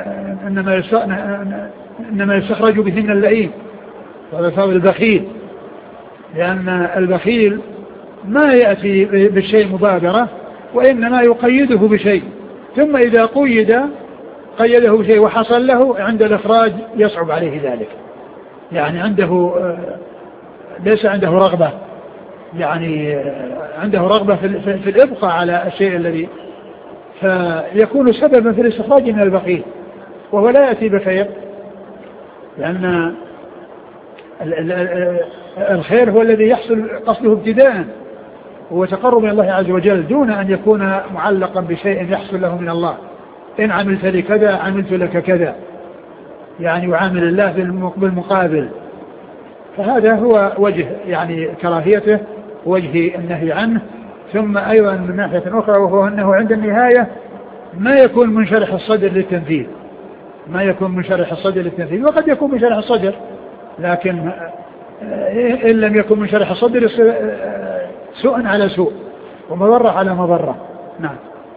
إنما يستخرج به من اللئيم، وهذا ثواب البخيل، لأن البخيل ما يأتي بالشيء مبادرة، وإنما يقيده بشيء، ثم إذا قيده بشيء وحصل له عند الإخراج يصعب عليه ذلك، يعني ليس عنده رغبة، يعني عنده رغبة في الإبقاء على الشيء الذي، فيكون سببا في الاستخراج من البخيل، وهو لا يأتي بخير، لأن الخير هو الذي يحصل قصده ابتداء، هو تقرب من الله عز وجل دون أن يكون معلقا بشيء يحصل له من الله. إن عملت لي كذا عملت لك كذا، يعني يعامل الله بالمقابل. فهذا هو وجه يعني كراهيته، وجه النهي عنه. ثم أيضا من ناحية أخرى، وهو أنه عند النهاية ما يكون من شرح الصدر للتنفيذ، ما يكون من شرح الصدر للتنفيذ، وقد يكون من شرح الصدر، لكن إن لم يكن من شرح الصدر سوء على سوء ومضرة على مضرة. نعم.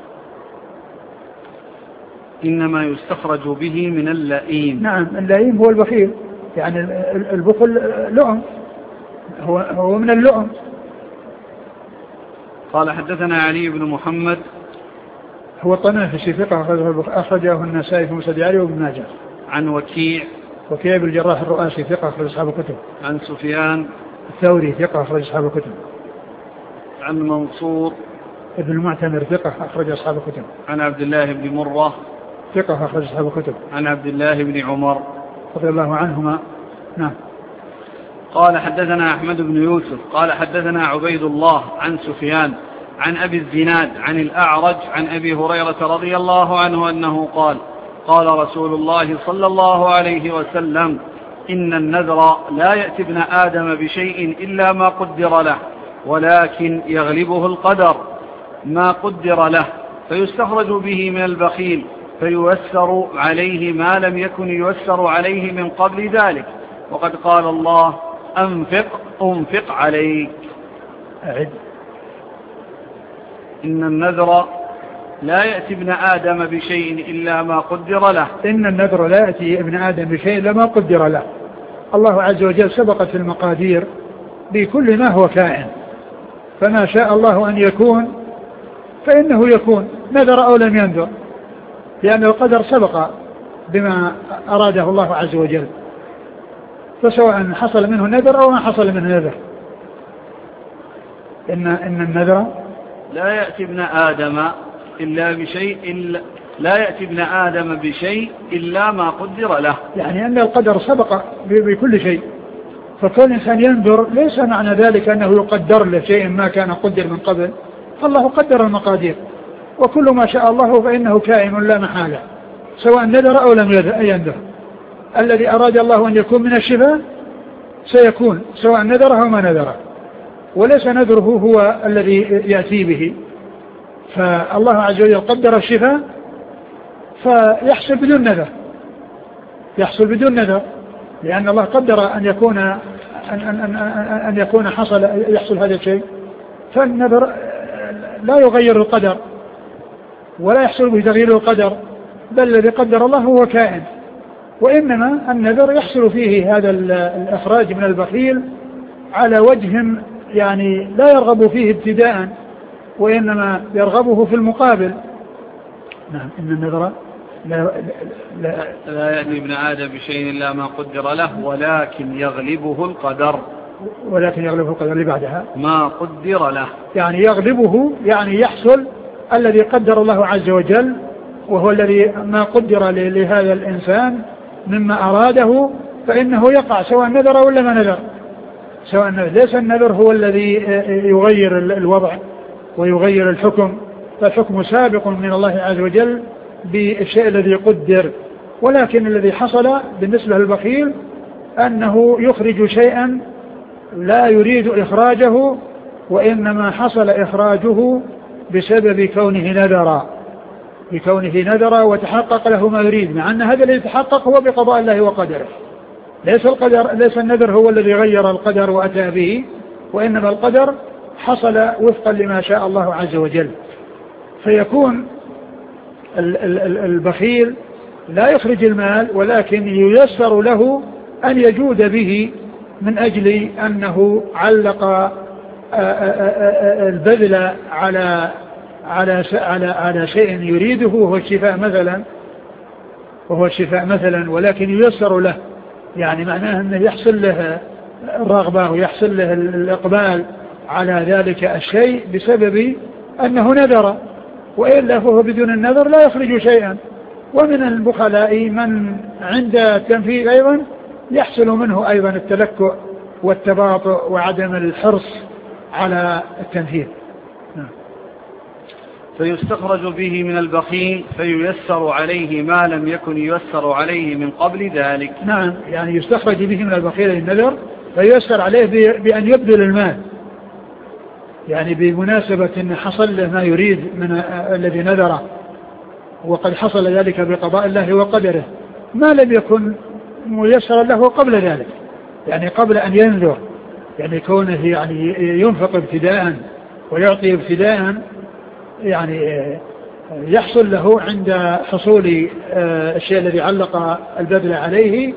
إنما يستخرج به من اللئيم. نعم، اللئيم هو البخيل، يعني البخل لؤم، هو من اللؤم. قال حدثنا علي بن محمد، هو الطنافسي ثقة أخرجه النسائي في مسند علي وابن ماجه. عن وكيع بن الجراح الرؤاسي ثقة أخرج أصحاب الكتب. عن سفيان الثوري ثقة أخرج أصحاب الكتب. عن منصور ابن المعتمر ثقة أخرج أصحاب الكتب. عن عبد الله بن مرة ثقة أخرج أصحاب الكتب. عن عبد الله بن عمر رضي الله عنهما. نعم. قال حدثنا أحمد بن يوسف قال حدثنا عبيد الله عن سفيان عن أبي الزناد عن الأعرج عن أبي هريرة رضي الله عنه أنه قال قال رسول الله صلى الله عليه وسلم: إن النذر لا يأتي ابن آدم بشيء إلا ما قدر له، ولكن يغلبه القدر ما قدر له، فيستخرج به من البخيل فييسر عليه ما لم يكن ييسر عليه من قبل ذلك. وقد قال الله: أنفق عليك. أعد. إن النذر لا يأتي ابن آدم بشيء إلا ما قدر له. إن النذر لا يأتي ابن آدم بشيء إلا ما قدر له. الله عز وجل سبقت في المقادير بكل ما هو كائن، فما شاء الله أن يكون فإنه يكون، نذر أو لم ينذر، لأن القدر سبق بما أراده الله عز وجل، فسواء حصل منه نذر أو ما حصل منه نذر. إن النذر لا يأتي ابن آدم لا يأتي ابن آدم بشيء إلا ما قدر له، يعني أن القدر سبق بكل شيء، فكل إنسان ينذر ليس معنى ذلك أنه يقدر له شيء ما كان قدر من قبل، فالله قدر المقادير، وكل ما شاء الله فإنه كائن لا محالة، سواء نذر أو لم ينذر. الذي أراد الله أن يكون من الشفاء سيكون، سواء نذره أو ما نذره، وليس نذره هو الذي يأتي به. فالله عز وجل قدر الشفاء فيحصل بدون نذر، يحصل بدون نذر، لأن الله قدر أن يكون يحصل هذا الشيء، فالنذر لا يغير القدر ولا يحصل به تغيير القدر، بل الذي قدر الله هو كائن. وإنما النذر يحصل فيه هذا الإخراج من البخيل على وجه يعني لا يرغب فيه ابتداء، وإنما يرغبه في المقابل. نعم، إن النذر لا يأتي ابن آدم بشيء إلا ما قدر له ولكن يغلبه القدر. ولكن يغلبه القدر اللي بعدها ما قدر له، يعني يغلبه، يعني يحصل الذي قدر الله عز وجل، وهو الذي ما قدر لهذا الإنسان مما أراده فإنه يقع، سواء نذر ولا ما نذر. سواء ليس النذر هو الذي يغير الوضع ويغير الحكم، فالحكم سابق من الله عز وجل بالشيء الذي قدر. ولكن الذي حصل بالنسبة للبخيل أنه يخرج شيئا لا يريد إخراجه، وإنما حصل إخراجه بسبب كونه نذر وتحقق له ما يريد، مع أن هذا الذي يتحقق هو بقضاء الله وقدره. ليس النذر هو الذي غير القدر وأتى به، وإنما القدر حصل وفقا لما شاء الله عز وجل. فيكون البخيل لا يخرج المال، ولكن ييسر له أن يجود به من أجل أنه علق البذل على شيء يريده وهو الشفاء مثلا، ولكن ييسر له، يعني معناه أنه يحصل له الرغبة ويحصل له الإقبال على ذلك الشيء بسبب أنه نذر، وإلا فهو بدون النذر لا يخرج شيئا. ومن البخلاء من عند التنفيذ أيضا يحصل منه أيضا التلكؤ والتباطؤ وعدم الحرص على التنفيذ. فيستخرج به من البخيل فييسر عليه ما لم يكن ييسر عليه من قبل ذلك. نعم، يعني يستخرج به من البخيل النذر فييسر عليه بأن يبذل المال، يعني بمناسبة أن حصل له ما يريد من الذي نذره، وقد حصل ذلك بقضاء الله وقدره، ما لم يكن ميسرا له قبل ذلك، يعني قبل أن ينذر، يعني كونه يعني ينفق ابتداء ويعطي ابتداء، يعني يحصل له عند حصول الشيء الذي علق البذل عليه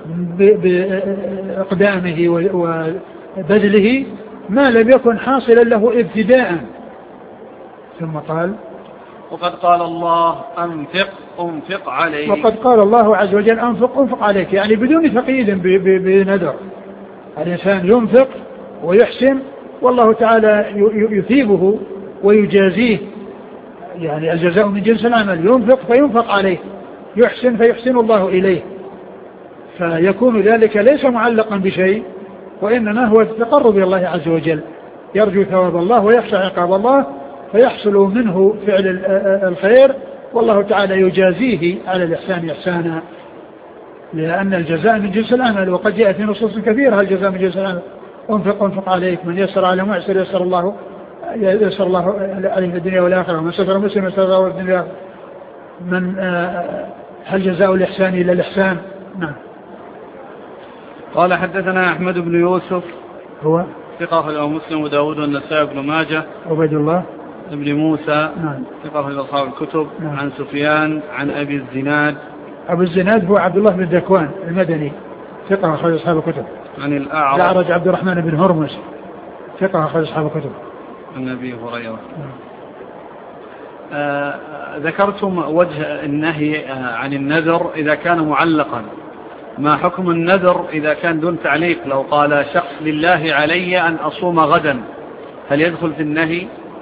بإقدامه وبذله ما لم يكن حاصلا له ابتداء. ثم قال: وقد قال الله أنفق عليك. وقد قال الله عز وجل أنفق عليك، يعني بدون تقييد بنذر. الإنسان ينفق ويحسن والله تعالى يثيبه ويجازيه، يعني الجزاء من جنس العمل. ينفق فينفق عليه، يحسن فيحسن الله إليه، فيكون ذلك ليس معلقا بشيء، وإنما هو التقرب إلى الله عز وجل، يرجو ثواب الله ويخشى عقاب الله، فيحصل منه فعل الخير، والله تعالى يجازيه على الإحسان إحسانا، لأن الجزاء من جنس العمل. وقد جاء في نصوص كثيرة الجزاء من جنس العمل: أنفق عليك، من يسر على معسر يسر الله عليه في الدنيا والآخرة، ومن ستر مسلم يسر الله في الدنيا. من هل جزاء الإحسان إلا الإحسان؟ نعم. قال: حدثنا أحمد بن يوسف، هو ثقة أخرجه مسلم وداود والنسائي بن ماجه. عبيد الله بن موسى، نعم، ثقة أخرجه أصحاب الكتب. نعم. عن سفيان عن أبي الزناد. أبو الزناد هو عبد الله بن ذكوان المدني، ثقة أخرج أصحاب الكتب. عن الأعرج عبد الرحمن بن هرمز، ثقة أخرج أصحاب الكتب. عن أبي هريرة. ذكرتم وجه النهي عن النذر إذا كان معلقا. ما حكم النذر إذا كان دون تعليق؟ لو قال شخص: لله علي أن أصوم غدا، هل يدخل في النهي؟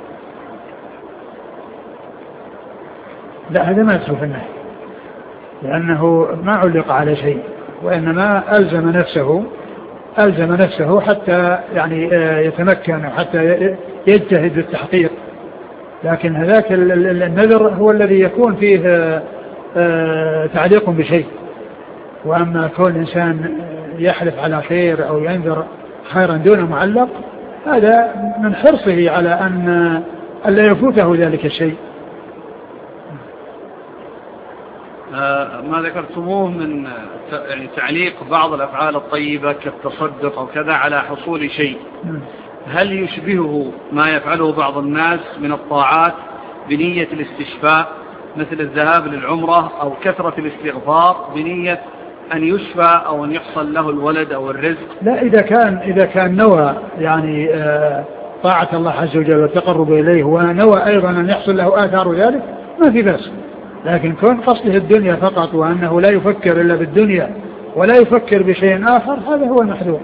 لا، هذا ما يدخل في النهي، لأنه ما علق على شيء، وإنما ألزم نفسه حتى يعني يتمكن وحتى يجتهد بالتحقيق. لكن هذاك النذر هو الذي يكون فيه تعليق بشيء. وأما كون الإنسان يحلف على خير أو ينذر خيرا دون معلق، هذا من حرصه على أن لا يفوته ذلك الشيء. ما ذكرتموه من يعني تعليق بعض الأفعال الطيبة كالتصدق أو كذا على حصول شيء، هل يشبهه ما يفعله بعض الناس من الطاعات بنية الاستشفاء مثل الذهاب للعمرة أو كثرة الاستغفار بنية أن يشفى أو أن يحصل له الولد أو الرزق؟ لا، إذا كان نوى يعني طاعة الله عز وجل والتقرب إليه ونوى أيضا أن يحصل له آثار ذلك ما في بأس، لكن كون قصده الدنيا فقط وأنه لا يفكر إلا بالدنيا ولا يفكر بشيء آخر هذا هو المحذور.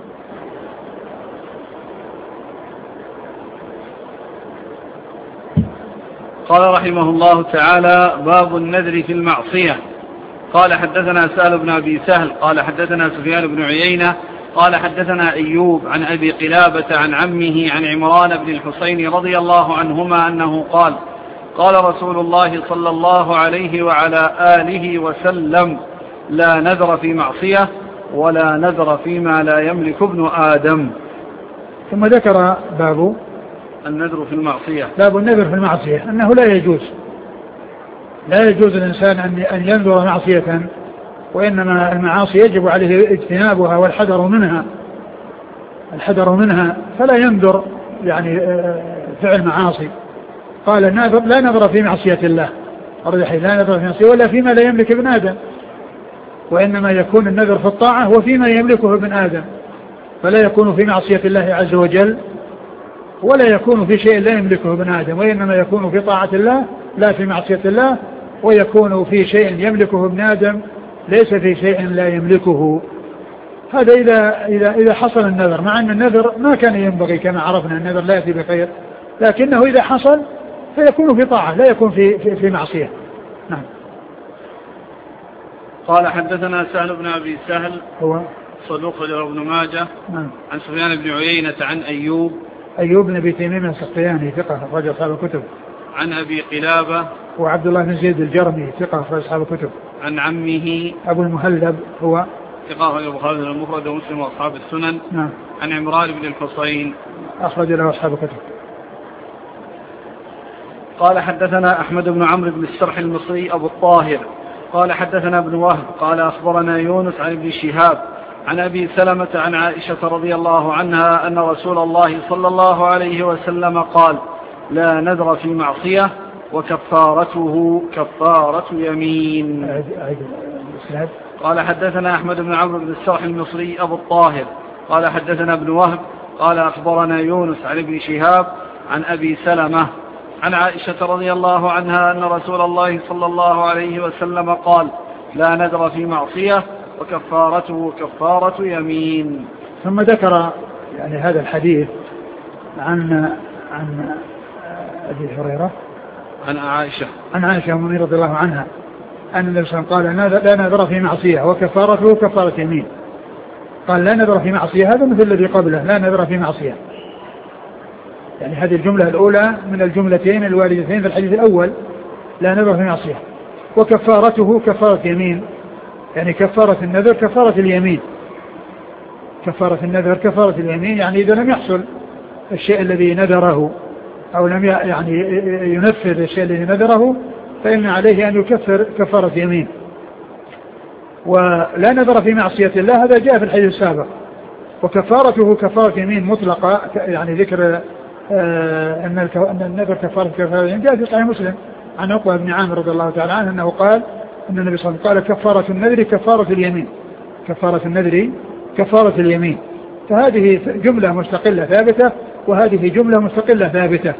قال رحمه الله تعالى: باب النذر في المعصية. قال حدثنا سهل بن أبي سهل قال حدثنا سفيان بن عيينة قال حدثنا أيوب عن أبي قلابة عن عمه عن عمران بن الحسين رضي الله عنهما أنه قال: قال رسول الله صلى الله عليه وعلى آله وسلم: لا نذر في معصية ولا نذر فيما لا يملك ابن آدم. ثم ذكر باب النذر في المعصية. باب النذر في المعصية أنه لا يجوز الإنسان أن ينذر معصية، وإنما المعاصي يجب عليه اجتنابها والحذر منها، فلا ينذر يعني فعل معاصي. قال لا نذر في معصية الله، لا نذر في معصية ولا فيما لا يملك ابن آدم، وإنما يكون النذر في الطاعة وفيما يملكه ابن آدم، فلا يكون في معصية الله عز وجل ولا يكون في شيء لا يملكه ابن آدم، وإنما يكون في طاعة الله لا في معصية الله، ويكون في شيء يملكه ابن آدم ليس في شيء لا يملكه. هذا إذا حصل النذر، مع أن النذر ما كان ينبغي كما عرفنا، النذر لا يأتي بخير، لكنه إذا حصل فيكون في طاعة لا يكون في معصية. نعم. قال حدثنا سهل بن أبي سهل هو صدوق ابن ماجه. نعم. عن سفيان بن عيينة عن أيوب بن أبي تميم السختياني ثقة أخرج أصحاب الكتب. عن أبي قلابة وعبد الله بن زيد الجرمي ثقة أخرج أصحاب الكتب. عن عمه أبو المهلب هو ثقة أخرج البخاري المفرد ومسلم وأصحاب السنن. نعم. عن عمران بن الحسين أخرج له أصحاب الكتب. قال حدثنا أحمد بن عمرو بن السرح المصري أبو الطاهر قال حدثنا ابن وهب قال أخبرنا يونس عن ابن شهاب عن أبي سلمة عن عائشة رضي الله عنها أن رسول الله صلى الله عليه وسلم قال: لا نذر في معصية وكفارته كفارة يمين. قال حدثنا أحمد بن عمرو بن السرح المصري أبو الطاهر قال حدثنا ابن وهب قال أخبرنا يونس عن ابن شهاب عن أبي سلمة عن عائشة رضي الله عنها أن رسول الله صلى الله عليه وسلم قال: لا نذر في معصية وكفارته كفارة يمين. ثم ذكر يعني هذا الحديث عن أبي هريرة عن عائشة رضي الله عنها أن النبي صلى الله عليه وسلم قال: لا نذر في معصية وكفارته كفارة يمين. قال: لا نذر في معصية، هذا مثل الذي قبله، لا نذر في معصية، يعني هذه الجملة الأولى من الجملتين الواردتين في الحديث الأول، لا نذر في معصية، وكفارته كفارة يمين، يعني كفارة النذر كفارة اليمين، كفارة النذر كفارة اليمين، يعني إذا لم يحصل الشيء الذي نذره أو لم يعني ينفذ الشيء الذي نذره فإن عليه أن يكفر كفارة يمين. ولا نذر في معصية الله هذا جاء في الحديث السابق، وكفارته كفارة يمين مطلقة، يعني ذكر أن النذر كفارة يمين جاء في صحيح مسلم عن عقبة بن عامر رضي الله تعالى عنه أنه قال أن النبي صلى الله عليه وسلم قال: كفارة النذر كفارة اليمين، كفارة النذر كفارة اليمين. فهذه جملة مستقلة ثابتة وهذه جملة مستقلة ثابتة.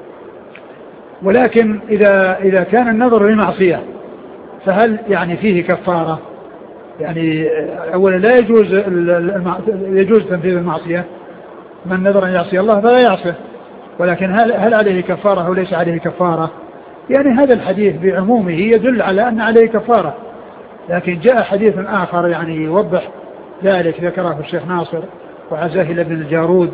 ولكن إذا كان النذر لمعصية فهل يعني فيه كفارة؟ يعني أولا لا يجوز تنفيذ المعصية، من نذر أن يعصي الله فلا يعصيه، ولكن هل عليه كفارة أو ليس عليه كفارة؟ يعني هذا الحديث بعمومه يدل على أن عليه كفارة، لكن جاء حديث آخر يعني يوضح ذلك ذكره الشيخ ناصر وعزاهل بن الجارود،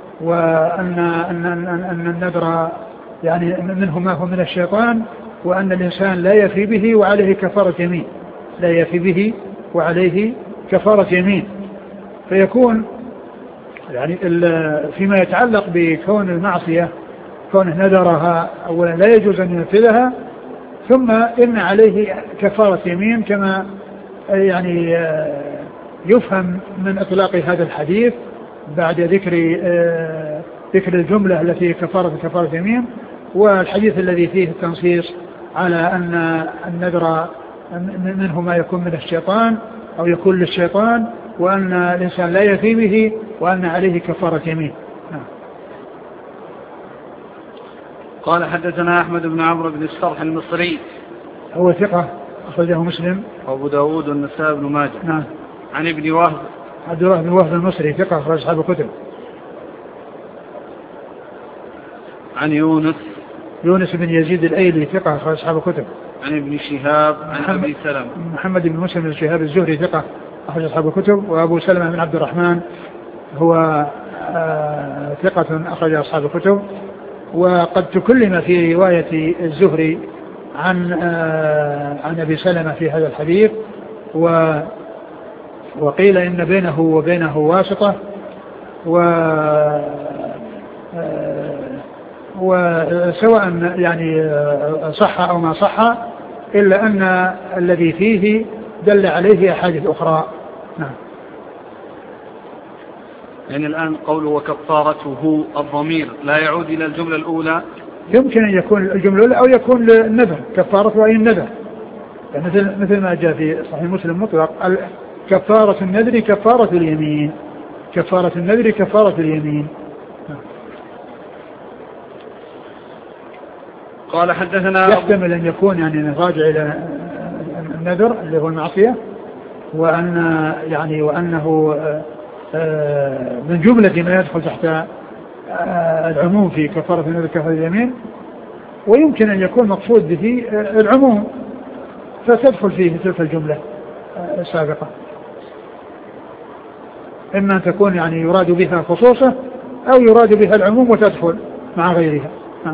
وأن النذر يعني منه ما هو من الشيطان، وأن الإنسان لا يفي به وعليه كفارة يمين، لا يفي به وعليه كفارة يمين. فيكون يعني فيما يتعلق بكون المعصية كونه نذرها أولا لا يجوز أن ينفذها، ثم إن عليه كفارة يمين كما يعني يفهم من إطلاق هذا الحديث بعد ذكر الجملة التي كفارة يمين، والحديث الذي فيه التنصيص على أن النذر منه ما يكون من الشيطان أو يكون للشيطان، وأن الإنسان لا يفي به، وأن عليه كفارة يمين. قال حدثنا أحمد بن عمرو بن الصرح المصري، هو ثقة أخرجه مسلم وأبو داود والنسائي بن ماجه. نعم. عن ابن وهب، عبد الله بن وهب المصري ثقة أخرج أصحاب الكتب. عن يونس بن يزيد الأيلي ثقة أخرج أصحاب الكتب. عن ابن شهاب عن أبي سلمة محمد بن مسلم بن شهاب الزهري ثقة أخرج أصحاب الكتب. وأبو سلمة بن عبد الرحمن هو ثقة أخرج أصحاب الكتب. وقد تكلم في رواية الزهري عن أبي سلمة في هذا الحديث، وقيل إن بينه وبينه واسطة، وسواء يعني صح أو ما صح، إلا أن الذي فيه دل عليه أحاديث أخرى. نعم. يعني الآن قوله وكفارته الضمير لا يعود إلى الجملة الأولى، يمكن أن يكون الجملة الأولى أو يكون للنذر، كفارته أي النذر، مثل ما جاء في صحيح مسلم مطلق، كفارة النذر كفارة اليمين، كفارة النذر كفارة اليمين. قال حدثنا يحتمل أن يكون يعني راجع إلى النذر اللي هو المعصية، وأنه من جملة ما يدخل تحت العموم في كفارة النذر كفارة اليمين، ويمكن أن يكون مقصود به العموم فتدخل فيه تلك الجملة السابقة، إما أن تكون يعني يراد بها خصوصة أو يراد بها العموم وتدخل مع غيرها.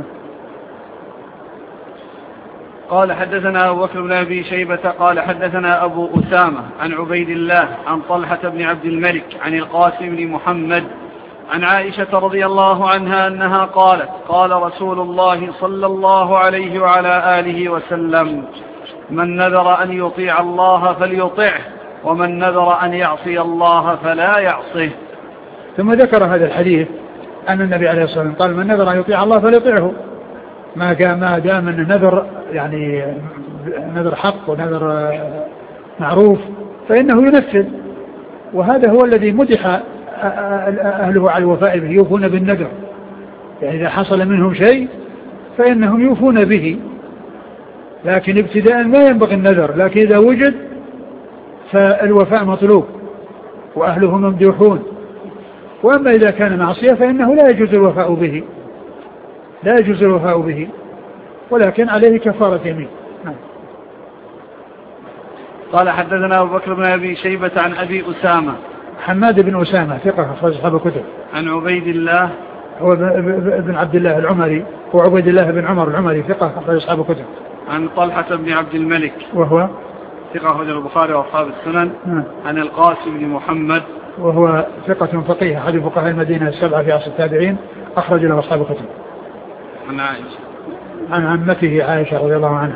قال حدثنا أبو بكر بن أبي شيبة قال حدثنا أبو أسامة عن عبيد الله عن طلحة بن عبد الملك عن القاسم بن محمد عن عائشة رضي الله عنها أنها قالت قال رسول الله صلى الله عليه وعلى آله وسلم: من نذر أن يطيع الله فليطعه، ومن نذر أن يعصي الله فلا يعصه. ثم ذكر هذا الحديث أن النبي عليه الصلاة والسلام قال: من نذر أن يطيع الله فليطعه، ما دام أن النذر يعني نذر حق ونذر معروف فإنه ينفذ، وهذا هو الذي مدح أهله على الوفاء به، يوفون بالنذر، يعني إذا حصل منهم شيء فإنهم يوفون به، لكن ابتداء ما ينبغي النذر، لكن إذا وجد فالوفاء مطلوب وأهله ممدوحون. وأما إذا كان معصية فإنه لا يجوز الوفاء به، ولكن عليه كفارة يمين. قال حدثنا أبو بكر بن أبي شيبة عن أبي أسامة حماد بن أسامة ثقة أخرج أصحاب الكتب. عن عبيد الله هو بن عبد الله العمري، وعبيد الله بن عمر العمري ثقة أخرج أصحاب الكتب. عن طلحة بن عبد الملك وهو ثقة أخرج البخاري وأصحاب السنن. عن القاسم بن محمد وهو ثقة فقيه أحد فقهاء المدينة السبعة في عصر التابعين، أخرج له أصحاب الكتب. عن عائشة عن عمته عائشة رضي الله عنها.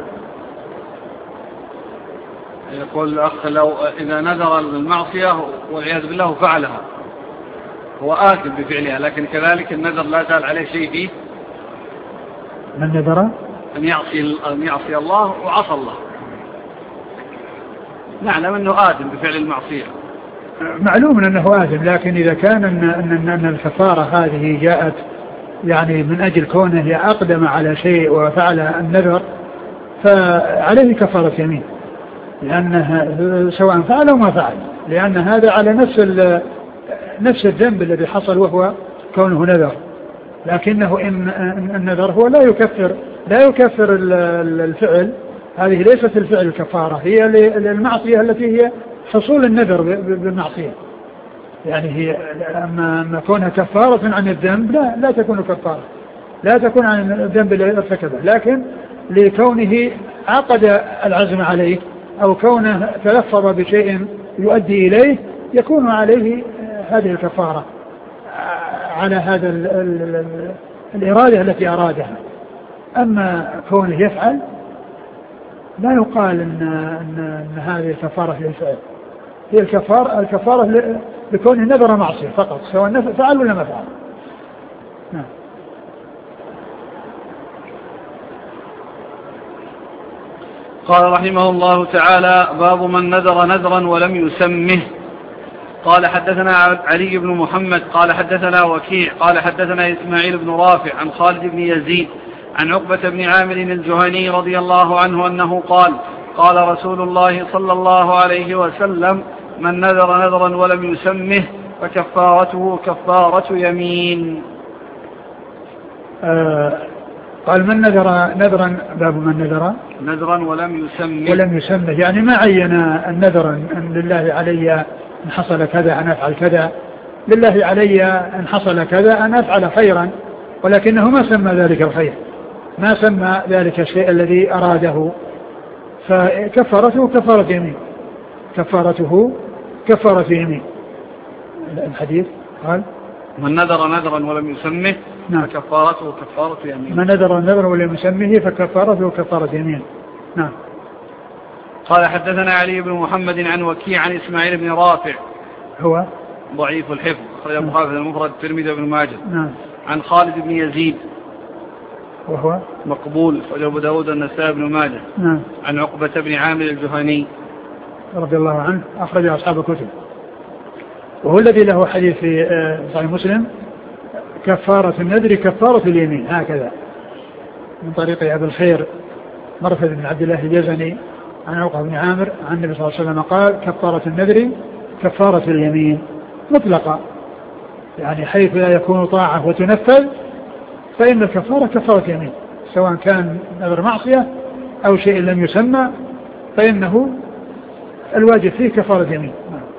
يقول الأخ: لو إذا نذر المعصية والعياذ بالله فعلها هو آثم بفعلها، لكن كذلك النذر لا زال عليه شيء فيه. من نذر أن يعصي الله وعصى الله، نعلم أنه آثم بفعل المعصية، معلوم أنه آثم، لكن إذا كان أن الكفارة هذه جاءت يعني من أجل كونه أقدم على شيء وفعل النذر فعليه كفارة يمين، لأنه سواء فعل أو ما فعل، لأن هذا على نفس الذنب الذي حصل وهو كونه نذر، لكنه إن النذر هو لا يكفر الفعل، هذه ليست الفعل الكفارة، هي المعصية التي هي حصول النذر بالمعصية، يعني هي أما كونها كفارة عن الذنب لا تكون كفارة، لا تكون عن الذنب الذي ارتكبه، لكن لكونه عقد العزم عليه أو كونه تلفظ بشيء يؤدي إليه يكون عليه هذه الكفارة على هذا الإرادة التي أرادها. أما كونه يفعل لا يقال إن هذه كفارة للفعل، هي الكفارة لكونه نذر معصية فقط، سواء فعل ولا ما فعل. نعم. قال رحمه الله تعالى: باب من نذر نذرا ولم يسمه. قال حدثنا علي بن محمد قال حدثنا وكيع قال حدثنا إسماعيل بن رافع عن خالد بن يزيد عن عقبة بن عامر الجهني رضي الله عنه أنه قال: قال رسول الله صلى الله عليه وسلم: من نذر نذرا ولم يسمه فكفارته كفارة يمين. قال: من نذر نذرا، باب من نذر نذرا ولم يسمه، يعني ما عين النذر أن لله علي إن حصل كذا أن أفعل كذا، لله علي إن حصل كذا أن أفعل خيرا، ولكنه ما سمى ذلك الخير، ما سمى ذلك الشيء الذي أراده، فكفارته كفارة يمين. كفارته كفارة يمين. الحديث قال: من نذر نذرا ولم يسمه فكفارته كفارة يمين. من نذر نذرا ولم يسمه فكفارته كفارة يمين. نعم. قال حدثنا علي بن محمد عن وكيع عن إسماعيل بن رافع هو ضعيف الحفظ أخرج البخاري في المفرد الترمذي وابن ماجه. نعم. عن خالد بن يزيد وهو مقبول أخرج أبو داود والنسائي وابن ماجه. نعم. عن عقبة بن عامر الجهني رضي الله عنه أخرج أصحاب الكتب، وهو الذي له حديث في صحيح مسلم: كفارة النذر كفارة اليمين، هكذا من طريق أبي الخير مرثد بن عبد الله الجزني عن عقبة بن عامر عن النبي صلى الله عليه وسلم قال: كفارة النذر كفارة اليمين، مطلقة، يعني حيث لا يكون طاعة وتنفذ فإن الكفارة كفارة يمين، سواء كان نذر معصية أو شيء لم يسمى فإنه الواجب فيه كفارة يمين.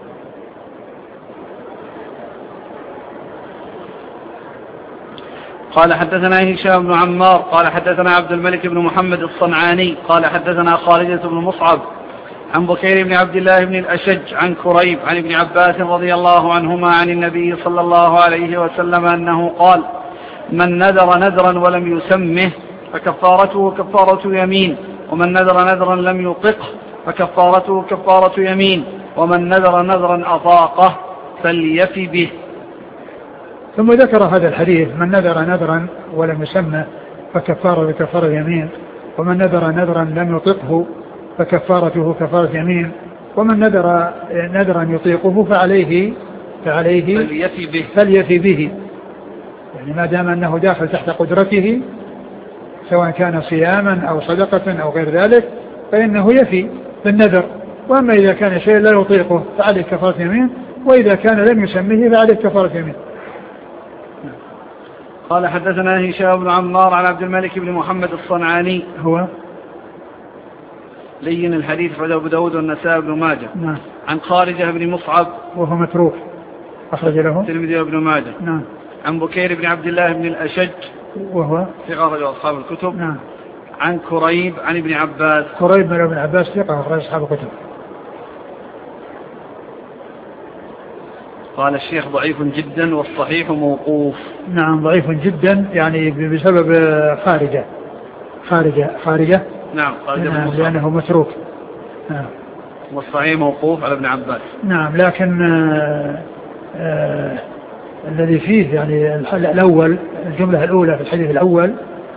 قال حدثنا هشام بن عمار قال حدثنا عبد الملك بن محمد الصنعاني قال حدثنا خالدة بن مصعب عن بكير بن عبد الله بن الأشج عن كريب عن ابن عباس رضي الله عنهما عن النبي صلى الله عليه وسلم أنه قال: من نذر نذرا ولم يسمه فكفارته كفارة يمين، ومن نذر نذرا لم يطقه فكفارته كفارة يمين، ومن نذر نذرا أطاقه فليفي به. ثم ذكر هذا الحديث: من نذر نذرا ولم يسمه فكفارة كفارة يمين، ومن نذر نذرا لم يطقه فكفارته كفارة يمين، ومن نذر نذرا يطيقه فعليه فليفي به، يعني ما دام أنه داخل تحت قدرته سواء كان صياما أو صدقة أو غير ذلك فإنه يفي بالنذر، وأما إذا كان شيء لا يطيقه فعليه كفارة يمين، وإذا كان لم يسمه فعليه كفارة يمين. قال حدثنا هشام بن عمار عن عبد الملك بن محمد الصنعاني هو لين الحديث عند أبو داود والنسائي بن ماجه. نعم. عن خارجة بن مصعب وهو متروك أخرج له الترمذي وابن ماجه. نعم. عن بكير بن عبد الله بن الأشج وهو ثقة أخرج أصحاب الكتب. نعم. عن كريب عن ابن عباس كريب بن ابن عباس ثقة أخرج أصحاب الكتب. قال الشيخ: ضعيف جدا والصحيح موقوف. نعم، ضعيف جدا يعني بسبب خارجة نعم، لأنه متروك. نعم. والصحيح موقوف على ابن عباس. نعم، لكن الذي فيه يعني الأول، الجملة الأولى في الحديث الأول،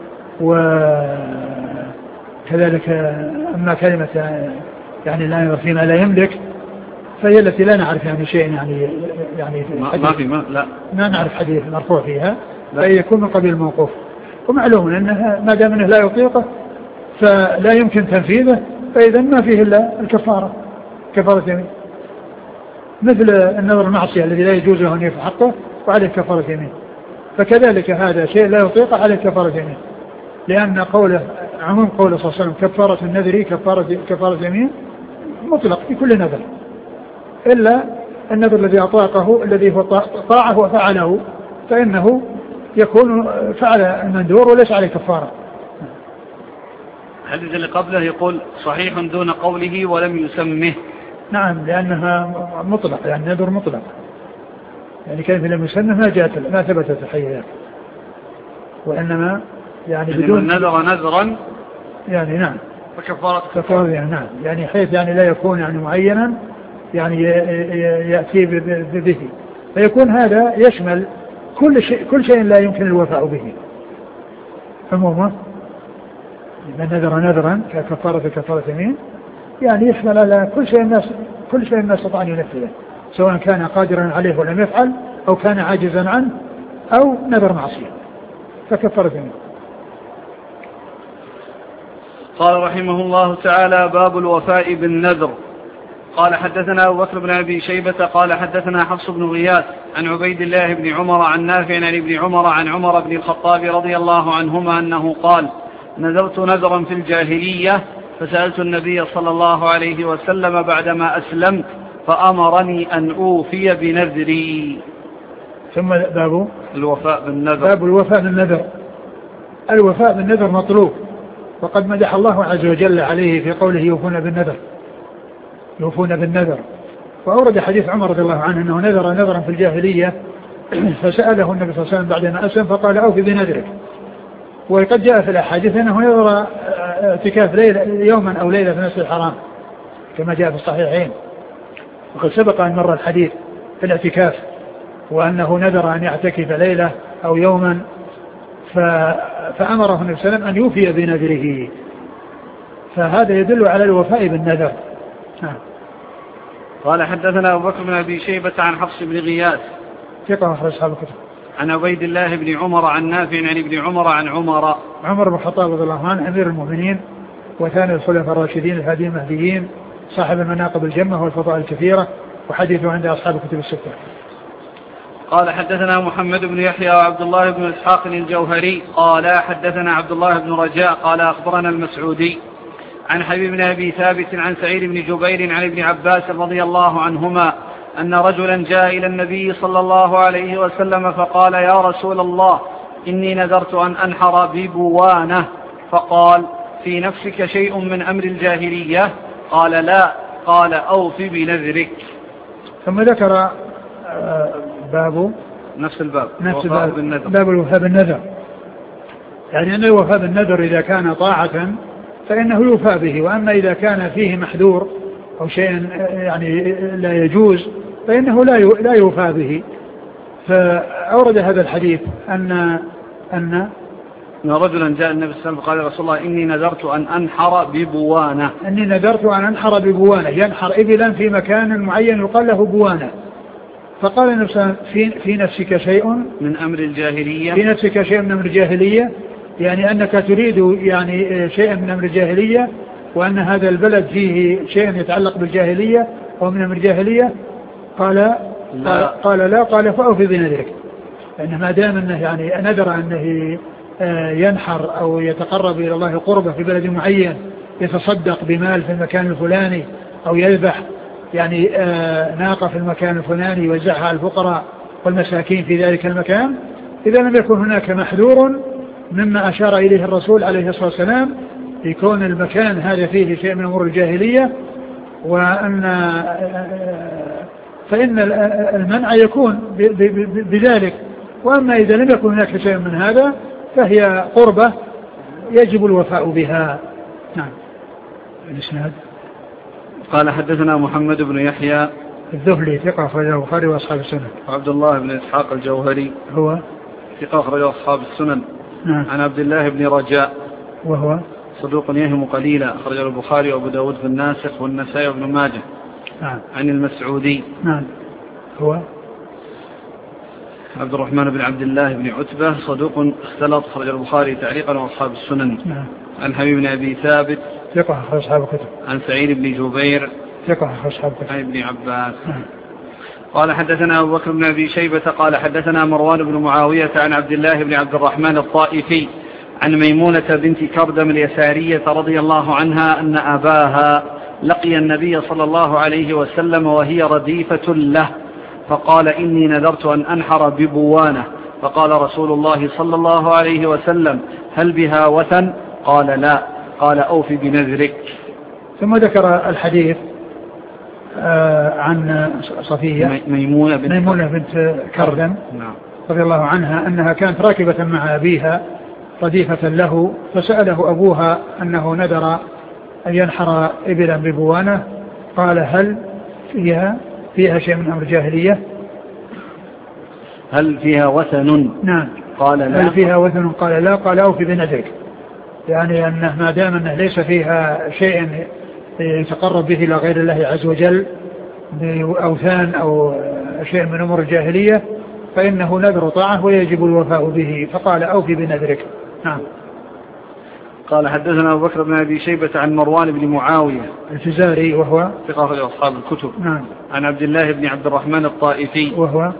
وكذلك أما كلمة يعني لا ينظر فيما لا يملك فهي التي لا نعرف يعني شيء يعني ما نعرف حديث مرفوع فيها، فهي يكون من قبيل الموقوف، ومعلوم أنها ما دام أنه لا يطيقه فلا يمكن تنفيذه، فإذا ما فيه إلا الكفارة كفارة يمين، مثل النذر المعصية الذي لا يجوز له أن يفعل حقه وعليه كفارة يمين، فكذلك هذا شيء لا يطيقه عليه كفارة يمين، لأن قوله عموم قوله صلى الله عليه وسلم: كفارة النذر كفارة يمين، مطلق في كل نذر إلا النذر الذي أطاقه الذي هو طاعه وفعله، فإنه يكون فعل المندور وليس عليه كفارة. الحديث اللي قبله يقول: صحيح دون قوله ولم يسمه. نعم، لأنها مطلق، يعني نذر مطلق، يعني كيف لم يسمه ما ثبتت الحقيقة، وإنما يعني بدون من نذر نذرا يعني نعم كفارة نعم، يعني حيث يعني لا يكون يعني معينا يعني يأتي به، فيكون هذا يشمل كل شيء لا يمكن الوفاء به عموما. من نذر نذرا كفارة يمين، يعني يشمل على كل شيء الناس استطاع أن ينفذه، سواء كان قادرا عليه ولم يفعل، أو كان عاجزا عنه، أو نذر معصية فكفارة يمين. قال رحمه الله تعالى: باب الوفاء بالنذر. قال حدثنا أبو بكر بن أبي شيبة قال حدثنا حفص بن غياث عن عبيد الله بن عمر عن نافع عن ابن عمر عن عمر بن الخطاب رضي الله عنهما أنه قال: نذرت نذرا في الجاهلية فسألت النبي صلى الله عليه وسلم بعدما أسلمت فأمرني أن أوفي بنذري. ثم باب الوفاء بالنذر. باب الوفاء بالنذر. الوفاء بالنذر مطلوب، وقد مدح الله عز وجل عليه في قوله يوفون بالنذر. وأورد حديث عمر رضي الله عنه أنه نذر نذرا في الجاهلية فسأله النبي صلى الله عليه وسلم بعدما أسلم فقال: أوفي بنذرك. وقد جاء في الأحاديث أنه نذر اعتكاف يوما أو ليلة في المسجد الحرام كما جاء في الصحيحين، وقد سبق أن مر الحديث في الاعتكاف، وأنه نذر أن يعتكف ليلة أو يوما فأمره النبي صلى الله عليه وسلم أن يوفي بنذره، فهذا يدل على الوفاء بالنذر. قال حدثنا أبو بكر بن أبي شيبة عن حفص بن غياث ثقة أخرج أصحاب الكتب عن عبيد الله بن عمر عن نافع عن ابن عمر عن عمر بن الخطاب رضي الله عنه أمير المؤمنين وثاني الخلفاء الراشدين الهاديين المهديين صاحب المناقب الجمة والفضائل الكثيرة، وحديثه عند أصحاب الكتب الستة. قال حدثنا محمد بن يحيى وعبد الله بن إسحاق الجوهري قال حدثنا عبد الله بن رجاء قال أخبرنا المسعودي عن حبيب بن أبي ثابت عن سعيد بن جبير عن ابن عباس رضي الله عنهما أن رجلا جاء إلى النبي صلى الله عليه وسلم فقال: يا رسول الله، إني نذرت أن أنحر ببوانة. فقال: في نفسك شيء من أمر الجاهلية؟ قال: لا. قال: أوف بنذرك. ثم ذكر باب نفس الباب باب الوفاء بالنذر، يعني أن الوفاء بالنذر إذا كان طاعة فإنه يوفى به، وأما إذا كان فيه محذور أو شيء يعني لا يجوز فإنه لا يوفى به. فأورد هذا الحديث أن رجلا جاء النبي صلى الله عليه وسلم فقال: يا رسول الله، إني نذرت أن أنحر ببوانة. إني نذرت أن أنحر ببوانة، ينحر إبلا في مكان معين يقال له بوانة. فقال النبي صلى الله عليه وسلم: في نفسك شيء من أمر الجاهلية؟ في نفسك شيء من أمر الجاهلية، يعني أنك تريد يعني شيء من أمر الجاهلية، وأن هذا البلد فيه شيء يتعلق بالجاهلية ومن أمر الجاهلية. قال لا. قال: فأوفي بنذرك. لأنه ما دام أنه يعني نذر أنه ينحر أو يتقرب إلى الله قربة في بلد معين، يتصدق بمال في المكان الفلاني، أو يذبح يعني ناقة في المكان الفلاني يوزعها على الفقراء والمساكين في ذلك المكان، إذا لم يكن هناك محذور مما أشار إليه الرسول عليه الصلاة والسلام يكون المكان هذا فيه شيء من أمور الجاهلية، فإن المنع يكون بذلك. وأما إذا لم يكن هناك شيء من هذا فهي قربة يجب الوفاء بها. نعم. الإسناد. قال حدثنا محمد بن يحيى الذهلي ثقة أخرجه البخاري وأصحاب السنن. وعبد الله بن إسحاق الجوهري هو ثقة أخرجه أصحاب السنن. نعم. عن عبد الله بن رجاء وهو صدوق يهم قليلا أخرجه البخاري وأبو داود في الناسخ والنسائي وابن ماجه. نعم. عن المسعودي. نعم. هو عبد الرحمن بن عبد الله بن عتبة صدوق اختلط أخرج البخاري تعليقا وأصحاب السنن. نعم. عن حبيب بن أبي ثابت ثقة أخرج أصحاب الكتب. عن سعيد بن جبير ثقة أخرج أصحاب الكتب. عن ابن عباس. نعم. قال حدثنا أبو بكر بن أبي شيبة قال حدثنا مروان بن معاوية عن عبد الله بن عبد الرحمن الطائفي عن ميمونة بنت كردم اليسارية رضي الله عنها أن أباها لقي النبي صلى الله عليه وسلم وهي رديفة له فقال: إني نذرت أن أنحر ببوانة. فقال رسول الله صلى الله عليه وسلم: هل بها وثن؟ قال: لا. قال: أوف بنذرك. ثم ذكر الحديث عن صفية ميمونة بنت كردم رضي الله عنها أنها كانت راكبة مع أبيها رديفة له، فسأله أبوها أنه نذر أن ينحر إبلا ببوانة. قال هل فيها شيء من أمر جاهلية؟ هل فيها وثن؟ نعم. قال لا. هل فيها وثن؟ قال لا. قال أوفي بنذرك، يعني أنه ما دام أنه ليس فيها شيء يتقرب به إلى غير الله عز وجل بأوثان أو شيء من أمور الجاهلية فإنه نذر طاعة ويجب الوفاء به. فقال أوفي بنذرك. نعم. قال حدثنا أبو بكر بن أبي شيبة عن مروان بن معاوية الفزاري وهو ثقة أصحاب الكتب. نعم. عن عبد الله بن عبد الرحمن الطائفي وهو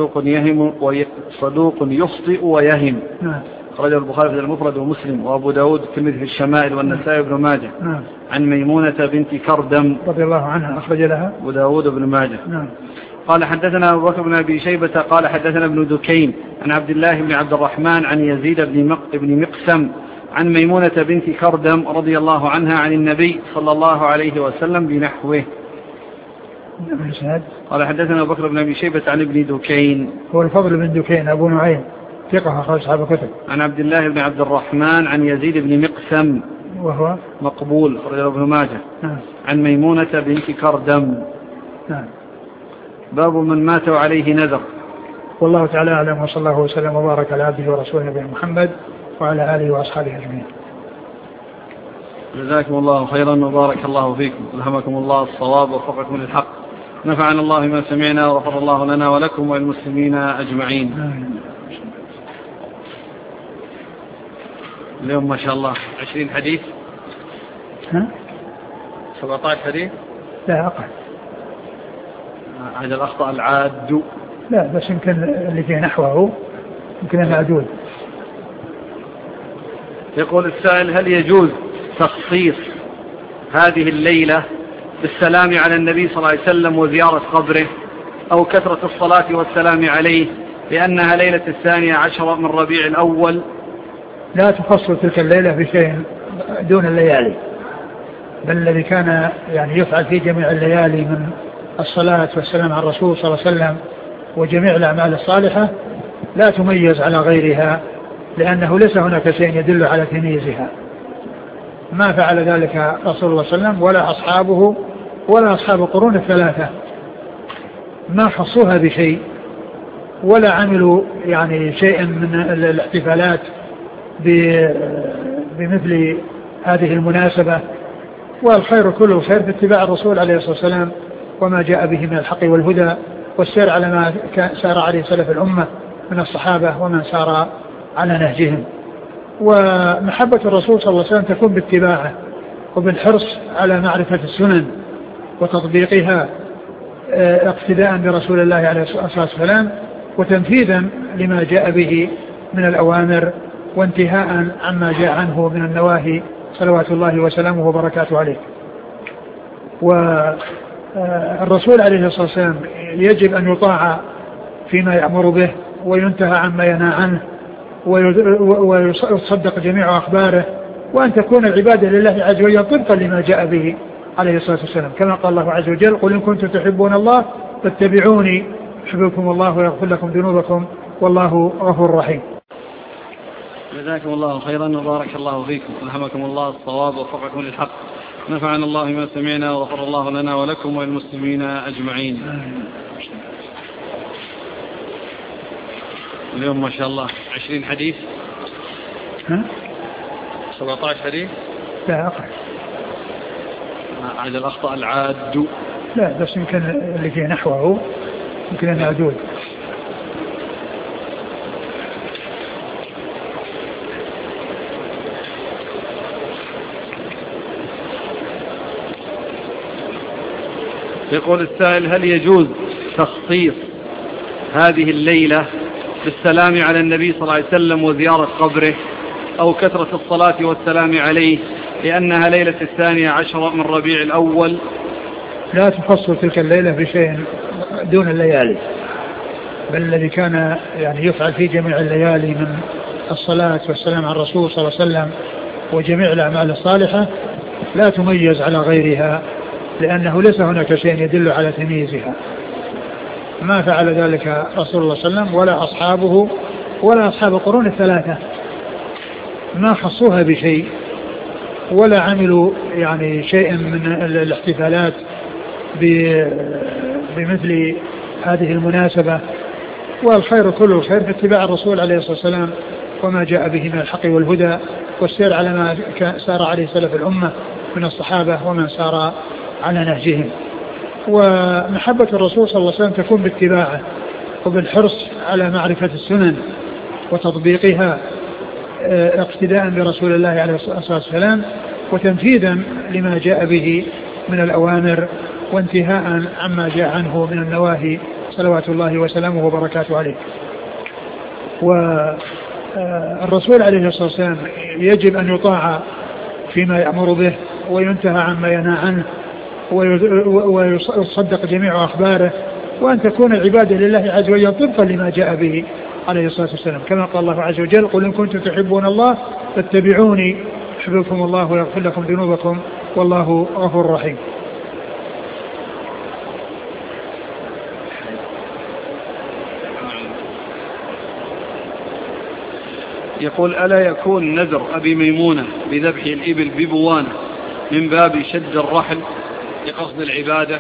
صدوق يخطئ ويهم. نعم. خرج البخاري في المفرد ومسلم وأبو داود الترمذي في الشمائل والنسائي بن ماجه. نعم. عن ميمونة بنت كردم رضي الله عنها أخرج لها أبو داود بن ماجه. نعم. قال حدثنا أبو بكر بن أبي شيبة قال حدثنا ابن دكين عن عبد الله بن عبد الرحمن عن يزيد بن مقسم عن ميمونة بنت كردم رضي الله عنها عن النبي صلى الله عليه وسلم بنحوه. قال حدثنا أبو بكر بن أبي شيبة عن ابن دكين هو الفضل بن دكين أبو نعيم ثقة أخرج أصحاب الكتب. عن عبد الله بن عبد الرحمن عن يزيد بن مقسم وهو مقبول أخرج ابن ماجه. نعم. عن ميمونة بنت كردم. نعم. باب من مات عليه نذر. والله تعالى أعلم، وصلى الله وسلم وبارك على عبده ورسوله نبينا محمد وعلى آله وأصحابه أجمعين. جزاكم الله خيرا وبارك الله فيكم، ألهمكم الله الصواب ووفقكم للحق، نفعنا الله ما سمعنا وغفر الله لنا ولكم وللمسلمين أجمعين. اليوم ما شاء الله 20 حديث. 17 حديث. لا أقل. هذا الأخطاء العاد. لا بس يمكن اللي فيه نحوه يمكن أن أعدول. يقول السائل هل يجوز تخصيص هذه الليلة بالسلام على النبي صلى الله عليه وسلم وزيارة قبره أو كثرة الصلاة والسلام عليه لأنها ليلة 12 من ربيع الأول؟ لا تخص تلك الليلة بشيء دون الليالي، بل الذي كان يعني يفعل في جميع الليالي من الصلاة والسلام على الرسول صلى الله عليه وسلم وجميع الأعمال الصالحة لا تميز على غيرها، لأنه ليس هناك شيء يدل على تمييزها. ما فعل ذلك رسول الله صلى الله عليه وسلم ولا أصحابه ولا أصحاب القرون الثلاثة، ما خصوها بشيء ولا عملوا يعني شيئا من الاحتفالات بمثل هذه المناسبة. والخير كله خير في اتباع الرسول عليه الصلاة والسلام وما جاء به من الحق والهدى والسير على ما سار عليه سلف الأمة من الصحابة ومن سار على نهجهم. ومحبة الرسول صلى الله عليه وسلم تكون باتباعه وبالحرص على معرفة السنن وتطبيقها اقتداء برسول الله عليه الصلاة والسلام وتنفيذا لما جاء به من الأوامر وانتهاء عما جاء عنه من النواهي صلوات الله وسلامه وبركاته عليه. والرسول عليه الصلاة والسلام يجب أن يطاع فيما يأمر به وينتهى عما ينهى عنه ويصدق جميع أخباره، وأن تكون العبادة لله عز وجل طبقا لما جاء به عليه الصلاة والسلام، كما قال الله عز وجل قل إن كنتم تحبون الله فاتبعوني يحببكم الله ويغفر لكم ذنوبكم والله غفور رحيم. جزاكم الله خيرا وبارك الله فيكم، ألهمكم الله الصواب ووفقكم للحق، نفعنا الله ما سمعنا وغفر الله لنا ولكم وللمسلمين أجمعين. اليوم ما شاء الله 20 حديث. 17 حديث. لا أقل. هذا الأخطاء العاد. لا بس يمكن اللي فيه نحوه يمكن أن أعدول. يقول السائل هل يجوز تخصيص هذه الليلة بالسلام على النبي صلى الله عليه وسلم وزيارة قبره أو كثرة الصلاة والسلام عليه لأنها ليلة 12 من ربيع الأول؟ لا تخص تلك الليلة بشيء دون الليالي، بل الذي كان يعني يفعل في جميع الليالي من الصلاة والسلام على الرسول صلى الله عليه وسلم وجميع الأعمال الصالحة لا تميز على غيرها، لأنه ليس هناك شيء يدل على تمييزها. ما فعل ذلك رسول الله صلى الله عليه وسلم ولا أصحابه ولا أصحاب القرون الثلاثة، ما خصوها بشيء ولا عملوا يعني شيء من الاحتفالات بمثل هذه المناسبة. والخير كله الخير في اتباع الرسول عليه الصلاة والسلام وما جاء به من الحق والهدى والسير على ما سار عليه سلف الأمة من الصحابة ومن سار على نهجهم. ومحبة الرسول صلى الله عليه وسلم تكون باتباعه وبالحرص على معرفة السنن وتطبيقها اقتداء برسول الله عليه الصلاة والسلام وتنفيذا لما جاء به من الأوامر وانتهاء عما جاء عنه من النواهي صلوات الله وسلامه وبركاته عليه. والرسول عليه الصلاة والسلام يجب أن يطاع فيما يأمر به وينتهى عما ينهى عنه ويصدق جميع أخباره وأن تكون العبادة لله عز وجل طبقا لما جاء به عليه الصلاة والسلام كما قال الله عز وجل قل إن كنتم تحبون الله فاتبعوني يحببكم الله ويغفر لكم ذنوبكم والله غفور رحيم. يقول ألا يكون نذر أبي ميمونة بذبح الإبل ببوانة من باب شد الرحل لقصد العبادة؟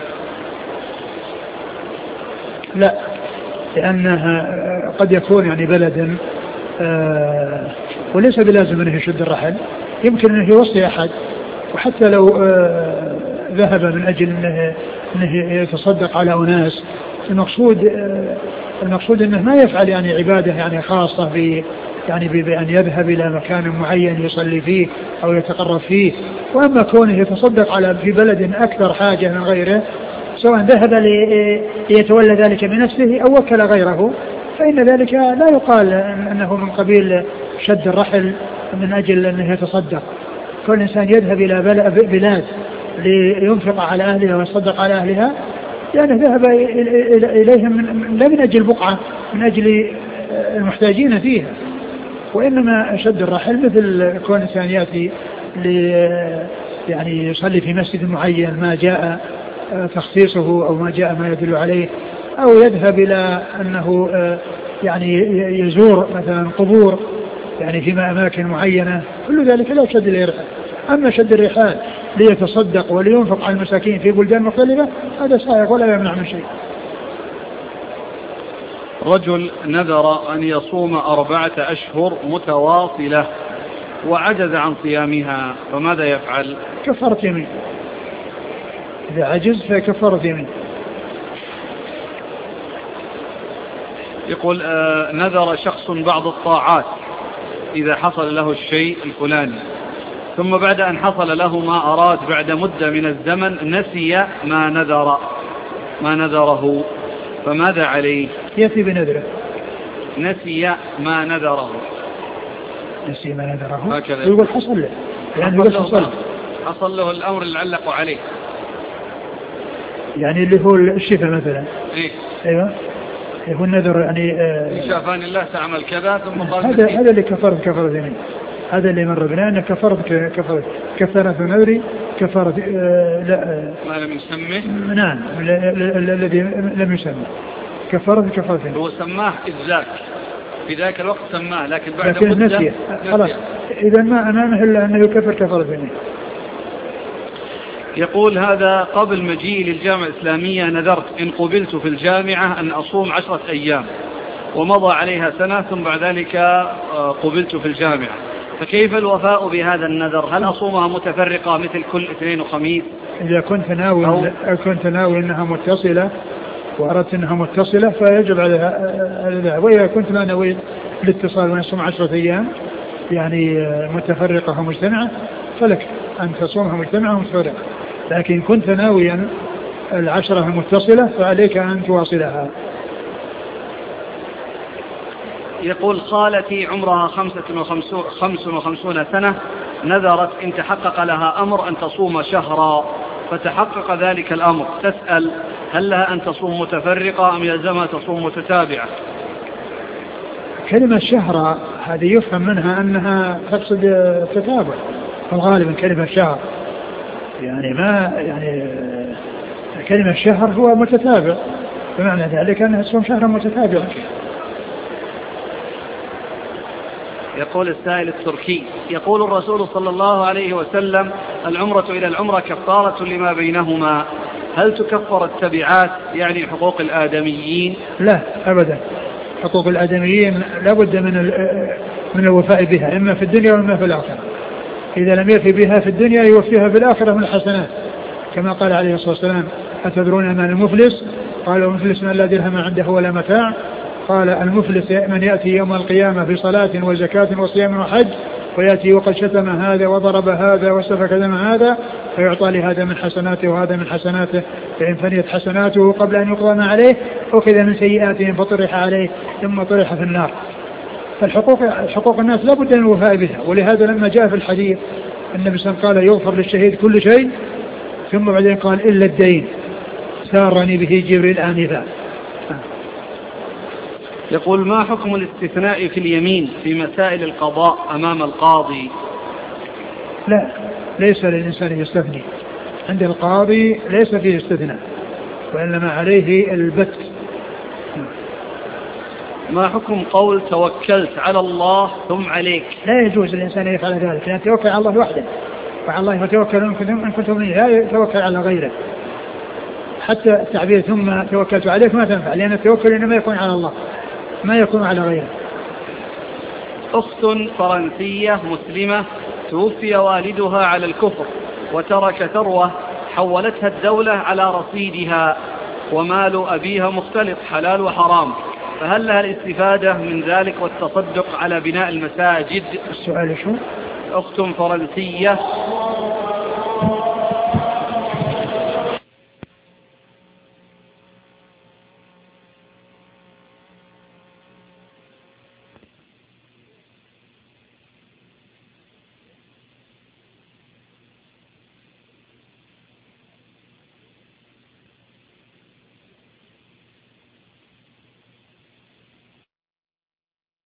لا، لأنها قد يكون يعني بلد وليس بلازم أنه يشد الرحل، يمكن أنه يوصي أحد، وحتى لو ذهب من أجل أنه يتصدق على أناس المقصود أنه ما يفعل يعني عبادة يعني خاصة يعني بأن يذهب إلى مكان معين يصلي فيه أو يتقرب فيه. وأما كونه يتصدق في بلد أكثر حاجة من غيره سواء ذهب ليتولى ذلك بنفسه أو وكل غيره فإن ذلك لا يقال أنه من قبيل شد الرحل من أجل أنه يتصدق. كل إنسان يذهب إلى بلاد لينفق على أهلها ويصدق على أهلها يعني ذهب إليهم لا من أجل بقعة، من أجل المحتاجين فيها. وإنما شد الرحل مثل كون إنسان يأتي يعني يصلي في مسجد معين ما جاء تخصيصه أو ما جاء ما يدل عليه، أو يذهب إلى أنه يعني يزور مثلا قبور يعني في أماكن معينة، كل ذلك لا شد الرحال. أما شد الرحال ليتصدق ولينفق على المساكين في بلدان مختلفة هذا سائغ ولا يمنع من شيء. رجل نذر أن يصوم 4 أشهر متواصلة وعجز عن صيامها فماذا يفعل؟ كفارة يمين، إذا عجز فكفارة يمين. يقول نذر شخص بعض الطاعات إذا حصل له الشيء الفلاني ثم بعد أن حصل له ما أراد بعد مدة من الزمن نسي ما نذره فماذا عليه؟ يأتي بنذره. نسي ما نذره يقول حصل له يعني حصل له الأمر اللي علقوا عليه يعني اللي هو الشفاء مثلا. إيه؟ أيوة هو النذر يعني شافان الله تعمل كذا ثم قال هذا اللي كفرت يمين، هذا اللي مر بنا أن كفارة نذري كفارة لا ما لم يسمه. نعم الذي لم يسمه كفارة يمين. هو سماه إزاك في ذاك الوقت سماه لكن بعد مدة نسيه. خلاص إذا ما أمامه إلا أنه يكفر كفارة يمين. يقول هذا قبل مجيء للجامعة الإسلامية نذرت إن قبلت في الجامعة أن أصوم 10 أيام ومضى عليها سنة ثم بعد ذلك قبلت في الجامعة، فكيف الوفاء بهذا النذر؟ هل أصومها متفرقة مثل كل اثنين وخميس؟ إذا كنت ناوي أنها متصلة وأردت أنها متصلة فيجب عليها، وإذا كنت لا نويت الاتصال ونصوم 10 أيام يعني متفرقة ومجتمعة فلك أن تصومها مجتمعة ومتفرقة، لكن كنت ناويا 10 المتصلة فعليك أن تواصلها. يقول خالتي عمرها 55 سنة نذرت إن تحقق لها أمر أن تصوم شهرا فتحقق ذلك الأمر، تسأل هل لها أن تصوم متفرقة أم يلزمها تصوم متتابعة؟ كلمة شهرا هذه يفهم منها أنها تقصد التتابع، فالغالب كلمة شهر يعني ما يعني كلمة شهر هو متتابع، بمعنى ذلك أنها تصوم شهرا متتابعا. يقول السائل التركي: يقول الرسول صلى الله عليه وسلم: العمرة إلى العمرة كفارة لما بينهما، هل تكفر التبعات يعني حقوق الآدميين؟ لا أبدا، حقوق الآدميين لا بد من الوفاء بها، إما في الدنيا وإما في الآخرة. إذا لم يفي بها في الدنيا يوفيها في الآخرة من الحسنات، كما قال عليه الصلاة والسلام: أتدرون من المفلس؟ قالوا: المفلس من لا درهم عنده ولا متاع. قال: المفلس من يأتي يوم القيامة في صلاة وزكاة وصيام وحج، ويأتي وقد شتم هذا وضرب هذا وسفك دم هذا، فيعطى لهذا من حسناته وهذا من حسناته، فإن فنيت حسناته قبل أن يقضى ما عليه أخذ من سيئاتهم فطرح عليه ثم طرح في النار. فالحقوق الناس لا بد من الوفاء بها. ولهذا لما جاء في الحديث النبي صلى الله عليه وسلم قال: يغفر للشهيد كل شيء، ثم بعدين قال: إلا الدين سارني به جبريل آنفا. يقول: ما حكم الاستثناء في اليمين في مسائل القضاء أمام القاضي؟ لا، ليس للإنسان يستثني عند القاضي، ليس فيه استثناء، وإنما عليه البت. ما حكم قول توكلت على الله ثم عليك؟ لا يجوز الإنسان يفعل ذلك، لأن توكل على الله وحده، وعلى الله فتوكل إن كنتم لا يتوكل على غيره. حتى التعبير ثم توكلت عليك ما تنفع، لأن التوكل إنما يكون على الله ما يكون على غيره. أخت فرنسية مسلمة توفي والدها على الكفر وترك ثروة حولتها الدولة على رصيدها، ومال أبيها مختلط حلال وحرام، فهل لها الاستفادة من ذلك والتصدق على بناء المساجد؟ السؤال شو؟ أخت فرنسية